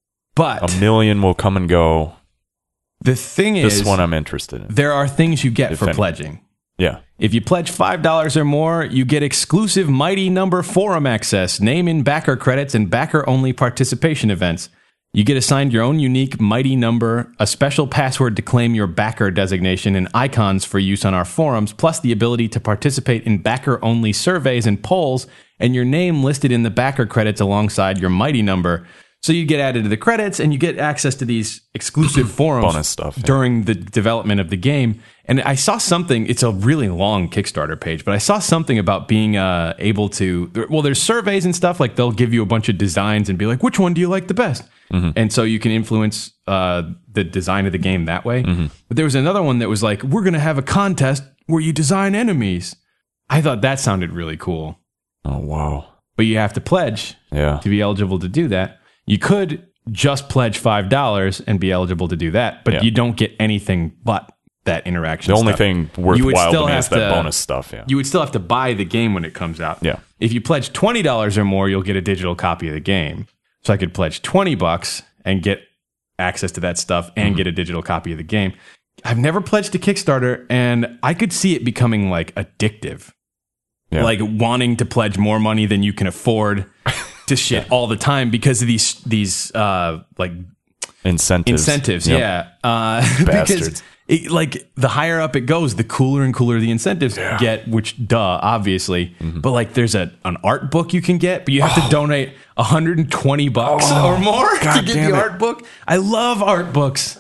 But A million will come and go. the thing is, This one I'm interested in. there are things you get If for any. pledging. Yeah. If you pledge five dollars or more, you get exclusive Mighty Number forum access, name and backer credits, and backer-only participation events. You get assigned your own unique Mighty Number, a special password to claim your backer designation, and icons for use on our forums, plus the ability to participate in backer-only surveys and polls, and your name listed in the backer credits alongside your Mighty Number. So you get added to the credits, and you get access to these exclusive forums Bonus stuff, yeah. during the development of the game. And I saw something, it's a really long Kickstarter page, but I saw something about being uh, able to, well, there's surveys and stuff, like they'll give you a bunch of designs and be like, which one do you like the best? Mm-hmm. And so you can influence uh, the design of the game that way. Mm-hmm. But there was another one that was like, we're going to have a contest where you design enemies. I thought that sounded really cool. Oh, wow. But you have to pledge Yeah. to be eligible to do that. You could just pledge five dollars and be eligible to do that, but Yeah. you don't get anything but that interaction The only stuff. thing You would worthwhile still to me have is that to- bonus stuff. Yeah. You would still have to buy the game when it comes out. Yeah. If you pledge twenty dollars or more, you'll get a digital copy of the game. So I could pledge twenty bucks and get access to that stuff and Mm-hmm. get a digital copy of the game. I've never pledged to Kickstarter, and I could see it becoming like addictive. Yeah. Like wanting to pledge more money than you can afford to shit all the time because of these these uh like Incentives. incentives. Yep. Yeah, uh, because Bastards. it, like the higher up it goes, the cooler and cooler the incentives get. Which, duh, obviously. Mm-hmm. But like, there's a an art book you can get, but you have to donate one hundred twenty bucks Oh, or more to God get damn the it. art book. I love art books,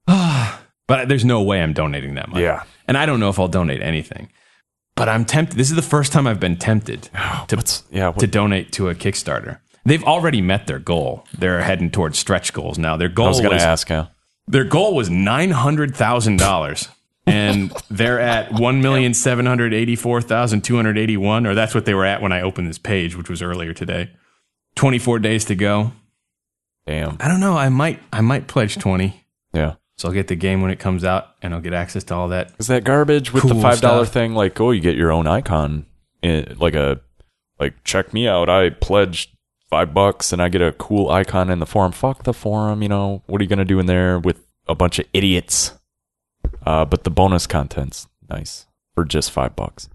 but there's no way I'm donating that much. Yeah. and I don't know if I'll donate anything. But I'm tempted. This is the first time I've been tempted to What's- yeah, what- to donate to a Kickstarter. They've already met their goal. They're heading towards stretch goals now. Their goal I was going was to ask, yeah. their goal was nine hundred thousand dollars, and they're at one million seven hundred eighty-four thousand two hundred eighty-one, or that's what they were at when I opened this page, which was earlier today. Twenty-four days to go. Damn. I don't know. I might I might pledge twenty, Yeah. so I'll get the game when it comes out, and I'll get access to all that. Is that garbage with Cool the five dollar stuff. thing? Like, oh, you get your own icon, in, like a, like check me out. I pledged five bucks and I get a cool icon in the forum. Fuck the forum, you know. What are you gonna do in there with a bunch of idiots? Uh, but the bonus content's nice for just five bucks.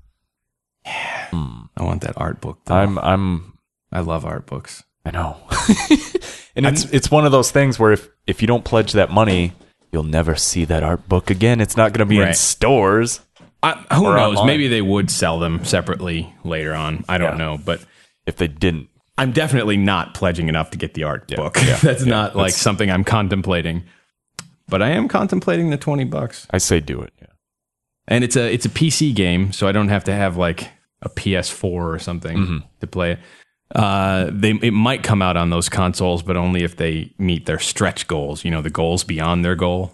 I want that art book. Though. I'm, I'm, I love art books. I know. And it's it's one of those things where if if you don't pledge that money, you'll never see that art book again. It's not going to be in Right. stores. I, who Or knows? online. Maybe they would sell them separately later on. I don't Yeah. know, but If they didn't, I'm definitely not pledging enough to get the art Yeah. book. Yeah. That's Yeah. not like That's- something I'm contemplating. But I am contemplating the twenty bucks. I say do it. Yeah. And it's a it's a P C game, so I don't have to have like a P S four or something Mm-hmm. to play it. Uh, they it might come out on those consoles, but only if they meet their stretch goals. You know, the goals beyond their goal.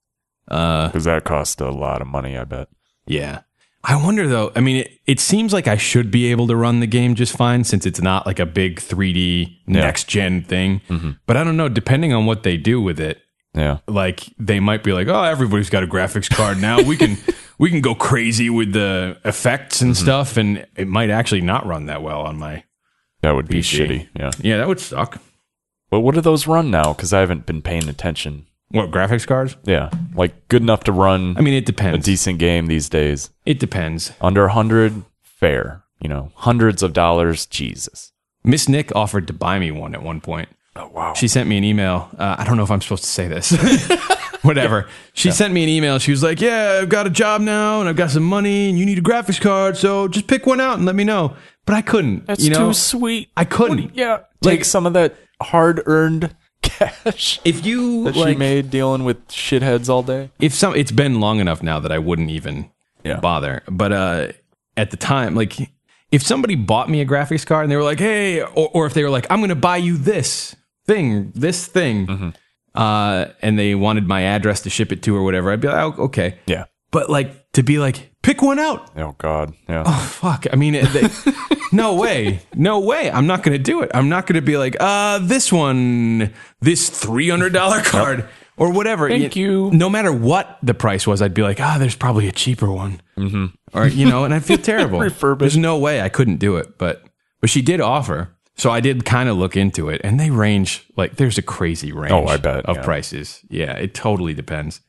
Uh, Because that cost a lot of money, I bet. yeah. I wonder though. I mean, it, it seems like I should be able to run the game just fine since it's not like a big three D Yeah. next gen thing. Mm-hmm. But I don't know. Depending on what they do with it, Yeah. like they might be like, oh, everybody's got a graphics card now. We can we can go crazy with the effects and Mm-hmm. stuff, and it might actually not run that well on my. That would be P C. shitty. Yeah. Yeah, that would suck. But what do those run now? Because I haven't been paying attention. What graphics cards? Yeah. Like good enough to run I mean, it a depends. decent game these days. It depends. Under a hundred, fair. You know, hundreds of dollars, Jesus. Miss Nick offered to buy me one at one point. Oh, wow. She sent me an email. Uh, I don't know if I'm supposed to say this. Whatever. She sent me an email. She was like, yeah, I've got a job now and I've got some money and you need a graphics card. So just pick one out and let me know. But I couldn't. That's you know? too sweet. I couldn't. Yeah. Like- Take some of that hard-earned cash If you that like, she made dealing with shitheads all day. if some, it's been long enough now that I wouldn't even Yeah. bother. But uh, at the time, like, if somebody bought me a graphics card and they were like, hey, or, or if they were like, I'm going to buy you this thing, this thing, Mm-hmm. uh, and they wanted my address to ship it to or whatever, I'd be like, oh, okay. Yeah. But like to be like, pick one out. Oh, God. Yeah. Oh, fuck. I mean, they, no way. No way. I'm not going to do it. I'm not going to be like, uh, this one, this three hundred dollars card or whatever. Thank you. No matter what the price was, I'd be like, ah, there's probably a cheaper one. Mm-hmm. Or, you know, and I feel terrible. Refurbished. There's no way I couldn't do it. But, but she did offer. So I did kind of look into it, and they range like there's a crazy range. Oh, I bet, of yeah. prices. Yeah, it totally depends.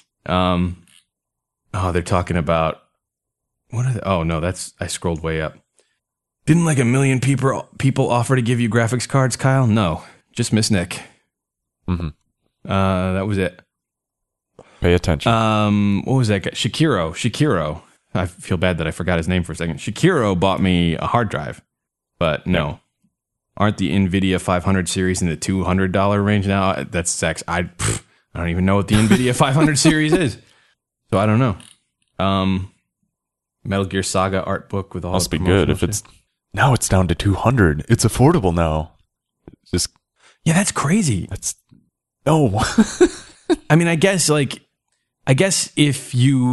Um, oh, they're talking about what? Are they, oh no, that's I scrolled way up. Didn't like a million people people offer to give you graphics cards, Kyle? No, just Miss Nick. Mm-hmm. Uh, that was it. Pay attention. Um, what was that guy? Shakiro. Shakiro. I feel bad that I forgot his name for a second. Shakiro bought me a hard drive, but no. Yeah. Aren't the NVIDIA five hundred series in the two hundred dollars range now? That's sex. I pff, I don't even know what the NVIDIA five hundred series is. So I don't know. Um, Metal Gear Saga art book with all Must the be good if promotional it's now it's down to two hundred. It's affordable now. It's just shit. Yeah, that's crazy. that's no. I mean, I guess like I guess if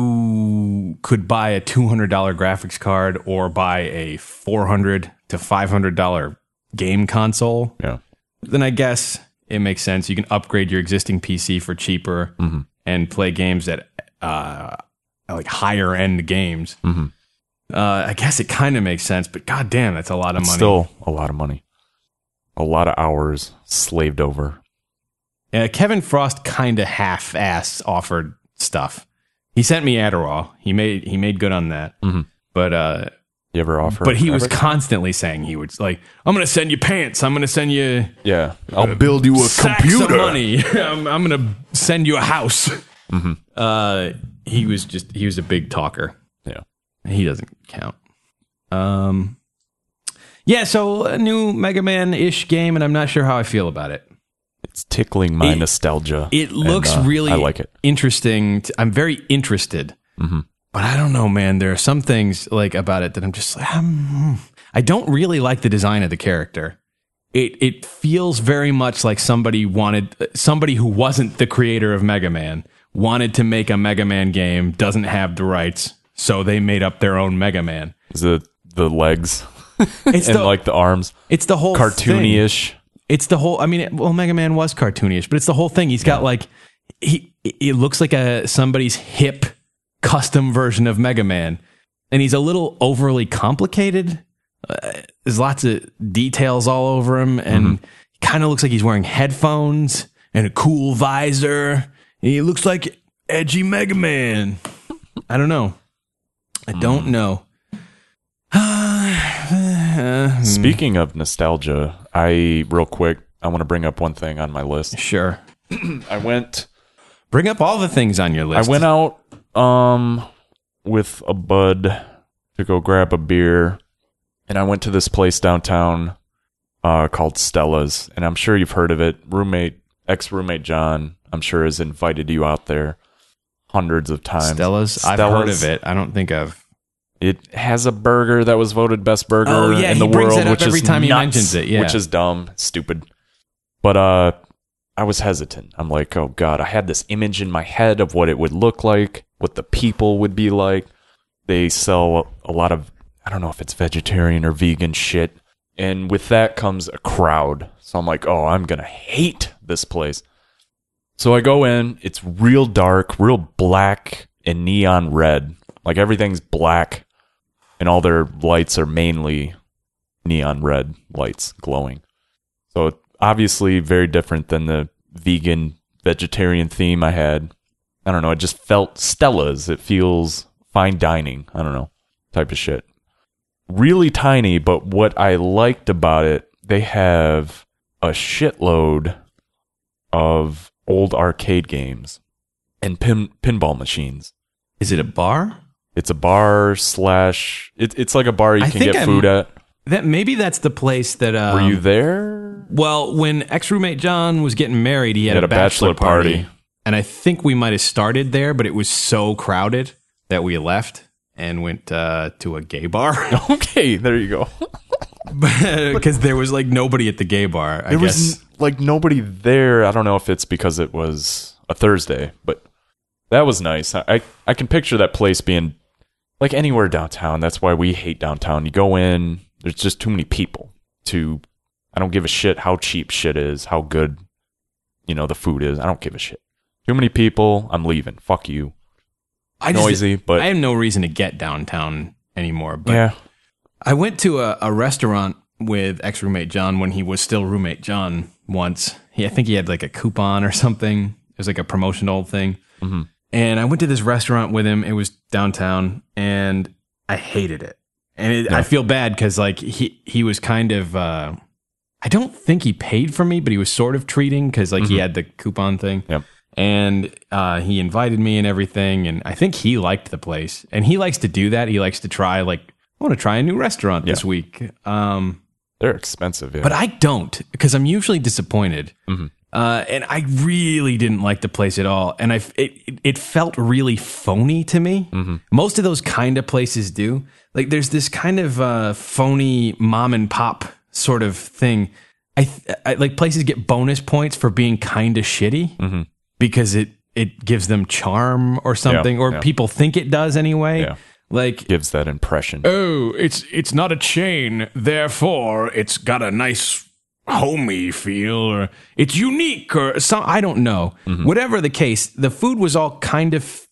you could buy a two hundred dollars graphics card or buy a four hundred to five hundred dollars game console, Yeah. then I guess it makes sense. You can upgrade your existing P C for cheaper Mm-hmm. and play games that uh, like higher end games. Mm-hmm. Uh, I guess it kind of makes sense, but goddamn, that's a lot of It's money. still a lot of money. A lot of hours slaved over. Uh, Kevin Frost kind of half-ass offered stuff. He sent me Adderall. He made he made good on that. Mhm. But uh, You ever offer? but he was ever? constantly saying he was like, I'm going to send you pants. I'm going to send you Yeah. I'll build you a sacks computer. of money. I'm, I'm going to send you a house. Mm-hmm. Uh, he was just he was a big talker. Yeah. He doesn't count. Um, yeah. So a new Mega Man ish game, and I'm not sure how I feel about it. It's tickling my It- nostalgia. It and, looks uh, really I like it. interesting. To, I'm very interested, Mhm. but I don't know, man. There are some things like about it that I'm just like, um, I don't really like the design of the character. It it feels very much like somebody wanted somebody who wasn't the creator of Mega Man wanted to make a Mega Man game, doesn't have the rights, so they made up their own Mega Man. Is it the legs It's and the like the arms it's the whole thing. cartoony-ish? It's the whole. I mean, it, well, Mega Man was cartoonish, but it's the whole thing. He's got like he. It looks like a somebody's hip custom version of Mega Man, and he's a little overly complicated. Uh, there's lots of details all over him, and Mm-hmm. he kind of looks like he's wearing headphones and a cool visor. And he looks like edgy Mega Man. I don't know. I don't Mm. know. Speaking of nostalgia, I real quick, I want to bring up one thing on my list. Sure. I went Bring up all the things on your list. I went out um with a bud to go grab a beer, and I went to this place downtown uh, called Stella's, and I'm sure you've heard of it. Roommate, ex-roommate John, I'm sure, has invited you out there hundreds of times. Stella's? Stella's. I've heard of it. I don't think I've... It has a burger that was voted best burger Oh, yeah, in he the brings world, it up which every is time he nuts, mentions it, yeah. which is dumb, stupid. But uh, I was hesitant. I'm like, oh God, I had this image in my head of what it would look like, what the people would be like. They sell a lot of, I don't know if it's vegetarian or vegan shit. And with that comes a crowd. So I'm like, oh, I'm going to hate this place. So I go in, it's real dark, real black and neon red. Like everything's black and all their lights are mainly neon red lights glowing. So obviously very different than the vegan vegetarian theme I had. I don't know, it just felt Stella's. It feels fine dining. I don't know, type of shit. Really tiny, but what I liked about it, they have a shitload of old arcade games and pin pinball machines. Is it a bar? It's a bar slash. It, it's like a bar you I can think get I'm- food at. That maybe that's the place that. Um, Were you there? Well, when ex-roommate John was getting married, he had, He had a, a bachelor, bachelor party. party. And I think we might have started there, but it was so crowded that we left and went uh, to a gay bar. Okay, there you go. Because there was like nobody at the gay bar, I There guess. was like nobody there. I don't know if it's because it was a Thursday, but that was nice. I, I, I can picture that place being like anywhere downtown. That's why we hate downtown. You go in, there's just too many people to, I don't give a shit how cheap shit is, how good, you know, the food is. I don't give a shit. Too many people, I'm leaving. Fuck you. I just- Noisy, but I have no reason to get downtown anymore. But yeah. I went to a, a restaurant with ex-roommate John when he was still roommate John once. He, I think he had like a coupon or something. It was like a promotional thing. Mhm. And I went to this restaurant with him. It was downtown, and I hated it. And it, No. I feel bad because like he he was kind of. Uh, I don't think he paid for me, but he was sort of treating because like he Mhm. had the coupon thing. Yep. And uh, he invited me and everything. And I think he liked the place. And he likes to do that. He likes to try, like, I want to try a new restaurant this Yeah. week. Um, They're expensive, yeah. but I don't because I'm usually disappointed. Mhm. Uh, and I really didn't like the place at all. And I, f- it, it- it felt really phony to me. Mhm. Most of those kind of places do. Like there's this kind of uh, phony mom and pop sort of thing. I, th- I like places get bonus points for being kind of shitty Mhm. because it, it gives them charm or something, or yeah. people think it does anyway. Yeah. Like, gives that impression. oh, it's it's not a chain, therefore it's got a nice homey feel, or it's unique, or some. I don't know. Mm-hmm. Whatever the case, the food was all kind of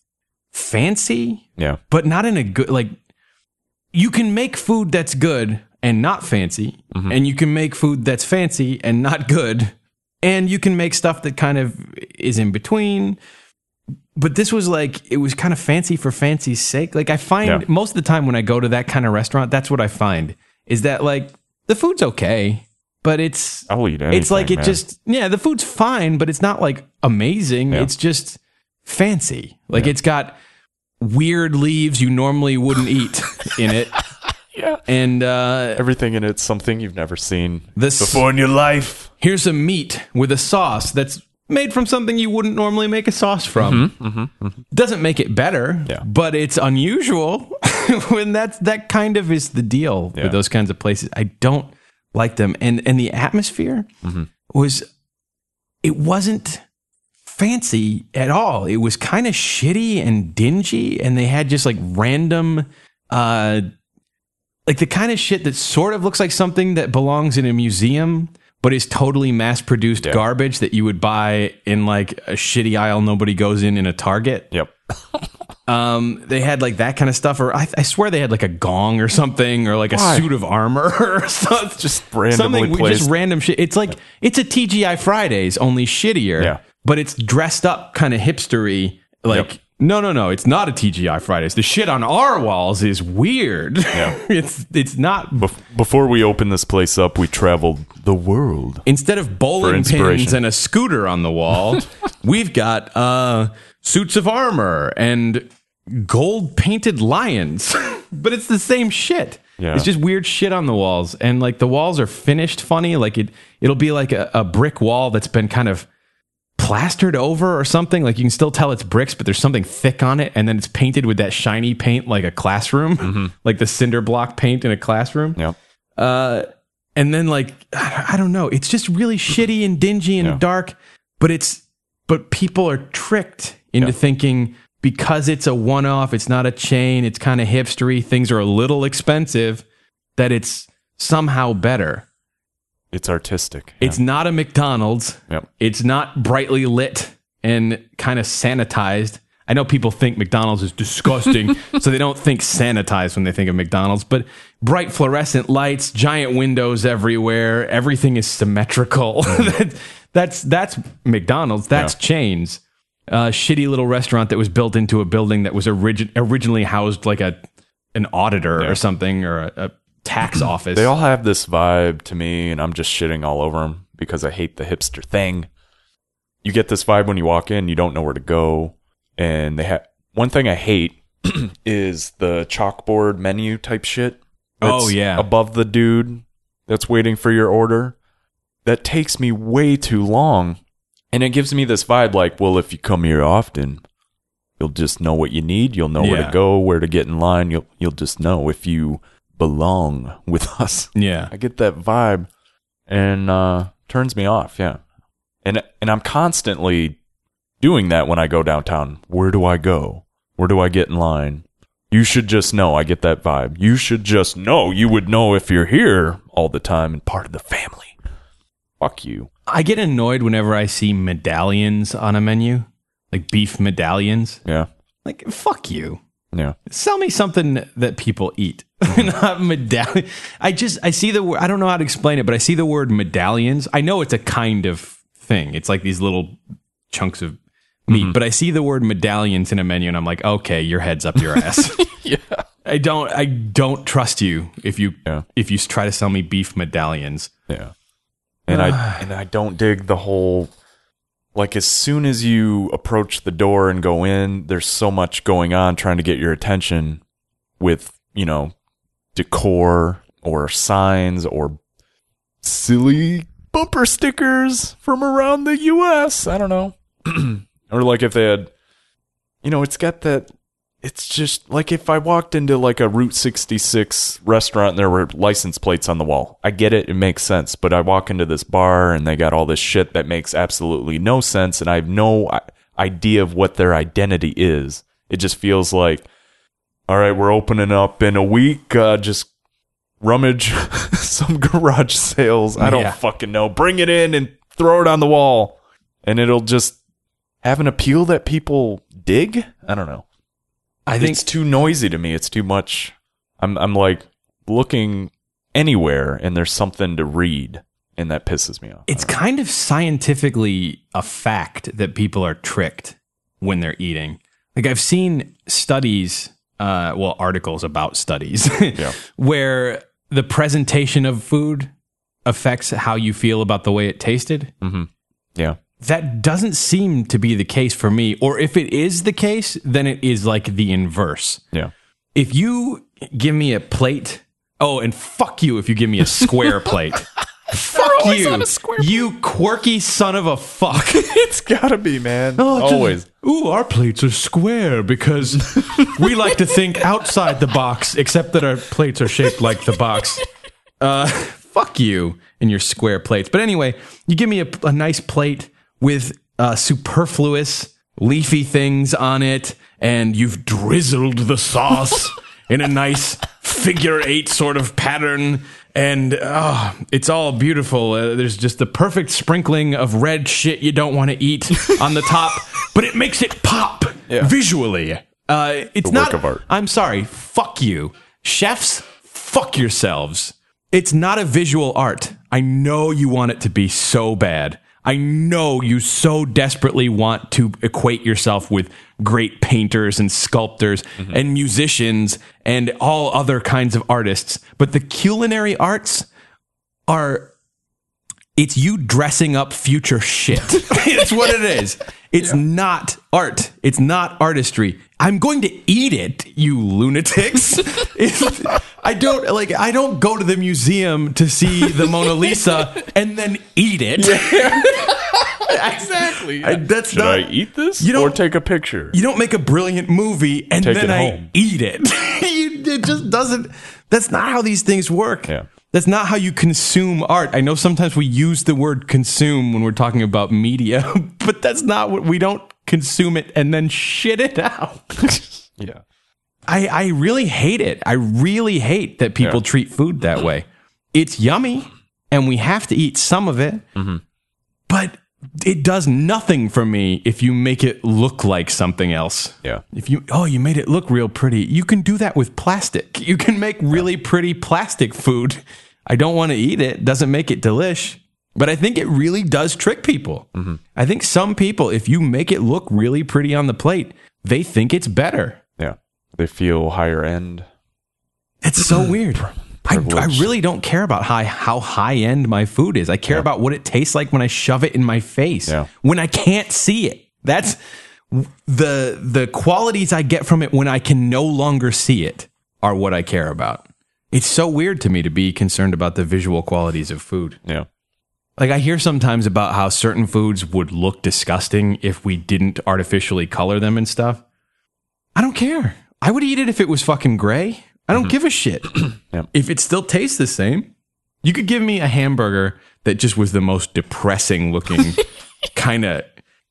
fancy, Yeah. but not in a good like. You can make food that's good and not fancy, Mm-hmm. and you can make food that's fancy and not good, and you can make stuff that kind of is in between. But this was like, it was kind of fancy for fancy's sake. Like I find Yeah. most of the time when I go to that kind of restaurant, that's what I find is that like the food's okay, but it's, I'll eat anything, it's like it man. just, yeah, the food's fine, but it's not like amazing. Yeah. It's just fancy. Like Yeah. it's got weird leaves you normally wouldn't eat in it. Yeah. And uh, Everything in it's something you've never seen This- before in your life. here's some meat with a sauce that's made from something you wouldn't normally make a sauce from. Doesn't make it better, Mm-hmm, Yeah. but it's unusual. When that's that kind of is the deal Yeah. with those kinds of places. I don't like them, and and the atmosphere Mm-hmm. was it wasn't fancy at all. It was kind of shitty and dingy, and they had just like random. Uh, like the kind of shit that sort of looks like something that belongs in a museum, but is totally mass-produced Yeah. garbage that you would buy in like a shitty aisle nobody goes in in a Target. Yep. Um, they had like that kind of stuff, or I, I swear they had like a gong or something, or like a Why? suit of armor, or something. Just randomly something, placed. just random shit. It's like it's a T G I Fridays, only shittier. Yeah. But it's dressed up kind of hipstery, like Yep. No, no, no. It's not a T G I Fridays. The shit on our walls is weird. Yeah. it's it's not. Bef- before we opened this place up, we traveled the world. Instead of bowling pins and a scooter on the wall, we've got uh, suits of armor and gold painted lions. But it's the same shit. Yeah. It's just weird shit on the walls. And like the walls are finished funny. Like it, it'll be like a, a brick wall that's been kind of plastered over or something. Like you can still tell it's bricks, but there's something thick on it. And then it's painted with that shiny paint like a classroom, mm-hmm. like the cinder block paint in a classroom. Yeah. Uh, and then like, I don't know. It's just really shitty and dingy and yeah. dark, but it's, but people are tricked into yeah. thinking because it's a one-off, it's not a chain, it's kind of hipstery, things are a little expensive, that it's somehow better. It's artistic. Yeah. It's not a McDonald's. Yep. It's not brightly lit and kind of sanitized. I know people think McDonald's is disgusting, so they don't think sanitized when they think of McDonald's, but bright fluorescent lights, giant windows everywhere, everything is symmetrical. that's that's McDonald's, that's yeah. chains. A uh, shitty little restaurant that was built into a building that was origi- originally housed like a an auditor yeah. or something, or a, a tax office. They all have this vibe to me, and I'm just shitting all over them because I hate the hipster thing. You get this vibe when you walk in, you don't know where to go, and they have one thing I hate is the chalkboard menu type shit. Oh yeah, above the dude that's waiting for your order. That takes me way too long. And it gives me this vibe like, well, if you come here often, you'll just know what you need. You'll know yeah. where to go, where to get in line. You'll you'll just know if you belong with us. Yeah. I get that vibe and uh, turns me off, yeah. And and I'm constantly doing that when I go downtown. Where do I go? Where do I get in line? You should just know. I get that vibe. You should just know. You would know if you're here all the time and part of the family. Fuck you. I get annoyed whenever I see medallions on a menu, like beef medallions. Yeah. Like, fuck you. Yeah. Sell me something that people eat, not medallion. I just, I see the word, I don't know how to explain it, but I see the word medallions. I know it's a kind of thing. It's like these little chunks of meat, mm-hmm. but I see the word medallions in a menu and I'm like, okay, your head's up your ass. yeah. I don't, I don't trust you if you, yeah. if you try to sell me beef medallions. Yeah. And I and I don't dig the whole, like as soon as you approach the door and go in, there's so much going on trying to get your attention with, you know, decor or signs or silly bumper stickers from around the U S. I don't know. Or like if they had, you know, it's got that, it's just like if I walked into like a Route sixty-six restaurant and there were license plates on the wall. I get it. It makes sense. But I walk into this bar and they got all this shit that makes absolutely no sense. And I have no idea of what their identity is. It just feels like, all right, we're opening up in a week. Uh, just rummage some garage sales. I don't yeah. fucking know. Bring it in and throw it on the wall. And it'll just have an appeal that people dig. I don't know. I think it's too noisy to me. It's too much. I'm I'm like looking anywhere and there's something to read and that pisses me off. It's kind of scientifically a fact that people are tricked when they're eating. Like I've seen studies, uh, well, articles about studies yeah. where the presentation of food affects how you feel about the way it tasted. Mm-hmm. Yeah. That doesn't seem to be the case for me. Or if it is the case, then it is like the inverse. Yeah. If you give me a plate, oh, and fuck you if you give me a square plate. Fuck you, you quirky son of a fuck. It's gotta be, man. Oh, always. Just, ooh, our plates are square because we like to think outside the box, except that our plates are shaped like the box. Uh, fuck you and your square plates. But anyway, you give me a, a nice plate with uh, superfluous leafy things on it, and you've drizzled the sauce in a nice figure eight sort of pattern, and oh, it's all beautiful. Uh, there's just the perfect sprinkling of red shit you don't want to eat on the top, but it makes it pop yeah. visually. Uh, it's the not. Work of art. I'm sorry. Fuck you, chefs. Fuck yourselves. It's not a visual art. I know you want it to be so bad. I know you so desperately want to equate yourself with great painters and sculptors mm-hmm. and musicians and all other kinds of artists. But the culinary arts are, it's you dressing up future shit. It's what it is. It's yeah. not art. It's not artistry. I'm going to eat it, you lunatics. It's, I don't like. I don't go to the museum to see the Mona Lisa and then eat it. Yeah. Exactly. I, that's Should not, I eat this you don't, or take a picture? You don't make a brilliant movie and take then it I home. eat it. you, it just doesn't. That's not how these things work. Yeah. That's not how you consume art. I know sometimes we use the word consume when we're talking about media, but that's not what we don't consume it and then shit it out. yeah. I, I really hate it. I really hate that people Yeah. treat food that way. It's yummy and we have to eat some of it, mm-hmm. but it does nothing for me if you make it look like something else. Yeah. If you, oh, you made it look real pretty. You can do that with plastic. You can make really pretty plastic food. I don't want to eat it. Doesn't make it delish. But I think it really does trick people. Mm-hmm. I think some people, if you make it look really pretty on the plate, they think it's better. Yeah. They feel higher end. It's so weird. I, I really don't care about how, how high end my food is. I care Yeah. about what it tastes like when I shove it in my face. Yeah. When I can't see it. That's the the qualities I get from it when I can no longer see it are what I care about. It's so weird to me to be concerned about the visual qualities of food. Yeah. Like I hear sometimes about how certain foods would look disgusting if we didn't artificially color them and stuff. I don't care. I would eat it if it was fucking gray. I don't mm-hmm. give a shit. Yep. If it still tastes the same, you could give me a hamburger that just was the most depressing looking, kind of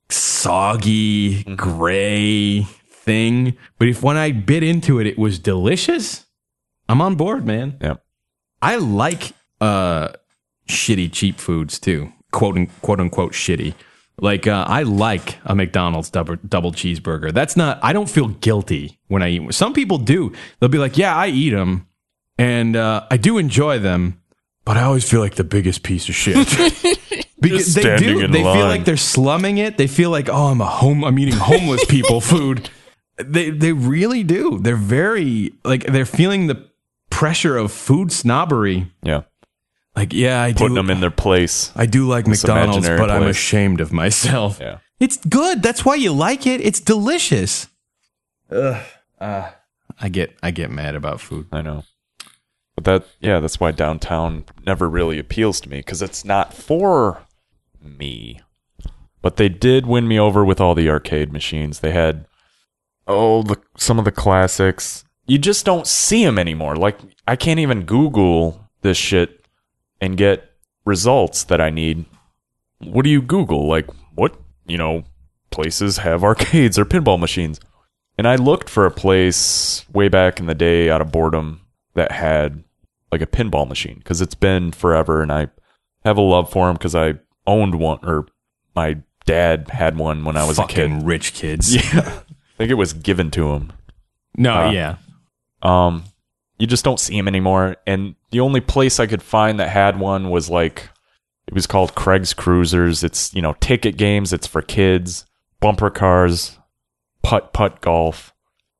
soggy, mm-hmm. gray thing. But if when I bit into it, it was delicious, I'm on board, man. Yep. I like uh, shitty, cheap foods too. Quote, quote unquote shitty. Like, uh, I like a McDonald's double, double cheeseburger. That's not, I don't feel guilty when I eat. Some people do. They'll be like, yeah, I eat them. And uh, I do enjoy them. But I always feel like the biggest piece of shit. Because they do. They line. feel like they're slumming it. They feel like, oh, I'm a home, I'm eating homeless people food. They, they really do. They're very, like, they're feeling the pressure of food snobbery. Yeah. Like, yeah, I do. Putting them in their place. I do like This McDonald's, but imaginary I'm place. ashamed of myself. Yeah. It's good. That's why you like it. It's delicious. Ugh. Uh, I get I get mad about food. I know. But that, yeah, that's why downtown never really appeals to me, because it's not for me. But they did win me over with all the arcade machines. They had, oh, the, some of the classics. You just don't see them anymore. Like, I can't even Google this shit and get results that I need. What do you Google? Like, what, you know, places have arcades or pinball machines? And I looked for a place way back in the day out of boredom that had like a pinball machine, because it's been forever and I have a love for them because I owned one, or my dad had one when I was Fucking a kid. Rich kids. Yeah. I think it was given to him. No, Uh, yeah. Um, you just don't see them anymore. And the only place I could find that had one was like, it was called Craig's Cruisers. It's, you know, ticket games. It's for kids, bumper cars, putt putt golf.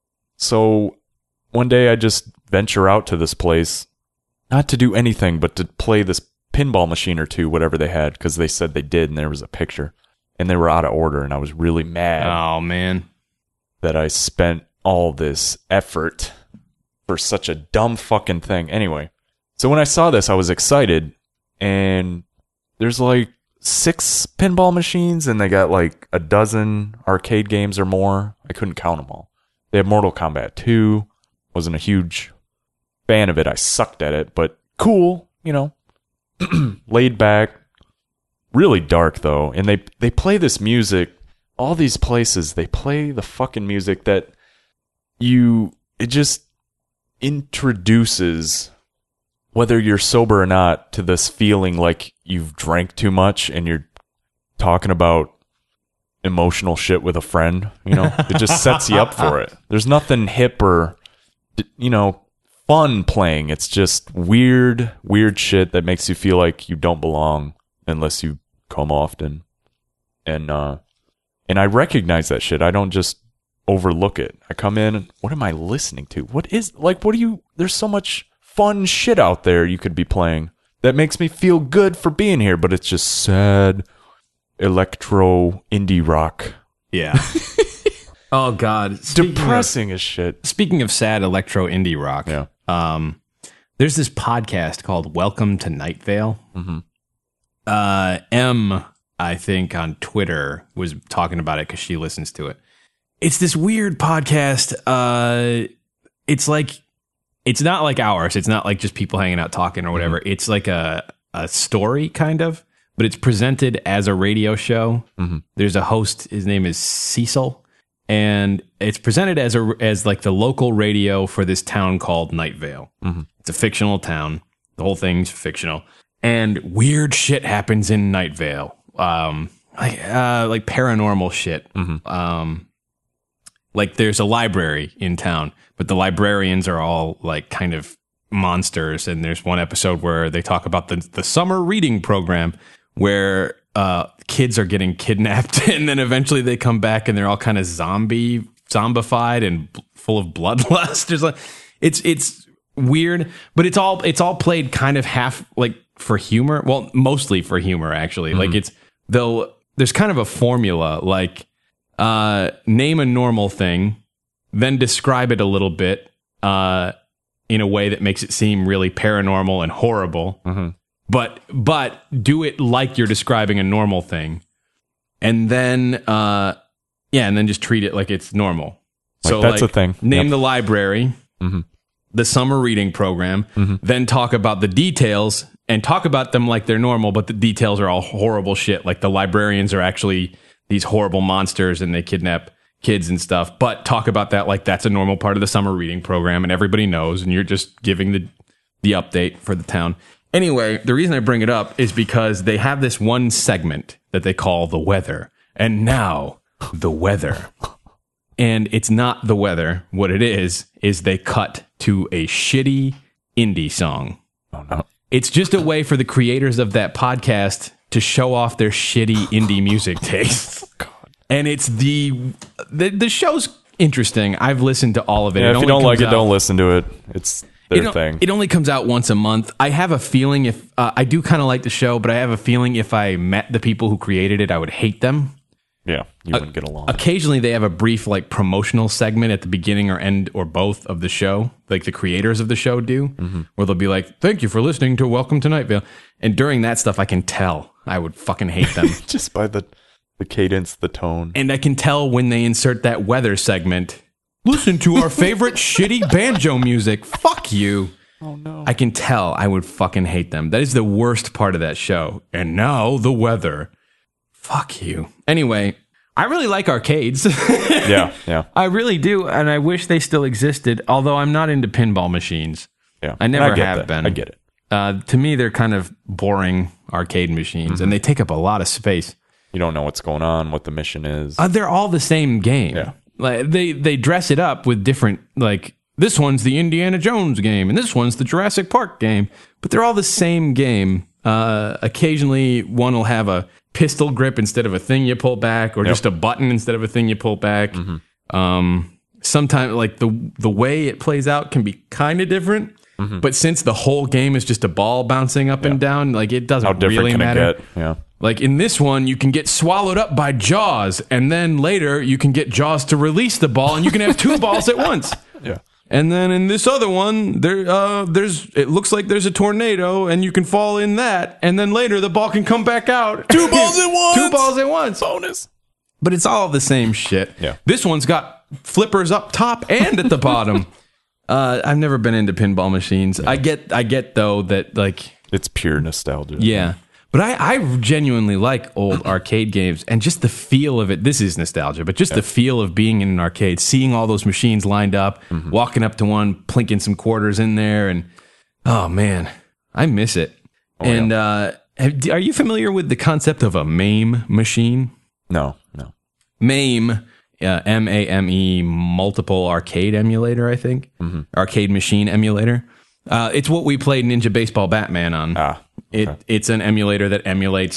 So one day I just venture out to this place, not to do anything, but to play this pinball machine or two, whatever they had, because they said they did, and there was a picture, and they were out of order, and I was really mad. Oh, man. That I spent all this effort for such a dumb fucking thing. Anyway, so when I saw this, I was excited, and there's like six pinball machines, and they got like a dozen arcade games or more. I couldn't count them all. They have Mortal Kombat two. Wasn't a huge fan of it. I sucked at it, but cool, you know. Laid back. Really dark, though. And they, they play this music. All these places, they play the fucking music that you... It just introduces, whether you're sober or not, to this feeling like you've drank too much and you're talking about emotional shit with a friend. You know, it just sets you up for it. There's nothing hip or, you know, fun playing. It's just weird, weird shit that makes you feel like you don't belong unless you come often, and uh, and I recognize that shit. I don't just overlook it. I come in and what am I listening to? What is like? What do you? There's so much fun shit out there you could be playing that makes me feel good for being here, but it's just sad electro indie rock. Yeah. Oh God, speaking depressing of, as shit. Speaking of sad electro indie rock, yeah. Um, there's this podcast called Welcome to Night Vale. Mm-hmm. Uh, M, I think on Twitter was talking about it because she listens to it. It's this weird podcast. Uh, it's like it's not like ours. It's not like just people hanging out talking or whatever. Mm-hmm. It's like a a story kind of, but it's presented as a radio show. Mm-hmm. There's a host. His name is Cecil. And it's presented as a as like the local radio for this town called Night Vale. Mm-hmm. It's a fictional town. The whole thing's fictional, and weird shit happens in Night Vale, um, like uh, like paranormal shit. Mm-hmm. Um, like there's a library in town, but the librarians are all like kind of monsters. And there's one episode where they talk about the the summer reading program where uh, kids are getting kidnapped, and then eventually they come back and they're all kind of zombie, zombified and b- full of bloodlust. There's like, it's it's weird, but it's all it's all played kind of half like for humor. Well, mostly for humor, actually. Mm-hmm. Like it's though there's kind of a formula, like uh, name a normal thing, then describe it a little bit uh, in a way that makes it seem really paranormal and horrible. Mm-hmm. But but do it like you're describing a normal thing, and then uh, yeah, and then just treat it like it's normal. Like So that's like, a thing. Name Yep. the library, Mm-hmm. the summer reading program, Mm-hmm. then talk about the details and talk about them like they're normal, but the details are all horrible shit. Like the librarians are actually these horrible monsters and they kidnap kids and stuff. But talk about that like that's a normal part of the summer reading program and everybody knows, and you're just giving the the update for the town. Anyway, the reason I bring it up is because they have this one segment that they call the weather. And now, the weather. And it's not the weather. What it is, is they cut to a shitty indie song. Oh, no. It's just a way for the creators of that podcast to show off their shitty indie music taste. And it's the, the the show's interesting. I've listened to all of it. Yeah, it if only you don't like comes it, out- don't listen to it. It's their it, o- thing. it only comes out once a month. I have a feeling if uh, I do kind of like the show, but I have a feeling if I met the people who created it, I would hate them. Yeah, you wouldn't get along. Occasionally, they have a brief like promotional segment at the beginning or end or both of the show, like the creators of the show do, Mm-hmm. where they'll be like, "Thank you for listening to Welcome to Night Vale." And during that stuff, I can tell I would fucking hate them just by the the cadence, the tone, and I can tell when they insert that weather segment. Listen to our favorite shitty banjo music. Fuck you. Oh no. I can tell I would fucking hate them. That is the worst part of that show. And now the weather. Fuck you. Anyway, I really like arcades. Yeah, yeah. I really do, and I wish they still existed, although I'm not into pinball machines. Yeah. I never I get have that. been. I get it. Uh, to me, they're kind of boring arcade machines, Mm-hmm. and they take up a lot of space. You don't know what's going on, what the mission is. Uh, they're all the same game. Yeah. Like they they dress it up with different, like this one's the Indiana Jones game and this one's the Jurassic Park game, but they're all the same game. Uh, occasionally, one will have a pistol grip instead of a thing you pull back, or Yep. just a button instead of a thing you pull back. Mm-hmm. Um, sometimes, like the the way it plays out can be kind of different. Mm-hmm. But since the whole game is just a ball bouncing up and down, like it doesn't How different really can matter. it get? Yeah. Like in this one, you can get swallowed up by Jaws, and then later you can get Jaws to release the ball, and you can have two balls at once. Yeah. And then in this other one, there, uh, there's it looks like there's a tornado, and you can fall in that, and then later the ball can come back out. Two balls at once. Two balls at once. Bonus. But it's all the same shit. Yeah. This one's got flippers up top and at the bottom. Uh, I've never been into pinball machines. I get, I get though that like It's pure nostalgia. yeah. But I, I genuinely like old arcade games and just the feel of it. This is nostalgia, but just the feel of being in an arcade, seeing all those machines lined up, Mm-hmm. walking up to one, plinking some quarters in there, and oh man, I miss it. Oh, and uh, have, are you familiar with the concept of a MAME machine? No, no. MAME, uh, M A M E, multiple arcade emulator, I think. Mm-hmm. Arcade machine emulator. Uh, it's what we played Ninja Baseball Batman on. Ah. It It's an emulator that emulates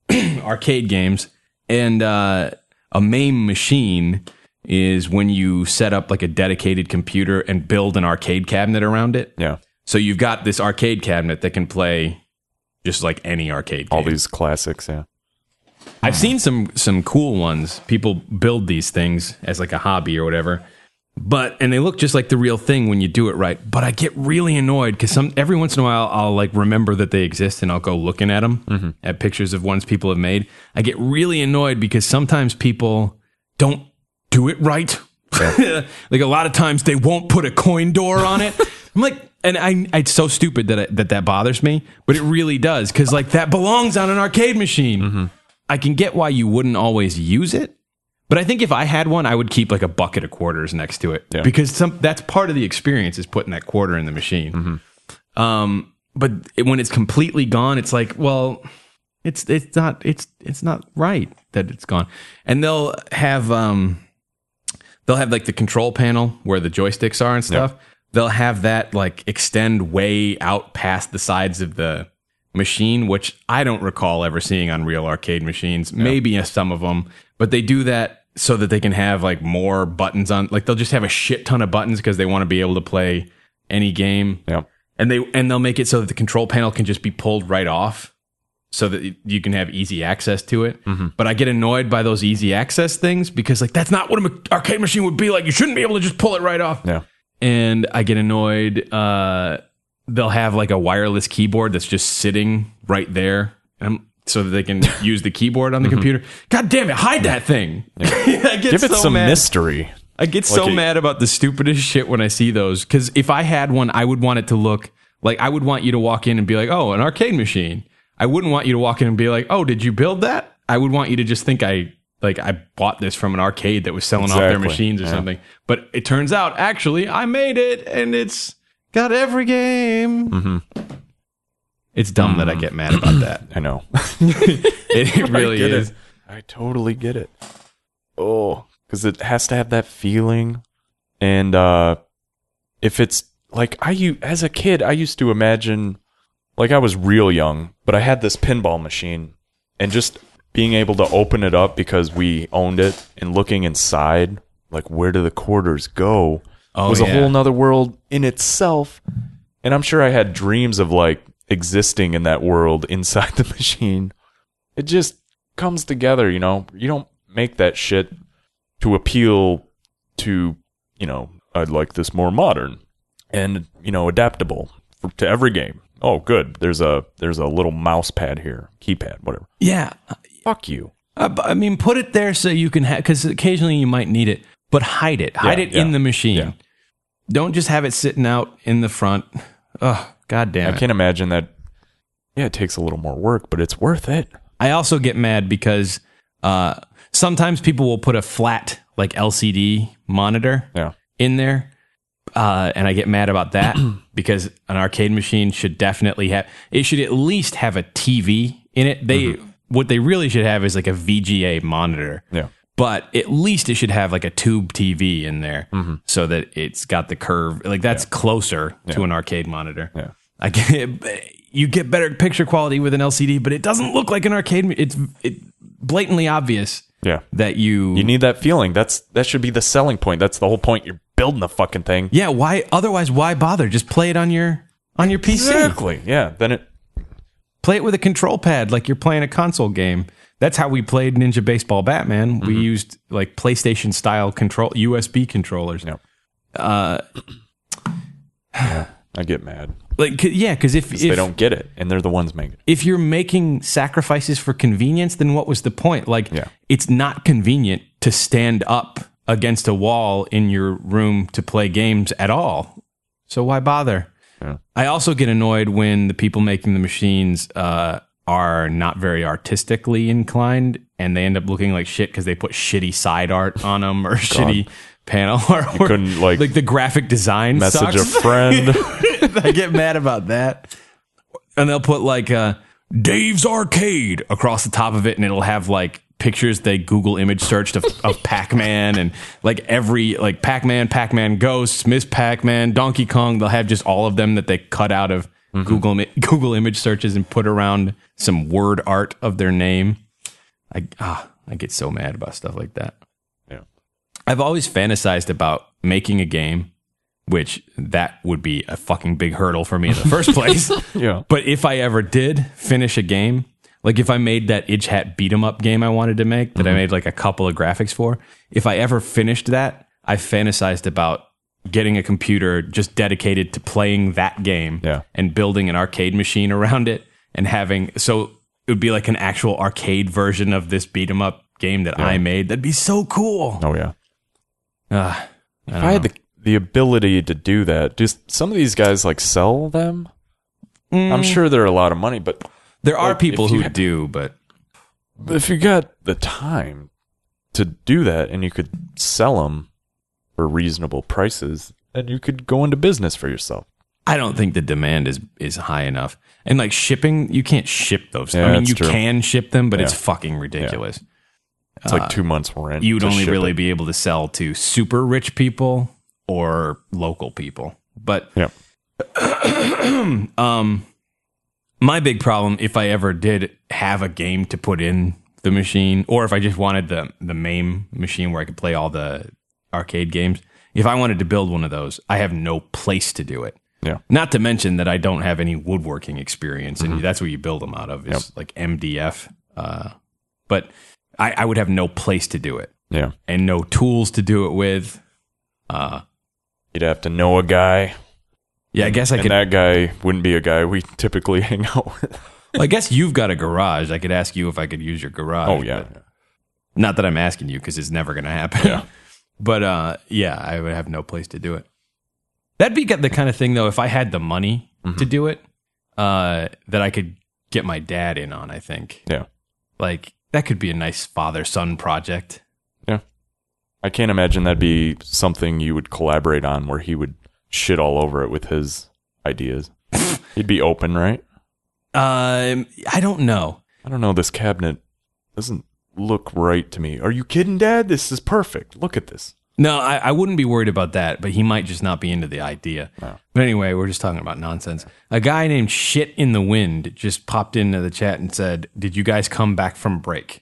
arcade games, and uh, a MAME machine is when you set up like a dedicated computer and build an arcade cabinet around it. Yeah. So you've got this arcade cabinet that can play just like any arcade game. All these classics, yeah. I've seen some some cool ones. People build these things as like a hobby or whatever. But and they look just like the real thing when you do it right. But I get really annoyed because some every once in a while I'll like remember that they exist and I'll go looking at them, mm-hmm. at pictures of ones people have made. I get really annoyed because sometimes people don't do it right. Yeah. Like a lot of times they won't put a coin door on it. I'm like, and I, it's so stupid that I, that that bothers me, but it really does because like that belongs on an arcade machine. Mm-hmm. I can get why you wouldn't always use it, but I think if I had one, I would keep like a bucket of quarters next to it yeah. because some that's part of the experience is putting that quarter in the machine. Mm-hmm. Um, but it, when it's completely gone, it's like, well, it's it's not it's it's not right that it's gone, and they'll have um. They'll have like the control panel where the joysticks are and stuff. Yep. They'll have that like extend way out past the sides of the machine, which I don't recall ever seeing on real arcade machines. Yep. Maybe some of them, but they do that so that they can have like more buttons on. Like they'll just have a shit ton of buttons because they want to be able to play any game. Yep. And they and they'll make it so that the control panel can just be pulled right off, so that you can have easy access to it. Mm-hmm. But I get annoyed by those easy access things because like that's not what an arcade machine would be like. You shouldn't be able to just pull it right off. Yeah. And I get annoyed. Uh, they'll have like a wireless keyboard that's just sitting right there um, so that they can use the keyboard on the mm-hmm. computer. God damn it. Hide that thing. Yeah. I get Give it so some mad. mystery. I get so like a- mad about the stupidest shit when I see those. Because if I had one, I would want it to look like I would want you to walk in and be like, oh, an arcade machine. I wouldn't want you to walk in and be like, oh, did you build that? I would want you to just think I like I bought this from an arcade that was selling exactly. off their machines or yeah. something. But it turns out, actually, I made it, and it's got every game. Mm-hmm. It's dumb mm. that I get mad about that. I know. it, it really I is. It. I totally get it. Oh, because it has to have that feeling. And uh, if it's like, I as a kid, I used to imagine... Like, I was real young, but I had this pinball machine, and just being able to open it up because we owned it and looking inside, like, where do the quarters go, oh, was yeah. a whole nother world in itself. And I'm sure I had dreams of, like, existing in that world inside the machine. It just comes together, you know? You don't make that shit to appeal to, you know, I'd like this more modern and, you know, adaptable for, to every game. Oh, good. There's a there's a little mouse pad here, keypad, whatever. Yeah. Fuck you. Uh, I mean, put it there so you can have, because occasionally you might need it, but hide it. Hide yeah, it yeah. in the machine. Yeah. Don't just have it sitting out in the front. Oh, God damn it. I can't imagine that. Yeah, it takes a little more work, but it's worth it. I also get mad because uh, sometimes people will put a flat, like L C D monitor yeah. in there. Uh, and I get mad about that because an arcade machine should definitely have, it should at least have a T V in it. They, mm-hmm. what they really should have is like a V G A monitor. Yeah. But at least it should have like a tube T V in there mm-hmm. so that it's got the curve. Like that's yeah. closer yeah. to an arcade monitor. Yeah. I get, you get better picture quality with an L C D, but it doesn't look like an arcade. It's it blatantly obvious. Yeah. That you you need that feeling. That's that should be the selling point. That's the whole point. You're building the fucking thing. Yeah, why otherwise why bother? Just play it on your on your P C. Exactly. Yeah. Then it play it with a control pad like you're playing a console game. That's how we played Ninja Baseball Batman. Mm-hmm. We used like PlayStation style control U S B controllers. Yeah. Uh yeah, I get mad. Like, yeah, because if, if they don't get it, and they're the ones making it. If you're making sacrifices for convenience, then what was the point? Like, yeah. it's not convenient to stand up against a wall in your room to play games at all. So why bother? Yeah. I also get annoyed when the people making the machines uh, are not very artistically inclined, and they end up looking like shit because they put shitty side art on them or shitty panel art. You couldn't like like the graphic design message sucks. a friend. I get mad about that. And they'll put like uh, Dave's Arcade across the top of it, and it'll have like pictures they Google image searched of, of Pac-Man and like every like Pac-Man, Pac-Man Ghosts, Miss Pac-Man, Donkey Kong. They'll have just all of them that they cut out of mm-hmm. Google Google image searches and put around some word art of their name. I ah, I get so mad about stuff like that. Yeah. I've always fantasized about making a game, which that would be a fucking big hurdle for me in the first place. Yeah. But if I ever did finish a game, like if I made that Itch Hat beat 'em up game I wanted to make, that mm-hmm. I made like a couple of graphics for, if I ever finished that, I fantasized about getting a computer just dedicated to playing that game yeah. and building an arcade machine around it and having, so it would be like an actual arcade version of this beat 'em up game that yeah. I made. That'd be so cool. Oh yeah. Uh, if I, I had the, the ability to do that, just some of these guys like sell them. Mm. I'm sure they're a lot of money, but there are like, people who had, do, but if you got the time to do that and you could sell them for reasonable prices, then you could go into business for yourself. I don't think the demand is is high enough. And like shipping, you can't ship those. Yeah, I mean, you true. can ship them, but yeah. it's fucking ridiculous. Yeah. It's like two months rent. You'd only really it. be able to sell to super rich people or local people. But yeah. um, my big problem, if I ever did have a game to put in the machine, or if I just wanted the the MAME machine where I could play all the arcade games, if I wanted to build one of those, I have no place to do it. Yeah. Not to mention that I don't have any woodworking experience, and mm-hmm. that's what you build them out of is yep. like M D F. Uh, but I, I would have no place to do it. Yeah. And no tools to do it with. Uh, You'd have to know a guy. Yeah, I guess I and could. that guy wouldn't be a guy we typically hang out with. Well, I guess you've got a garage. I could ask you if I could use your garage. Oh, yeah. Not that I'm asking you because it's never going to happen. Yeah. But uh, yeah, I would have no place to do it. That'd be the kind of thing, though, if I had the money mm-hmm. to do it, uh, that I could get my dad in on, I think. Yeah. Like, that could be a nice father-son project. Yeah. I can't imagine that'd be something you would collaborate on where he would shit all over it with his ideas. He'd be open, right? Um, I don't know. I don't know. This cabinet doesn't look right to me. Are you kidding, Dad? This is perfect. Look at this. No, I, I wouldn't be worried about that, but he might just not be into the idea. No. But anyway, we're just talking about nonsense. A guy named Shit in the Wind just popped into the chat and said, did you guys come back from break?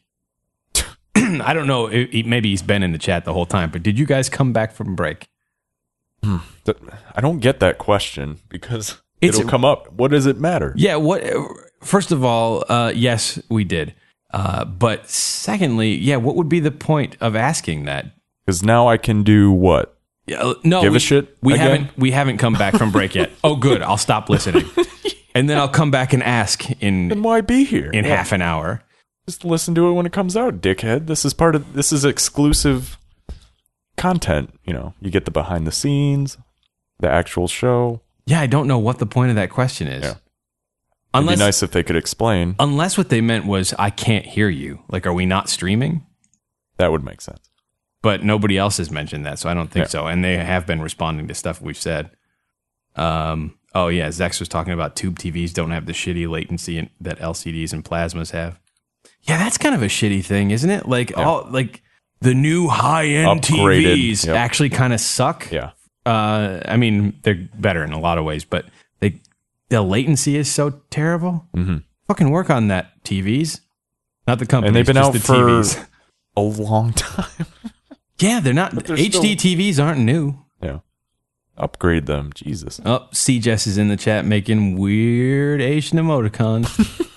I don't know. It, it, maybe he's been in the chat the whole time, but did you guys come back from break? Hmm. I don't get that question because it's, it'll come up. What does it matter? Yeah. What? First of all, uh, yes, we did. Uh, but secondly, yeah, what would be the point of asking that? Because now I can do what? Yeah, no, give we, a shit. We again? haven't. We haven't come back from break yet. Oh, good. I'll stop listening, and then I'll come back and ask in. Then why be here in yeah. half an hour? Just listen to it when it comes out, dickhead. This is part of. This is exclusive content. You know, you get the behind the scenes, the actual show. Yeah, I don't know what the point of that question is. Yeah. Unless, It'd be nice if they could explain. Unless what they meant was, I can't hear you. Like, are we not streaming? That would make sense. But nobody else has mentioned that, so I don't think yeah. so. And they have been responding to stuff we've said. Um. Oh, yeah, Zex was talking about tube T Vs don't have the shitty latency in, that L C Ds and plasmas have. Yeah, that's kind of a shitty thing, isn't it? Like, yeah. all like the new high-end Upgraded. T Vs yep. actually kind of suck. Yeah. Uh, I mean, they're better in a lot of ways, but they the latency is so terrible. Mm-hmm. Fucking work on that, T Vs. Not the company. And they've been just out the for T Vs. A long time. Yeah, they're not. they're H D still... T Vs aren't new. Yeah. Upgrade them. Jesus. Oh, C Jess is in the chat making weird Asian emoticons.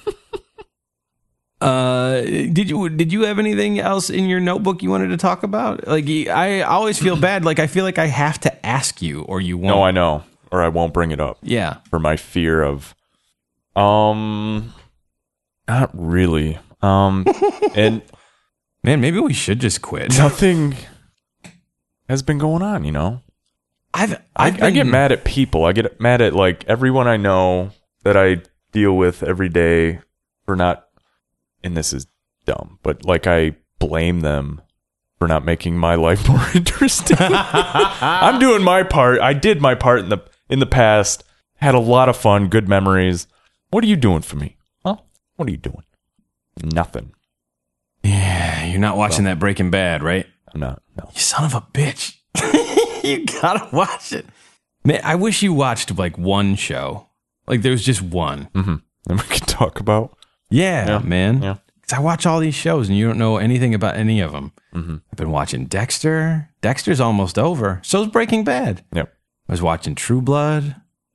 uh, did you did you have anything else in your notebook you wanted to talk about? Like, I always feel bad. Like, I feel like I have to ask you, or you won't. No, I know, or I won't bring it up. Yeah, for my fear of, um, not really. Um, and man, maybe we should just quit. Nothing has been going on, you know. I've, I, I've been... I get mad at people. I get mad at like everyone I know that I deal with every day for not. And this is dumb, but like I blame them for not making my life more interesting. I'm doing my part. I did my part in the in the past. Had a lot of fun, good memories. What are you doing for me? Huh? What are you doing? Nothing. Yeah, you're not watching well, that Breaking Bad, right? I'm not. No. You son of a bitch. You gotta watch it. Man, I wish you watched like one show. Like there's just one. Mm-hmm. And we can talk about. Yeah, Yeah. man. Yeah. 'Cause I watch all these shows and you don't know anything about any of them. Mm-hmm. I've been watching Dexter. Dexter's almost over. So's Breaking Bad. Yep. I was watching True Blood.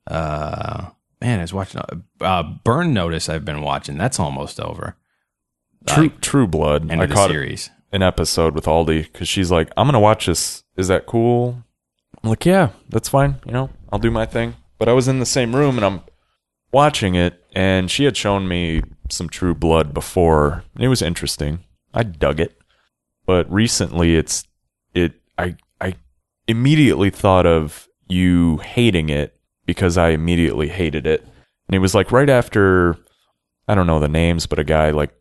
Uh, man, I was watching uh, Burn Notice. I've been watching. That's almost over. True Like, True Blood. end I of the caught series. an episode with Aldi because she's like, I'm gonna watch this. Is that cool? I'm like, yeah, that's fine. You know, I'll do my thing. But I was in the same room and I'm watching it, and she had shown me some True Blood before. And it was interesting. I dug it. But recently, it's it. I I immediately thought of you hating it because I immediately hated it. And it was like right after, I don't know the names, but a guy like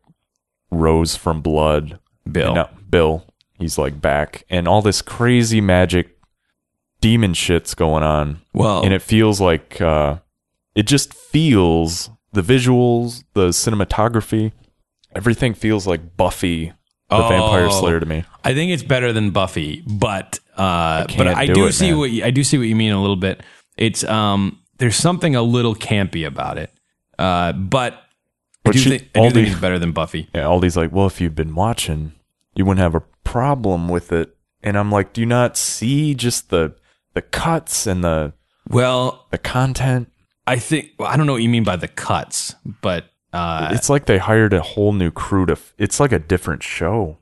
rose from blood. Bill. And now- Bill. He's like back, and all this crazy magic demon shit's going on. Well, and it feels like uh, it just feels the visuals, the cinematography, everything feels like Buffy the Oh, Vampire Slayer to me. I think it's better than Buffy, but uh, can't but I do do it, see man. what you, I do see what you mean a little bit. It's um, there's something a little campy about it, uh, but I But do, she- think, I do think Aldi- it's better than Buffy. Yeah, Aldi's like, well, if you've been watching, you wouldn't have a problem with it. And I'm like, do you not see just the the cuts and the Well, the content? I think well, I don't know what you mean by the cuts, but uh, It's like they hired a whole new crew to. F- it's like a different show.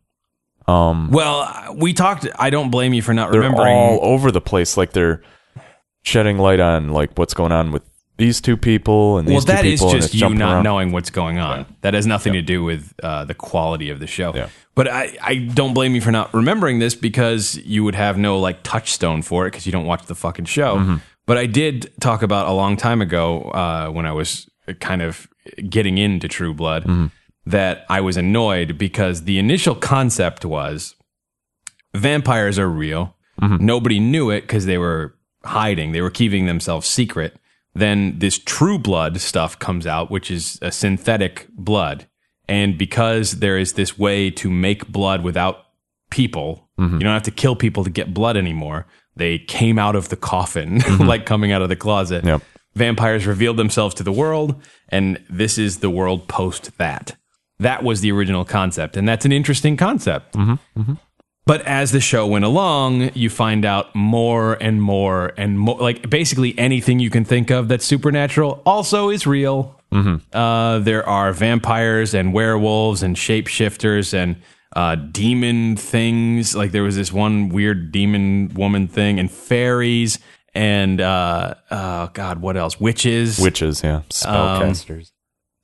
Um, well, we talked. I don't blame you for not they're remembering. all over the place. Like they're shedding light on like what's going on with these two people and these well, two that is people. and just it's you jumping not around. knowing what's going on. That has nothing to do with uh, the quality of the show. Yeah. But I, I don't blame you for not remembering this because you would have no like touchstone for it because you don't watch the fucking show. Mm-hmm. But I did talk about a long time ago uh, when I was kind of getting into True Blood Mm-hmm. that I was annoyed because the initial concept was vampires are real. Mm-hmm. Nobody knew it because they were hiding. They were keeping themselves secret. Then this True Blood stuff comes out, which is a synthetic blood. And because there is this way to make blood without people, Mm-hmm. you don't have to kill people to get blood anymore. They came out of the coffin, Mm-hmm. like coming out of the closet. Yep. Vampires revealed themselves to the world, and this is the world post that. That was the original concept, and that's an interesting concept. Mm-hmm. But as the show went along, you find out more and more and more. Like basically anything you can think of that's supernatural also is real. Mm-hmm. Uh, there are vampires and werewolves and shapeshifters and uh, demon things. Like there was this one weird demon woman thing and fairies and uh, oh god, what else? Witches. Witches, yeah, spellcasters.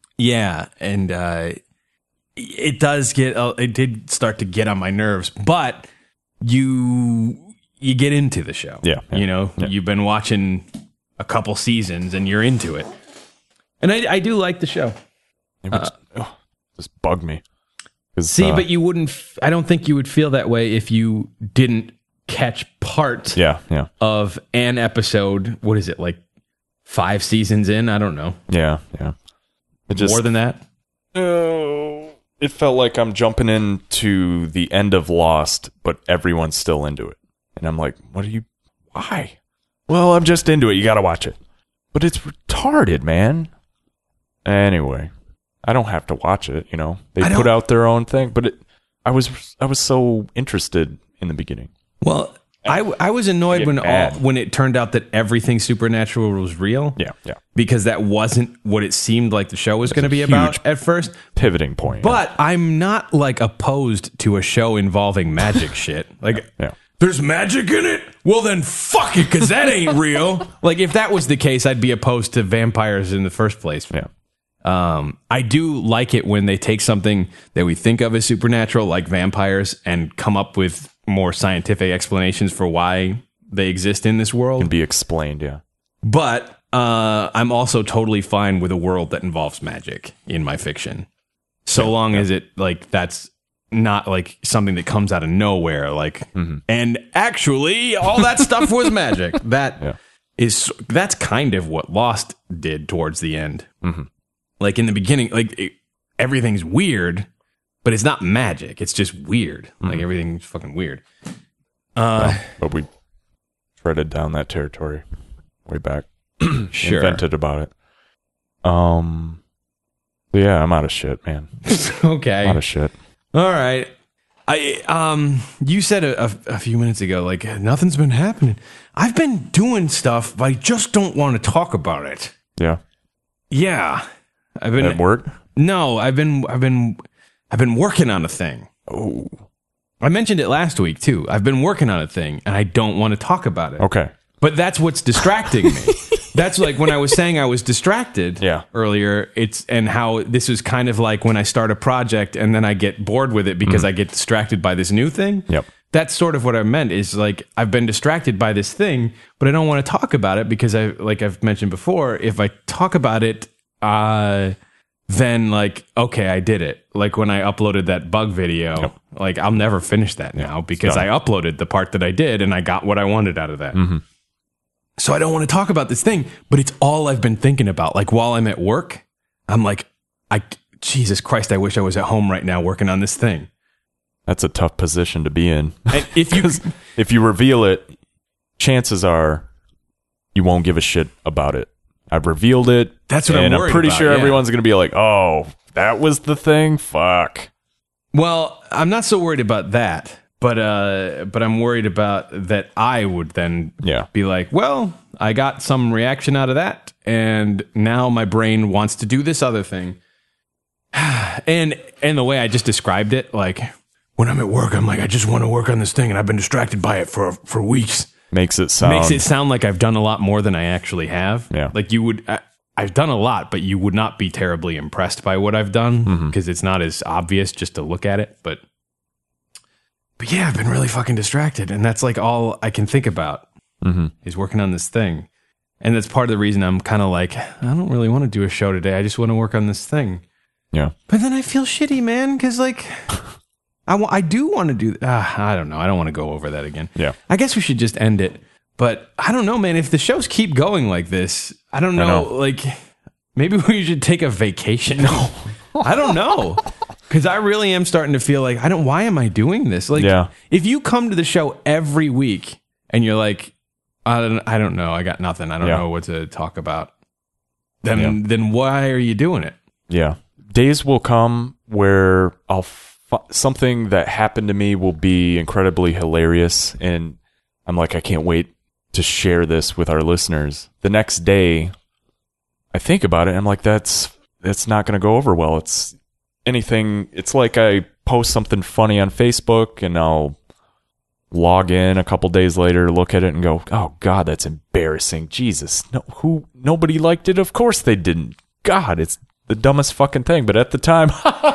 Yeah, and uh, it does get uh, it did start to get on my nerves, but you you get into the show. Yeah, yeah, you know, yeah. you've been watching a couple seasons and you're into it, and I, I do like the show. It would just, oh, just bug me. 'Cause, See, uh, but you wouldn't. F- I don't think you would feel that way if you didn't catch part yeah, yeah, of an episode. What is it like? Five seasons in? I don't know. yeah, yeah. It just More than that. Oh, it felt like I'm jumping into the end of Lost, but everyone's still into it. And I'm like, what are you, why? Well, I'm just into it. You got to watch it. But it's retarded, man. Anyway, I don't have to watch it, you know. They I put don't- out their own thing, but it, I was I was so interested in the beginning. Well, I, I was annoyed Get when all, mad. when it turned out that everything supernatural was real. Yeah, yeah. Because that wasn't what it seemed like the show was going to be huge about at first. Pivoting point. But I'm not like opposed to a show involving magic shit. Like, yeah. there's magic in it? Well, then fuck it, because that ain't real. Like, if that was the case, I'd be opposed to vampires in the first place. Yeah. Um, I do like it when they take something that we think of as supernatural, like vampires, and come up with more scientific explanations for why they exist in this world. Can be explained, yeah. But uh, I'm also totally fine with a world that involves magic in my fiction, so Yeah, long yeah. as it like that's not like something that comes out of nowhere. Like, Mm-hmm. and actually, all that stuff was magic. That Yeah. is that's kind of what Lost did towards the end. Mm-hmm. Like in the beginning, like it, everything's weird, but it's not magic. It's just weird. Mm-hmm. Like everything's fucking weird. Uh, But we treaded down that territory way back. sure. Invented about it. Um, yeah, I'm out of shit, man. Okay. Out of shit. All right. I um, you said a, a, a few minutes ago, like nothing's been happening. I've been doing stuff, but I just don't want to talk about it. Yeah. Yeah. I've been At work? No, I've been I've been I've been working on a thing. Oh. I mentioned it last week too. I've been working on a thing and I don't want to talk about it. Okay. But that's what's distracting me. That's like when I was saying I was distracted yeah. earlier, it's and how this is kind of like when I start a project and then I get bored with it because mm. I get distracted by this new thing. Yep. That's sort of what I meant is like I've been distracted by this thing, but I don't want to talk about it because I like I've mentioned before, if I talk about it, uh then like, okay, I did it. Like when I uploaded that bug video, yep. like I'll never finish that now because I uploaded the part that I did and I got what I wanted out of that. Mm-hmm. So I don't want to talk about this thing, but it's all I've been thinking about. Like while I'm at work, I'm like, I, Jesus Christ, I wish I was at home right now working on this thing. That's a tough position to be in. And if you, if you reveal it, chances are you won't give a shit about it. I've revealed it. That's what and I'm worried I'm pretty about, sure yeah. everyone's going to be like, oh, that was the thing? Fuck. Well, I'm not so worried about that. But uh, but I'm worried about that I would then yeah. be like, well, I got some reaction out of that, and now my brain wants to do this other thing. and and the way I just described it, like when I'm at work, I'm like, I just want to work on this thing, and I've been distracted by it for for weeks. Makes it sound makes it sound like I've done a lot more than I actually have. Yeah, like you would. I, I've done a lot, but you would not be terribly impressed by what I've done because mm-hmm. it's not as obvious just to look at it, but. But yeah, I've been really fucking distracted, and that's like all I can think about mm-hmm. is working on this thing. And that's part of the reason I'm kind of like, I don't really want to do a show today. I just want to work on this thing. Yeah. But then I feel shitty, man, because like, I, w- I do want to do, uh, I don't know. I don't want to go over that again. Yeah. I guess we should just end it. But I don't know, man. If the shows keep going like this, I don't know. I know. Like, maybe we should take a vacation. No. I don't know. Because I really am starting to feel like, I don't, why am I doing this? Like, yeah. if you come to the show every week and you're like, I don't, I don't know, I got nothing, I don't yeah. know what to talk about, then, yeah. then why are you doing it? Yeah. Days will come where I'll, f- something that happened to me will be incredibly hilarious. And I'm like, I can't wait to share this with our listeners. The next day, I think about it, and I'm like, that's, that's not going to go over well. It's, anything, it's like I post something funny on Facebook and I'll log in a couple days later, look at it and go, oh God, that's embarrassing. Jesus, no, who, nobody liked it. Of course they didn't. God, it's the dumbest fucking thing. But at the time,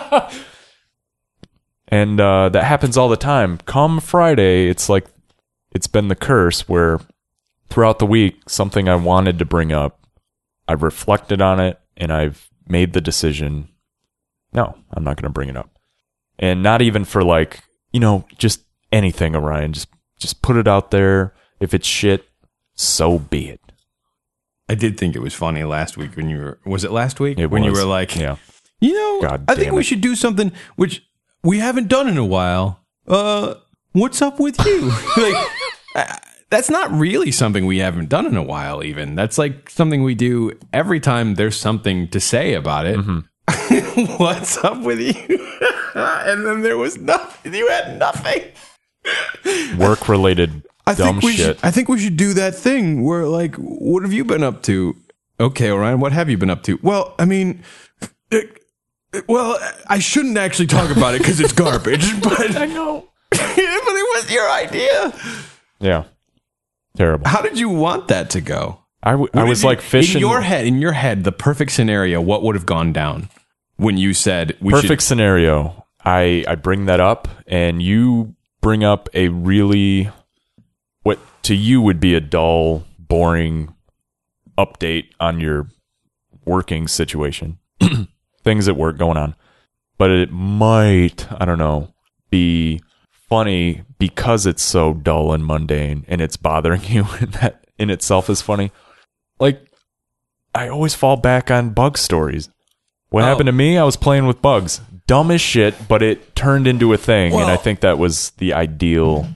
and uh, that happens all the time. Come Friday, it's like, it's been the curse where throughout the week, something I wanted to bring up, I've reflected on it and I've made the decision, no, I'm not going to bring it up. And not even for like, you know, just anything, Orion. Just just put it out there. If it's shit, so be it. I did think it was funny last week when you were, was it last week? It when was. you were like, yeah. you know, God I think damn we it. should do something which we haven't done in a while. Uh, what's up with you? like, uh, that's not really something we haven't done in a while, even. That's like something we do every time there's something to say about it. Mm-hmm. What's up with you? And then there was nothing. You had nothing. Work related I dumb think we shit. Should, I think we should do that thing where, like, what have you been up to? Okay, Orion, what have you been up to? Well, I mean, it, it- well, I shouldn't actually talk about it because it's garbage. But I know. but it was your idea. Yeah. Terrible. How did you want that to go? I, w- I What was did you- like fishing. in your head. In your head, the perfect scenario. What would have gone down when you said we Perfect should? scenario. I, I bring that up and you bring up a really, what to you would be a dull, boring update on your working situation. Things at work going on. But it might, I don't know, be funny because it's so dull and mundane and it's bothering you, and that in itself is funny. Like, I always fall back on bug stories. What Oh. happened to me? I was playing with bugs. Dumb as shit, but it turned into a thing, and I Well- think that was the ideal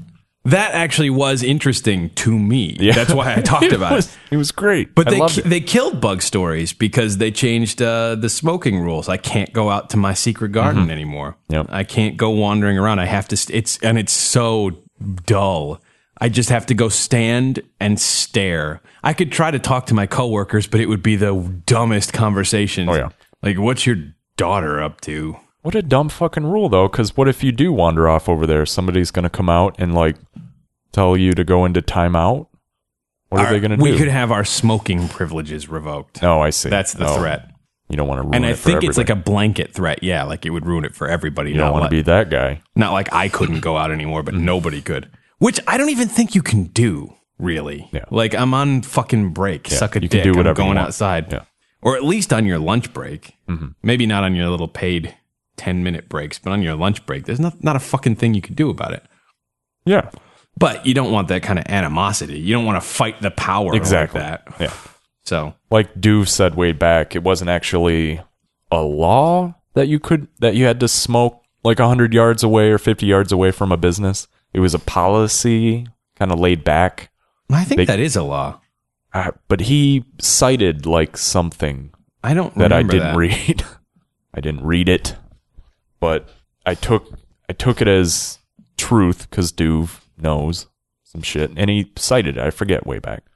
That actually was interesting to me. Yeah. That's why I talked it about was, it. It was great. But I they loved it. they killed Bug Stories because they changed uh, the smoking rules. I can't go out to my secret garden Mhm. anymore. Yep. I can't go wandering around. I have to. St- it's and it's so dull. I just have to go stand and stare. I could try to talk to my coworkers, but it would be the dumbest conversations. Oh, yeah. Like, what's your daughter up to? What a dumb fucking rule, though, because what if you do wander off over there? Somebody's going to come out and, like, tell you to go into timeout? What are Our- they going to do? We could have our smoking privileges revoked. Oh, I see. That's the Oh, threat. You don't want to ruin And it I for think it's like everybody. a blanket threat. Yeah, like it would ruin it for everybody. You don't not want to like- be that guy. Not like I couldn't go out anymore, but nobody could. Which I don't even think you can do, really. Yeah. Like, I'm on fucking break. Yeah, Suck a you can dick. do I'm whatever you going want. outside. Yeah. Or at least on your lunch break. Mhm. Maybe not on your little paid ten-minute breaks, but on your lunch break, there's not, not a fucking thing you can do about it. Yeah. But you don't want that kind of animosity. You don't want to fight the power Exactly. like that. Yeah. So, Like Doof said way back, it wasn't actually a law that you could that you had to smoke like one hundred yards away or fifty yards away from a business. It was a policy, kind of laid back. I think They- that is a law. Uh, but he cited like something I don't that I remember didn't that. read. I didn't read it, but I took I took it as truth because Doof knows some shit, and he cited it. I forget way back.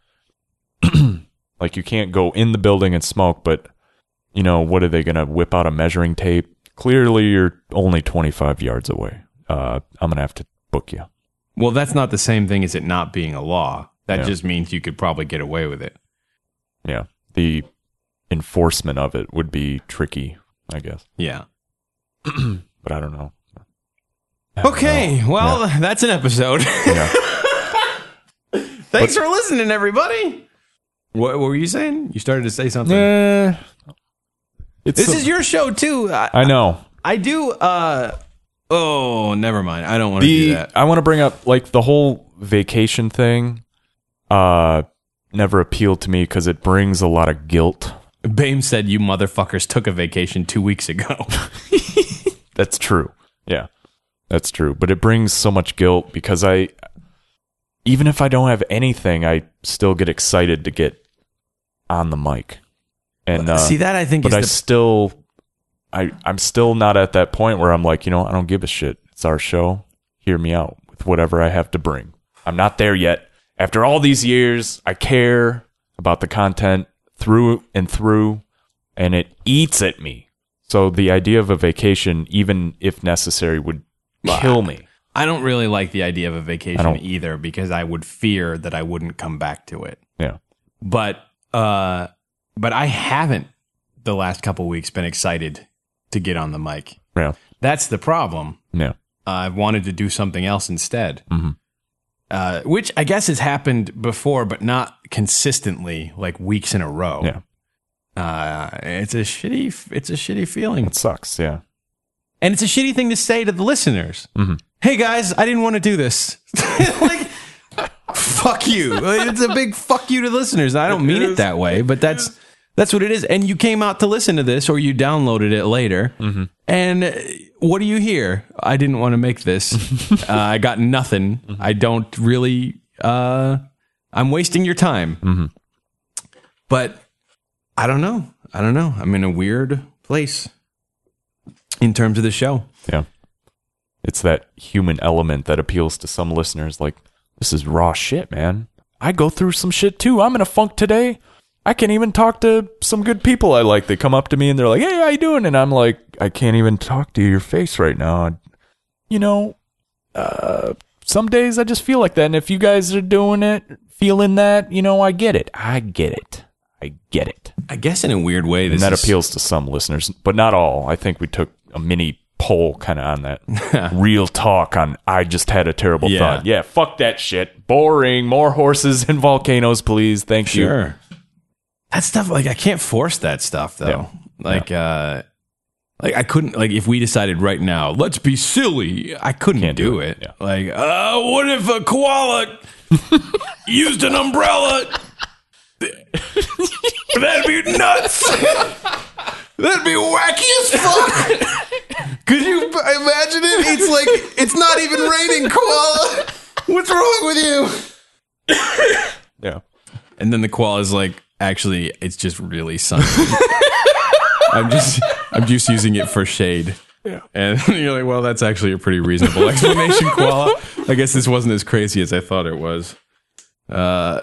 Like you can't go in the building and smoke, but you know what are they gonna whip out a measuring tape? Clearly, you're only twenty-five yards away. Uh, I'm gonna have to book you. Well, that's not the same thing as it not being a law. That Yeah. just means you could probably get away with it. Yeah, the enforcement of it would be tricky, I guess. Yeah. But I don't know. Okay, well, that's an episode. Yeah. Thanks for listening, everybody. What, what were you saying? You started to say something. Eh, it's This a- is your show too. I, I know. I do. Uh, oh, never mind. I don't want to do The that. I want to bring up like the whole vacation thing. Uh, never appealed to me because it brings a lot of guilt. Bame said you motherfuckers took a vacation two weeks ago. That's true. Yeah, that's true. But it brings so much guilt because I, even if I don't have anything, I still get excited to get on the mic. And uh, See, that I think but is I the- still, I I'm still not at that point where I'm like, you know, I don't give a shit. It's our show. Hear me out with whatever I have to bring. I'm not there yet. After all these years, I care about the content through and through, and it eats at me. So the idea of a vacation, even if necessary, would kill me. I don't really like the idea of a I vacation don't- either because I would fear that I wouldn't come back to it. Yeah. But uh, but I haven't the last couple weeks been excited to get on the mic. Yeah. That's the problem. Yeah. Uh, I've wanted to do something else instead, Mhm. uh, which I guess has happened before, but not consistently, like weeks in a row. Yeah. Uh, it's a shitty. It's a shitty feeling. It sucks. Yeah. And it's a shitty thing to say to the listeners. Mhm. Hey guys, I didn't want to do this. Like, fuck you. It's a big fuck you to the listeners. I don't mean it that way, but that's that's what it is. And you came out to listen to this, or you downloaded it later. Mhm. And uh, what do you hear? I didn't want to make this. uh, I got nothing. I don't really. Uh, I'm wasting your time. Mhm. But I don't know. I don't know. I'm in a weird place in terms of the show. Yeah. It's that human element that appeals to some listeners. Like, this is raw shit, man. I go through some shit too. I'm in a funk today. I can't even talk to some good people I like. They come up to me and they're like, hey, how you doing? And I'm like, I can't even talk to your face right now. You know, uh, some days I just feel like that. And if you guys are doing it, feeling that, you know, I get it. I get it. I get it. I guess in a weird way, And this that is, appeals to some listeners, but not all. I think we took a mini poll kind of on that. Real talk on I just had a terrible Yeah. thought. Yeah, fuck that shit. Boring. More horses and volcanoes, please. Thank you. Sure. That stuff, like, I can't force that stuff, though. Yeah. Like, uh, like I couldn't, like, if we decided right now, let's be silly, I couldn't Can't do, do it. it. Yeah. Like, uh, what if a koala used an umbrella? That'd be nuts. That'd be wacky as fuck. Could you imagine it? It's like, it's not even raining, koala. What's wrong with you? Yeah. And then the koala is like, actually, it's just really sunny. I'm just, I'm just using it for shade. Yeah. And you're like, well, that's actually a pretty reasonable explanation, koala. I guess this wasn't as crazy as I thought it was. Uh,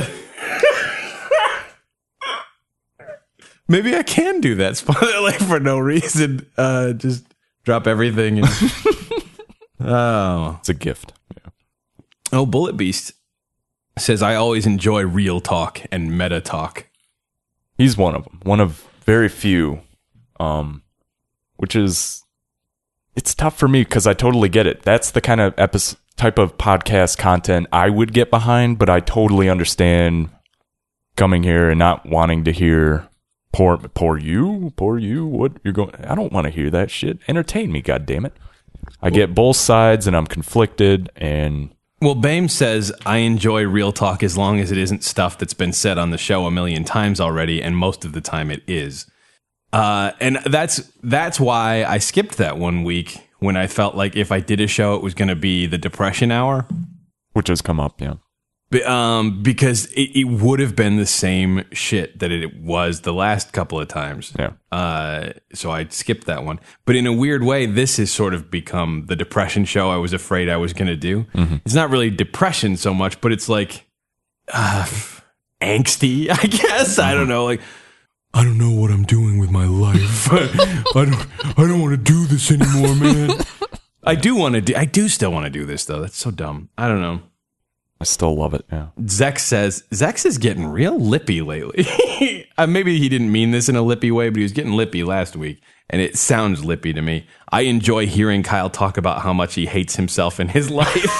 maybe I can do that. Spoiler like for no reason. Uh, just drop everything. And, oh, it's a gift. Yeah. Oh, Bullet Beast says, I always enjoy real talk and meta talk. He's one of them. One of very few. Um, which is, it's tough for me because I totally get it. That's the kind of episode, type of podcast content I would get behind, but I totally understand coming here and not wanting to hear poor, poor you, poor you. What you're going? I don't want to hear that shit. Entertain me, goddammit. I get both sides, and I'm conflicted. And well, Bame says I enjoy real talk as long as it isn't stuff that's been said on the show a million times already, and most of the time it is. Uh, and that's that's why I skipped that one week when I felt like if I did a show, it was going to be the Depression Hour, which has come up, yeah. But, um, because it, it would have been the same shit that it was the last couple of times. Yeah. Uh, so I skipped that one. But in a weird way, this has sort of become the depression show I was afraid I was going to do. Mm-hmm. It's not really depression so much, but it's like uh, angsty, I guess. Mm-hmm. I don't know, like. I don't know what I'm doing with my life. I, I don't. I don't want to do this anymore, man. I do want to do. I do still want to do this though. That's so dumb. I don't know. I still love it. Yeah. Zex says Zex is getting real lippy lately. uh, maybe he didn't mean this in a lippy way, but he was getting lippy last week, and it sounds lippy to me. I enjoy hearing Kyle talk about how much he hates himself in his life.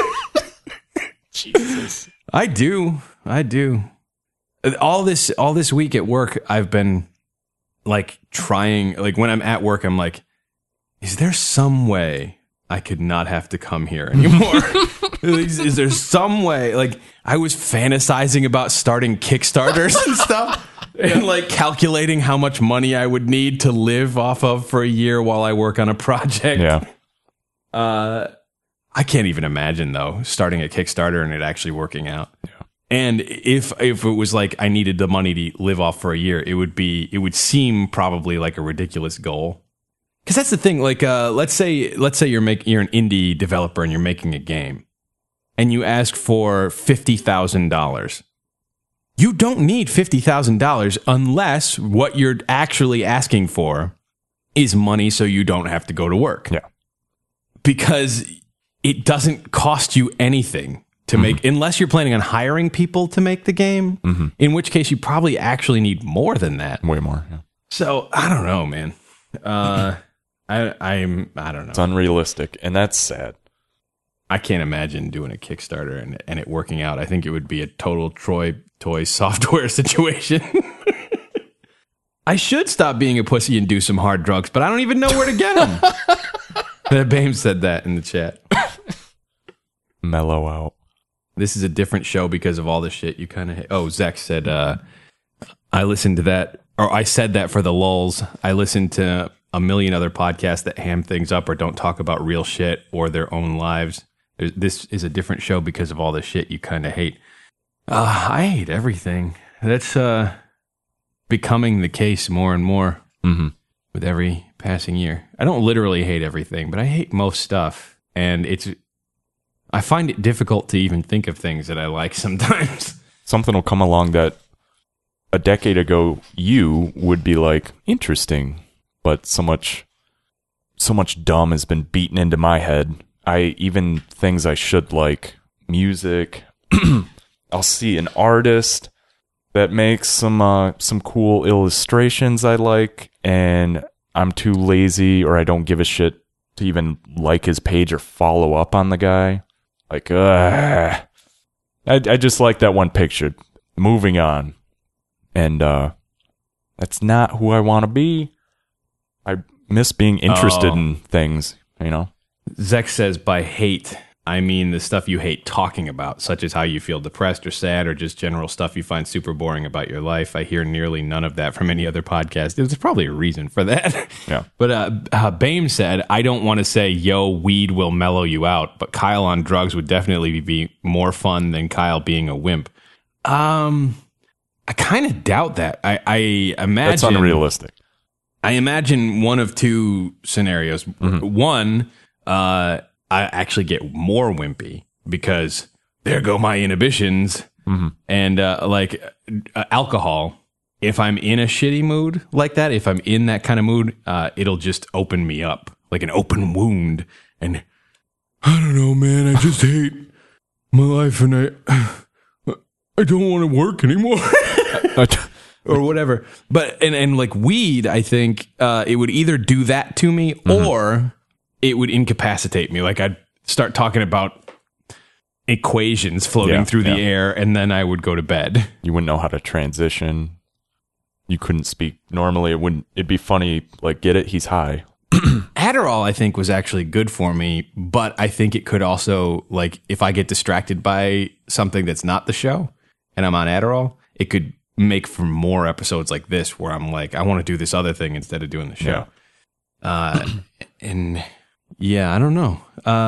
Jesus. I do. I do. All this all this week at work, I've been like trying, like when I'm at work, I'm like, is there some way I could not have to come here anymore? is, is there some way? Like I was fantasizing about starting Kickstarters and stuff and like calculating how much money I would need to live off of for a year while I work on a project. Yeah. Uh, I can't even imagine though, starting a Kickstarter and it actually working out. Yeah. And if if it was like I needed the money to live off for a year, it would be it would seem probably like a ridiculous goal. Because that's the thing. Like, uh, let's say let's say you're making you're an indie developer and you're making a game, and you ask for fifty thousand dollars. You don't need fifty thousand dollars unless what you're actually asking for is money so you don't have to go to work. Yeah, because it doesn't cost you anything to make, mm-hmm. unless you're planning on hiring people to make the game, mm-hmm. in which case you probably actually need more than that. Way more, yeah. So, I don't know, man. Uh, I, I'm, I don't know. It's unrealistic, and that's sad. I can't imagine doing a Kickstarter and, and it working out. I think it would be a total Troy Toy software situation. I should stop being a pussy and do some hard drugs, but I don't even know where to get them. Bame said that in the chat. Mellow out. This is a different show because of all the shit you kind of hate. Oh, Zach said, uh, I listened to that, or I said that for the lulz. I listened to a million other podcasts that ham things up or don't talk about real shit or their own lives. There's, this is a different show because of all the shit you kind of hate. Uh, I hate everything. That's uh, becoming the case more and more mm-hmm. with every passing year. I don't literally hate everything, but I hate most stuff. And it's... I find it difficult to even think of things that I like sometimes. Something will come along that a decade ago you would be like, interesting, but so much so much dumb has been beaten into my head. I even things I should like, music. I'll see an artist that makes some uh, some cool illustrations I like, and I'm too lazy or I don't give a shit to even like his page or follow up on the guy. Like, uh, I, I just like that one picture. Moving on. And uh, that's not who I want to be. I miss being interested oh. in things, you know? Zek says, by hate, I mean the stuff you hate talking about, such as how you feel depressed or sad or just general stuff you find super boring about your life. I hear nearly none of that from any other podcast. There's probably a reason for that. Yeah. But uh, uh, Bame said, I don't want to say, yo, weed will mellow you out, but Kyle on drugs would definitely be more fun than Kyle being a wimp. Um, I kind of doubt that. I, I imagine... That's unrealistic. I imagine one of two scenarios. Mm-hmm. One, uh, I actually get more wimpy because there go my inhibitions. Mm-hmm. And uh, like uh, alcohol, if I'm in a shitty mood like that, if I'm in that kind of mood, uh, it'll just open me up like an open wound. And I don't know, man, I just hate my life and I, I don't want to work anymore. Or whatever. But, and, and like weed, I think uh, it would either do that to me mm-hmm. or it would incapacitate me. Like I'd start talking about equations floating yeah, through the yeah. air and then I would go to bed. You wouldn't know how to transition. You couldn't speak normally. It wouldn't, it'd be funny, like, get it? He's high. Adderall, I think, was actually good for me, but I think it could also, like, if I get distracted by something that's not the show and I'm on Adderall, it could make for more episodes like this where I'm like, I want to do this other thing instead of doing the show. Yeah. Uh, and yeah, I don't know.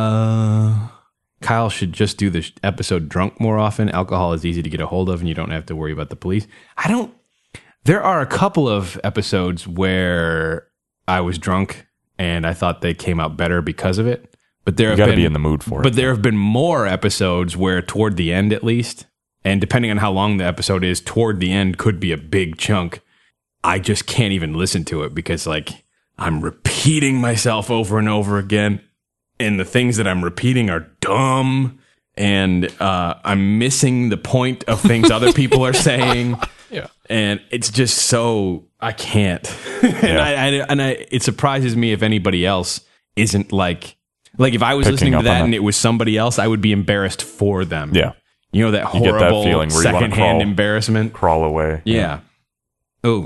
Uh, Kyle should just do the episode drunk more often. Alcohol is easy to get a hold of and you don't have to worry about the police. I don't, there are a couple of episodes where I was drunk and I thought they came out better because of it. But there you have gotta been, be in the mood for it. But there have been more episodes where toward the end at least, and depending on how long the episode is, toward the end could be a big chunk. I just can't even listen to it because, like, I'm repeating myself over and over again. And the things that I'm repeating are dumb. And uh, I'm missing the point of things other people are saying. Yeah. And it's just so, I can't. and Yeah. I, I, and I, it surprises me if anybody else isn't like, like if I was Picking listening to up that on and it. it was somebody else, I would be embarrassed for them. Yeah. You know, that You get that horrible feeling where you wanna secondhand crawl- embarrassment. Crawl away. Yeah. Oh.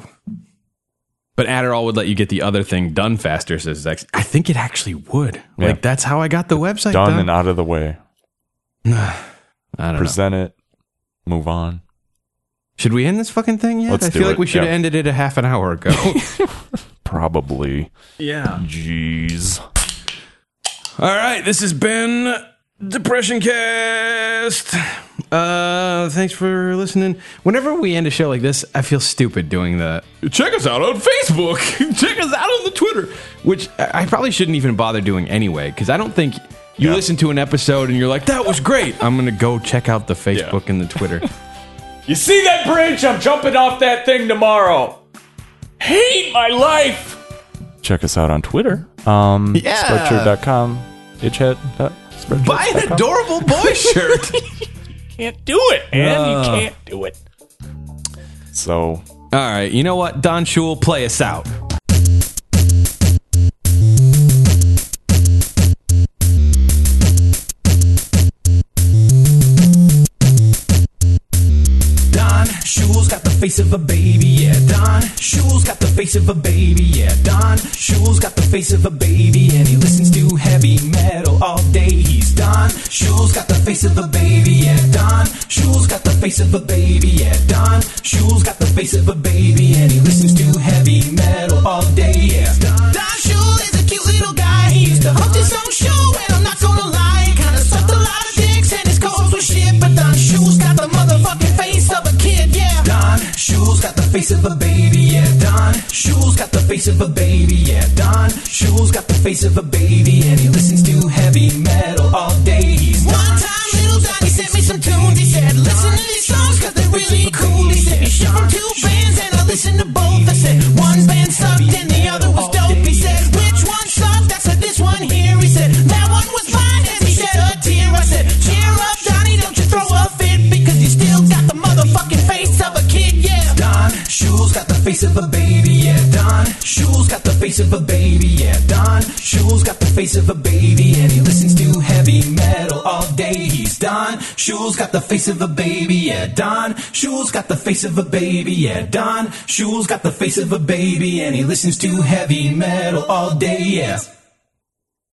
But Adderall would let you get the other thing done faster, says Zex. I think it actually would. Yeah. Like, that's how I got the website Done, done. and out of the way. I don't Present know. it. Move on. Should we end this fucking thing yet? Let's I do feel it. like we should have Yeah. ended it a half an hour ago. Probably. Yeah. Jeez. All right, this has been Depression Cast. Uh, thanks for listening. Whenever we end a show like this, I feel stupid doing the check us out on Facebook, check us out on the Twitter, which I I probably shouldn't even bother doing anyway, because I don't think you Yeah. listen to an episode and you're like, that was great. I'm gonna go check out the Facebook Yeah. and the Twitter. You see that bridge? I'm jumping off that thing tomorrow. Hate my life. Check us out on Twitter. Um, Yeah. Spreadshirt dot com. Itchhead. Spreadshirt. Buy an adorable boy shirt. Can't do it, man. Uh. You can't do it. So, All right, you know what? Don Shul, play us out. Don Shul's got the face of a baby, yeah. Don Shul's got the face of a baby, yeah. Don Shul's got the face of a baby, and he listens to heavy metal all day. He's Don Shul's got the face of a baby, yeah. Don Shul's got the face of a baby, yeah. Don Shul's got the face of a baby, and he listens to heavy metal all day, yeah. Don Shul is a cute little guy. He used to host his own show, and I'm not gonna lie, he kinda sucked a lot of dicks, and his calls were shit. But Don Shul's got the motherfucking face of a kid, yeah. Don Shul's got the face of a baby, yeah. Don Shul's got the face of a baby, yeah. Don Shul's got the face of a baby, and he listens to heavy metal all day. He's One time little Donnie sent me some tunes. He said, listen to these songs cause they're really cool. He said, he shipped from two bands and I listened to both. I said, one band sucked and the other was dope. He said, which one sucked? I said, this one here. He said, that one was mine, as he shed a tear. I said, cheer up Donnie, don't you throw a fit, because you still got the motherfucking face of a kid, yeah. Don Shul's got the face of a baby, yeah. Don Shul's got the face of a baby, yeah. Don Shul's got the face of a baby, and he listens to heavy metal all day. He's Don Shul's got the face of a baby, yeah. Don Shul's got the face of a baby, yeah. Don Shul's got the face of a baby, and he listens to heavy metal all day, yeah.